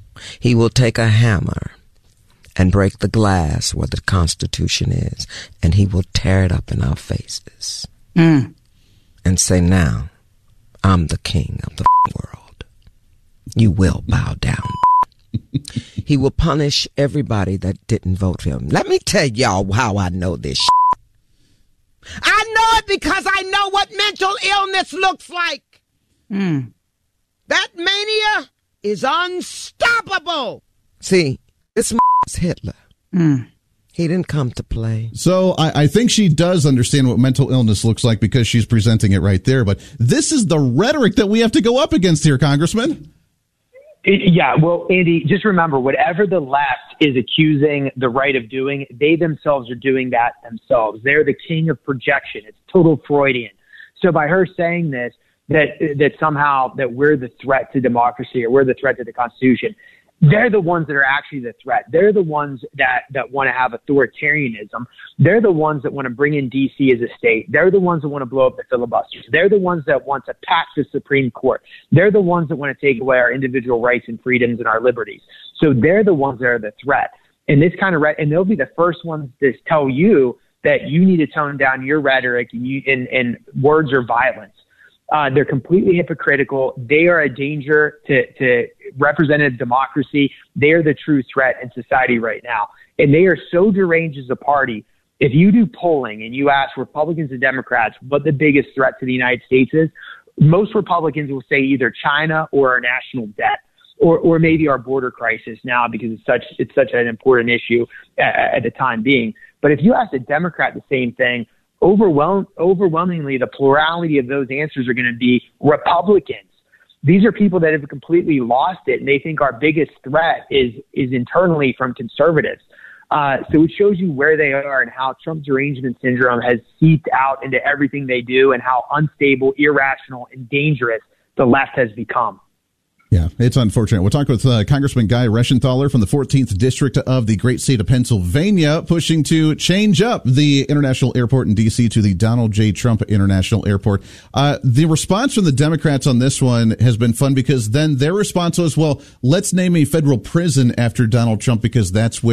[SPEAKER 12] He will take a hammer and break the glass where the Constitution is, and he will tear it up in our faces
[SPEAKER 13] mm.
[SPEAKER 12] and say, now, I'm the king of the world. You will bow down. He will punish everybody that didn't vote for him. Let me tell y'all how I know this shit. I know it because I know what mental illness looks like.
[SPEAKER 13] Mm.
[SPEAKER 12] That mania is unstoppable. See, this is Hitler.
[SPEAKER 13] Mm.
[SPEAKER 12] He didn't come to play.
[SPEAKER 7] So I, I think she does understand what mental illness looks like because she's presenting it right there. But this is the rhetoric that we have to go up against here, Congressman.
[SPEAKER 16] It, yeah, well, Andy, just remember, whatever the left is accusing the right of doing, they themselves are doing that themselves. They're the king of projection. It's total Freudian. So by her saying this, that that somehow that we're the threat to democracy or we're the threat to the Constitution, they're the ones that are actually the threat. They're the ones that, that want to have authoritarianism. They're the ones that want to bring in D C as a state. They're the ones that want to blow up the filibusters. They're the ones that want to pack the Supreme Court. They're the ones that want to take away our individual rights and freedoms and our liberties. So they're the ones that are the threat. And this kind of re- and they'll be the first ones to tell you that you need to tone down your rhetoric and, you, and, and words or violence. Uh, they're completely hypocritical. They are a danger to, to representative democracy. They are the true threat in society right now. And they are so deranged as a party. If you do polling and you ask Republicans and Democrats what the biggest threat to the United States is, most Republicans will say either China or our national debt or, or maybe our border crisis now because it's such, it's such an important issue at, at the time being. But if you ask a Democrat the same thing, Overwhelm, overwhelmingly, the plurality of those answers are going to be Republicans. These are people that have completely lost it, and they think our biggest threat is is internally from conservatives. Uh, so it shows you where they are and how Trump derangement syndrome has seeped out into everything they do and how unstable, irrational, and dangerous the left has become.
[SPEAKER 7] Yeah, it's unfortunate. We'll talk with uh, Congressman Guy Reschenthaler from the fourteenth District of the great state of Pennsylvania, pushing to change up the international airport in D C to the Donald J. Trump International Airport. Uh, the response from the Democrats on this one has been fun because then their response was, well, let's name a federal prison after Donald Trump because that's where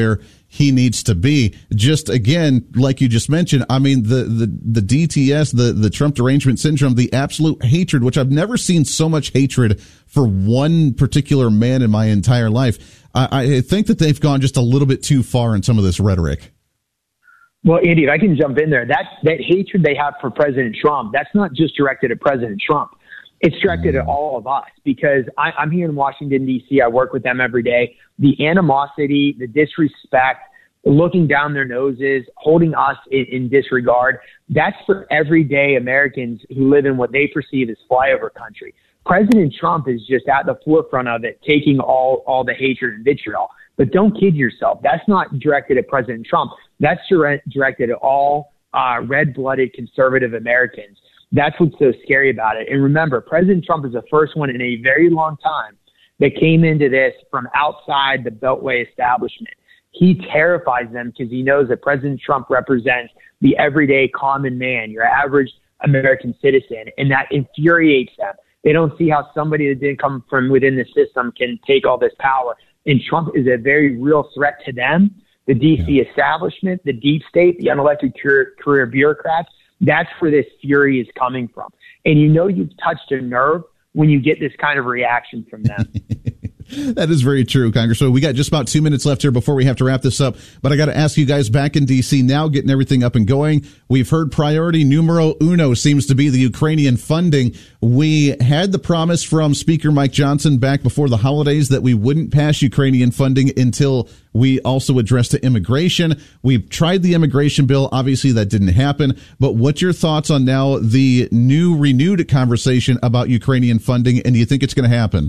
[SPEAKER 7] he needs to be. Just again, like you just mentioned, I mean, the, the, the D T S, the, the Trump derangement syndrome, the absolute hatred, which I've never seen so much hatred for one particular man in my entire life. I, I think that they've gone just a little bit too far in some of this rhetoric.
[SPEAKER 16] Well, Andy, if I can jump in there, that, that hatred they have for President Trump, that's not just directed at President Trump. It's directed mm. at all of us, because I, I'm here in Washington, D C. I work with them every day. The animosity, the disrespect, looking down their noses, holding us in, in disregard, that's for everyday Americans who live in what they perceive as flyover country. President Trump is just at the forefront of it, taking all, all the hatred and vitriol. But don't kid yourself. That's not directed at President Trump. That's direct, directed at all uh, red-blooded conservative Americans. That's what's so scary about it. And remember, President Trump is the first one in a very long time that came into this from outside the Beltway establishment. He terrifies them because he knows that President Trump represents the everyday common man, your average American citizen, and that infuriates them. They don't see how somebody that didn't come from within the system can take all this power. And Trump is a very real threat to them, the D C yeah. establishment, the deep state, the unelected career, career bureaucrats. That's where this fury is coming from. And you know you've touched a nerve when you get this kind of reaction from them.
[SPEAKER 7] That is very true, Congressman. We got just about two minutes left here before we have to wrap this up. But I got to ask you guys, back in D C now, getting everything up and going. We've heard priority numero uno seems to be the Ukrainian funding. We had the promise from Speaker Mike Johnson back before the holidays that we wouldn't pass Ukrainian funding until we also addressed the immigration. We've tried the immigration bill. Obviously, that didn't happen. But what's your thoughts on now the new renewed conversation about Ukrainian funding? And do you think it's going to happen?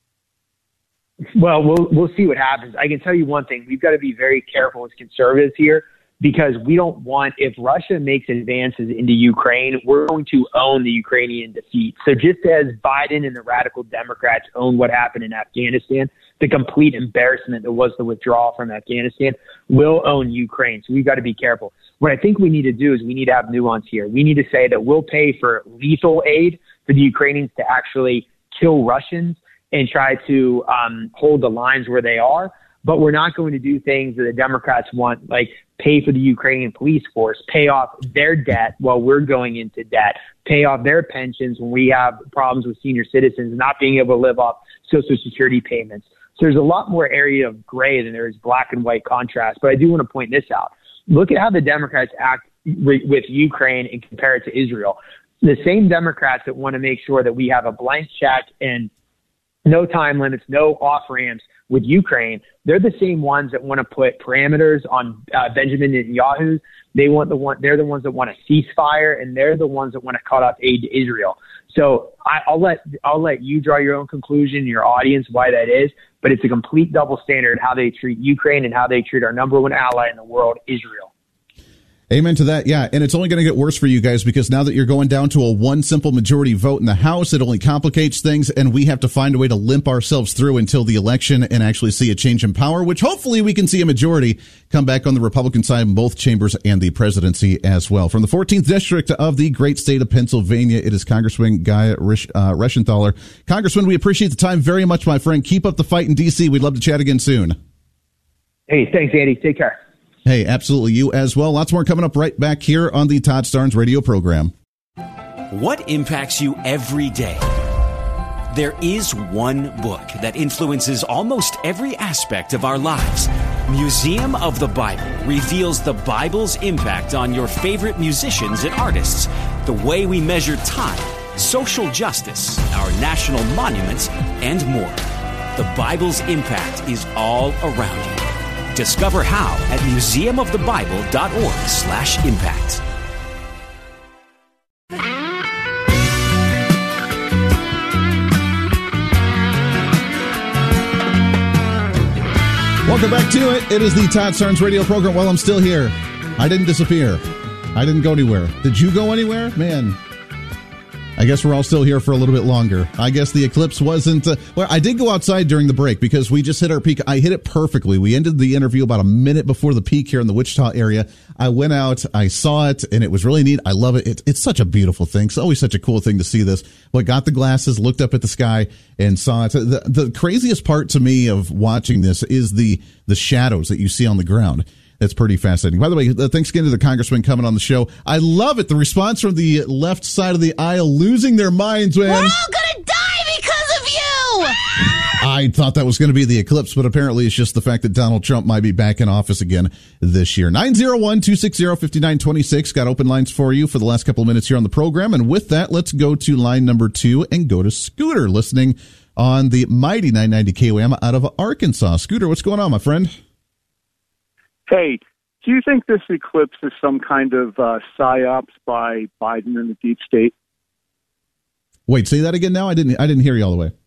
[SPEAKER 16] Well, we'll we'll see what happens. I can tell you one thing. We've got to be very careful as conservatives here, because we don't want, if Russia makes advances into Ukraine, we're going to own the Ukrainian defeat. So just as Biden and the radical Democrats own what happened in Afghanistan, the complete embarrassment that was the withdrawal from Afghanistan, we'll own Ukraine. So we've got to be careful. What I think we need to do is we need to have nuance here. We need to say that we'll pay for lethal aid for the Ukrainians to actually kill Russians and try to um, hold the lines where they are. But we're not going to do things that the Democrats want, like pay for the Ukrainian police force, pay off their debt while we're going into debt, pay off their pensions when we have problems with senior citizens not being able to live off Social Security payments. So there's a lot more area of gray than there is black and white contrast. But I do want to point this out. Look at how the Democrats act re- with Ukraine and compare it to Israel. The same Democrats that want to make sure that we have a blank check and no time limits, no off-ramps with Ukraine, they're the same ones that want to put parameters on uh, Benjamin Netanyahu. They want the one, they're the ones that want a ceasefire, and they're the ones that want to cut off aid to Israel. So I, I'll let I'll let you draw your own conclusion, your audience, why that is. But it's a complete double standard how they treat Ukraine and how they treat our number one ally in the world, Israel.
[SPEAKER 7] Amen to that. Yeah. And it's only going to get worse for you guys, because now that you're going down to a one simple majority vote in the House, it only complicates things, and we have to find a way to limp ourselves through until the election and actually see a change in power, which hopefully we can see a majority come back on the Republican side in both chambers and the presidency as well. From the fourteenth district of the great state of Pennsylvania, it is Congressman Guy Risch, uh, Reschenthaler. Congressman, we appreciate the time very much, my friend. Keep up the fight in D C. We'd love to chat again soon.
[SPEAKER 16] Hey, thanks, Andy. Take care.
[SPEAKER 7] Hey, absolutely. You as well. Lots more coming up right back here on the Todd Starnes radio program.
[SPEAKER 11] What impacts you every day? There is one book that influences almost every aspect of our lives. Museum of the Bible reveals the Bible's impact on your favorite musicians and artists, the way we measure time, social justice, our national monuments, and more. The Bible's impact is all around you. Discover how at museumofthebible.org slash impact.
[SPEAKER 7] Welcome back to it. It is the Todd Starnes radio program. Well, I'm still here. I didn't disappear. I didn't go anywhere. Did you go anywhere? Man, I guess we're all still here for a little bit longer. I guess the eclipse wasn't... Uh, well, I did go outside during the break because we just hit our peak. I hit it perfectly. We ended the interview about a minute before the peak here in the Wichita area. I went out, I saw it, and it was really neat. I love it. it. It's such a beautiful thing. It's always such a cool thing to see this. But got the glasses, looked up at the sky, and saw it. The, the craziest part to me of watching this is the, the shadows that you see on the ground. That's pretty fascinating. By the way, thanks again to the congressman coming on the show. I love it. The response from the left side of the aisle losing their minds, man.
[SPEAKER 13] We're all going to die because of you!
[SPEAKER 7] I thought that was going to be the eclipse, but apparently it's just the fact that Donald Trump might be back in office again this year. nine oh one, two six zero, five nine two six. Got open lines for you for the last couple of minutes here on the program. And with that, let's go to line number two and go to Scooter, listening on the mighty nine ninety K O M out of Arkansas. Scooter, what's going on, my friend?
[SPEAKER 18] Hey, do you think this eclipse is some kind of uh, psyops by Biden and the deep state?
[SPEAKER 7] Wait, say that again now? I didn't I didn't hear you all the way.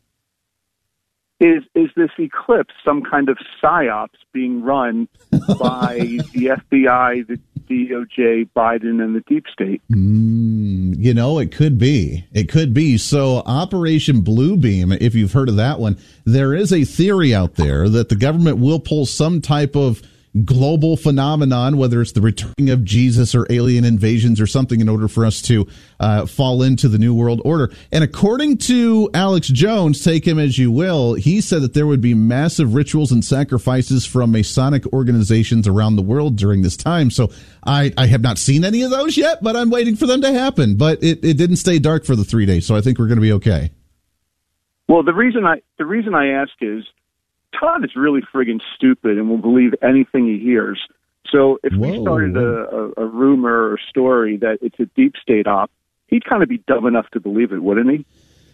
[SPEAKER 18] Is is this eclipse some kind of psyops being run by the F B I, the D O J, Biden, and the deep state?
[SPEAKER 7] Mm, you know, it could be. It could be. So Operation Bluebeam, if you've heard of that one, there is a theory out there that the government will pull some type of global phenomenon, whether it's the returning of Jesus or alien invasions or something, in order for us to uh, fall into the New World Order. And according to Alex Jones, take him as you will, he said that there would be massive rituals and sacrifices from Masonic organizations around the world during this time. So I, I have not seen any of those yet, but I'm waiting for them to happen. But it, it didn't stay dark for the three days, so I think we're going to be okay.
[SPEAKER 18] Well, the reason I the reason I ask is Todd is really friggin' stupid and will believe anything he hears. So if Whoa. we started a, a, a rumor or story that it's a deep state op, he'd kind of be dumb enough to believe it, wouldn't he?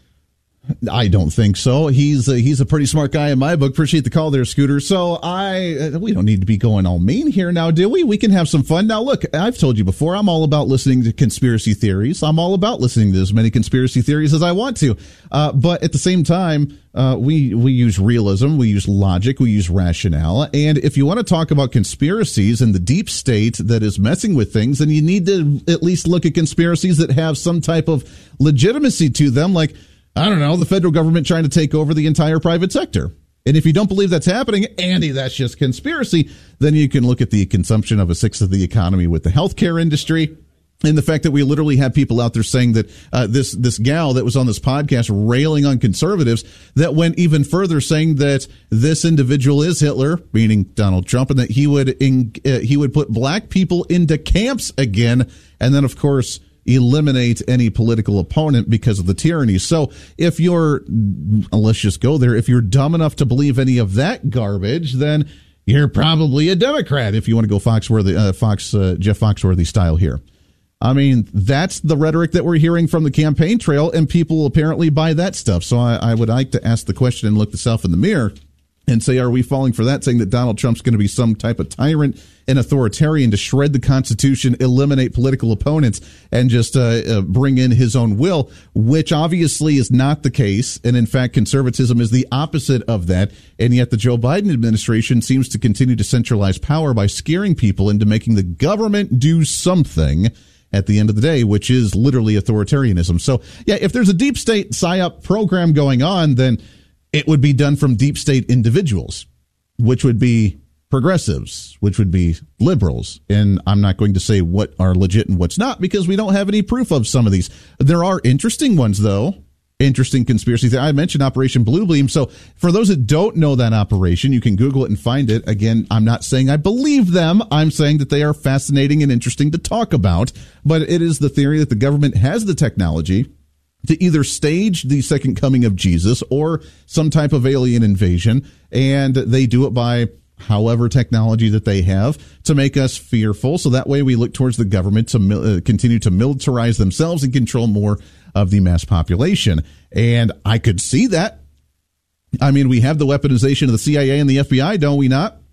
[SPEAKER 7] I don't think so. He's a, he's a pretty smart guy in my book. Appreciate the call there, Scooter. So I uh, we don't need to be going all mean here now, do we? We can have some fun. Now, look, I've told you before, I'm all about listening to conspiracy theories. I'm all about listening to as many conspiracy theories as I want to. Uh, but at the same time, uh, we we use realism, we use logic, we use rationale. And if you want to talk about conspiracies and the deep state that is messing with things, then you need to at least look at conspiracies that have some type of legitimacy to them, like, I don't know, the federal government trying to take over the entire private sector. And if you don't believe that's happening, Andy, that's just conspiracy, then you can look at the consumption of a sixth of the economy with the healthcare industry. And the fact that we literally have people out there saying that uh, this this gal that was on this podcast railing on conservatives, that went even further, saying that this individual is Hitler, meaning Donald Trump, and that he would in, uh, he would put black people into camps again. And then, of course, eliminate any political opponent because of the tyranny. So if you're, let's just go there, if you're dumb enough to believe any of that garbage, then you're probably a Democrat, if you want to go Foxworthy, uh, Fox, uh, Jeff Foxworthy style here. I mean, that's the rhetoric that we're hearing from the campaign trail, and people apparently buy that stuff. So I, I would like to ask the question and look yourself in the mirror and say, are we falling for that, saying that Donald Trump's going to be some type of tyrant and authoritarian to shred the Constitution, eliminate political opponents, and just uh, uh, bring in his own will, which obviously is not the case. And in fact, conservatism is the opposite of that. And yet the Joe Biden administration seems to continue to centralize power by scaring people into making the government do something at the end of the day, which is literally authoritarianism. So, yeah, if there's a deep state PSYOP program going on, then it would be done from deep state individuals, which would be progressives, which would be liberals. And I'm not going to say what are legit and what's not, because we don't have any proof of some of these. There are interesting ones, though. Interesting conspiracy theory. I mentioned Operation Bluebeam. So for those that don't know that operation, you can Google it and find it. Again, I'm not saying I believe them. I'm saying that they are fascinating and interesting to talk about. But it is the theory that the government has the technology to either stage the second coming of Jesus or some type of alien invasion, and they do it by however technology that they have to make us fearful. So that way we look towards the government to uh, continue to militarize themselves and control more of the mass population. And I could see that. I mean, we have the weaponization of the C I A and the F B I, don't we not?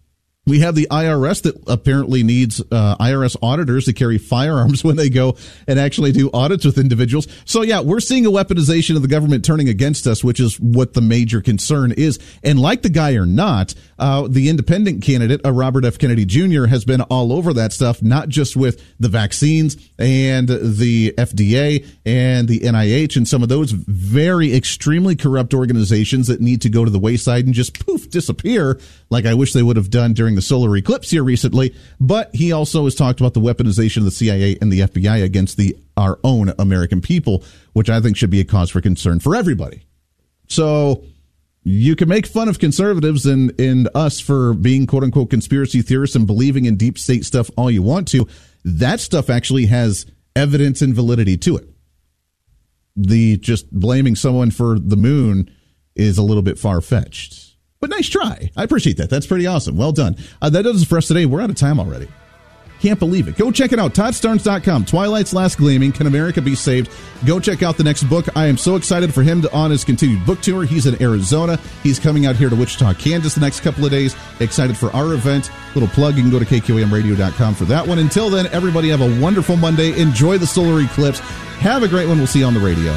[SPEAKER 7] We have the I R S that apparently needs uh, I R S auditors to carry firearms when they go and actually do audits with individuals. So, yeah, we're seeing a weaponization of the government turning against us, which is what the major concern is. And like the guy or not, uh, the independent candidate, uh, Robert F. Kennedy Junior, has been all over that stuff, not just with the vaccines and the F D A and the N I H and some of those very extremely corrupt organizations that need to go to the wayside and just poof, disappear, like I wish they would have done during the solar eclipse here recently. But he also has talked about the weaponization of the C I A and the F B I against the our own American people, which I think should be a cause for concern for everybody. So you can make fun of conservatives and, and us for being quote unquote conspiracy theorists and believing in deep state stuff all you want to. That stuff actually has evidence and validity to it. The just blaming someone for the moon is a little bit far-fetched. But nice try. I appreciate that. That's pretty awesome. Well done. Uh, that does it for us today. We're out of time already. Can't believe it. Go check it out. Todd Starnes dot com. Twilight's Last Gleaming. Can America Be Saved? Go check out the next book. I am so excited for him to on his continued book tour. He's in Arizona. He's coming out here to Wichita, Kansas the next couple of days. Excited for our event. Little plug. You can go to K Q A M radio dot com for that one. Until then, everybody have a wonderful Monday. Enjoy the solar eclipse. Have a great one. We'll see you on the radio.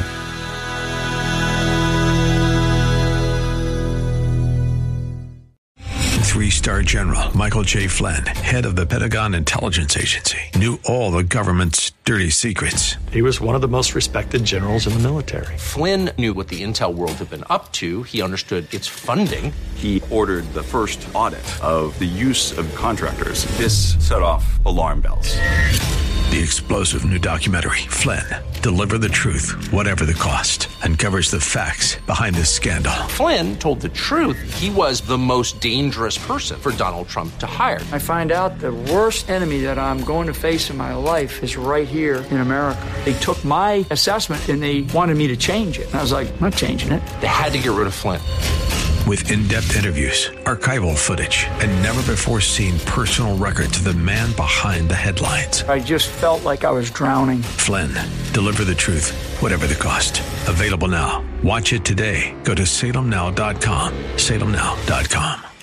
[SPEAKER 1] Three-star General Michael J. Flynn, head of the Pentagon Intelligence Agency, knew all the government's dirty secrets.
[SPEAKER 19] He was one of the most respected generals in the military.
[SPEAKER 2] Flynn knew what the intel world had been up to. He understood its funding.
[SPEAKER 3] He ordered the first audit of the use of contractors. This set off alarm bells.
[SPEAKER 1] The explosive new documentary, Flynn, Deliver the Truth, Whatever the Cost, uncovers the facts behind this scandal.
[SPEAKER 2] Flynn told the truth. He was the most dangerous person for Donald Trump to hire.
[SPEAKER 20] I find out the worst enemy that I'm going to face in my life is right here in America. They took my assessment and they wanted me to change it. And I was like, I'm not changing it.
[SPEAKER 2] They had to get rid of Flynn.
[SPEAKER 1] With in-depth interviews, archival footage, and never-before-seen personal records of the man behind the headlines.
[SPEAKER 20] I just felt like I was drowning.
[SPEAKER 1] Flynn, Deliver the Truth, Whatever the Cost. Available now. Watch it today. Go to Salem Now dot com. Salem Now dot com.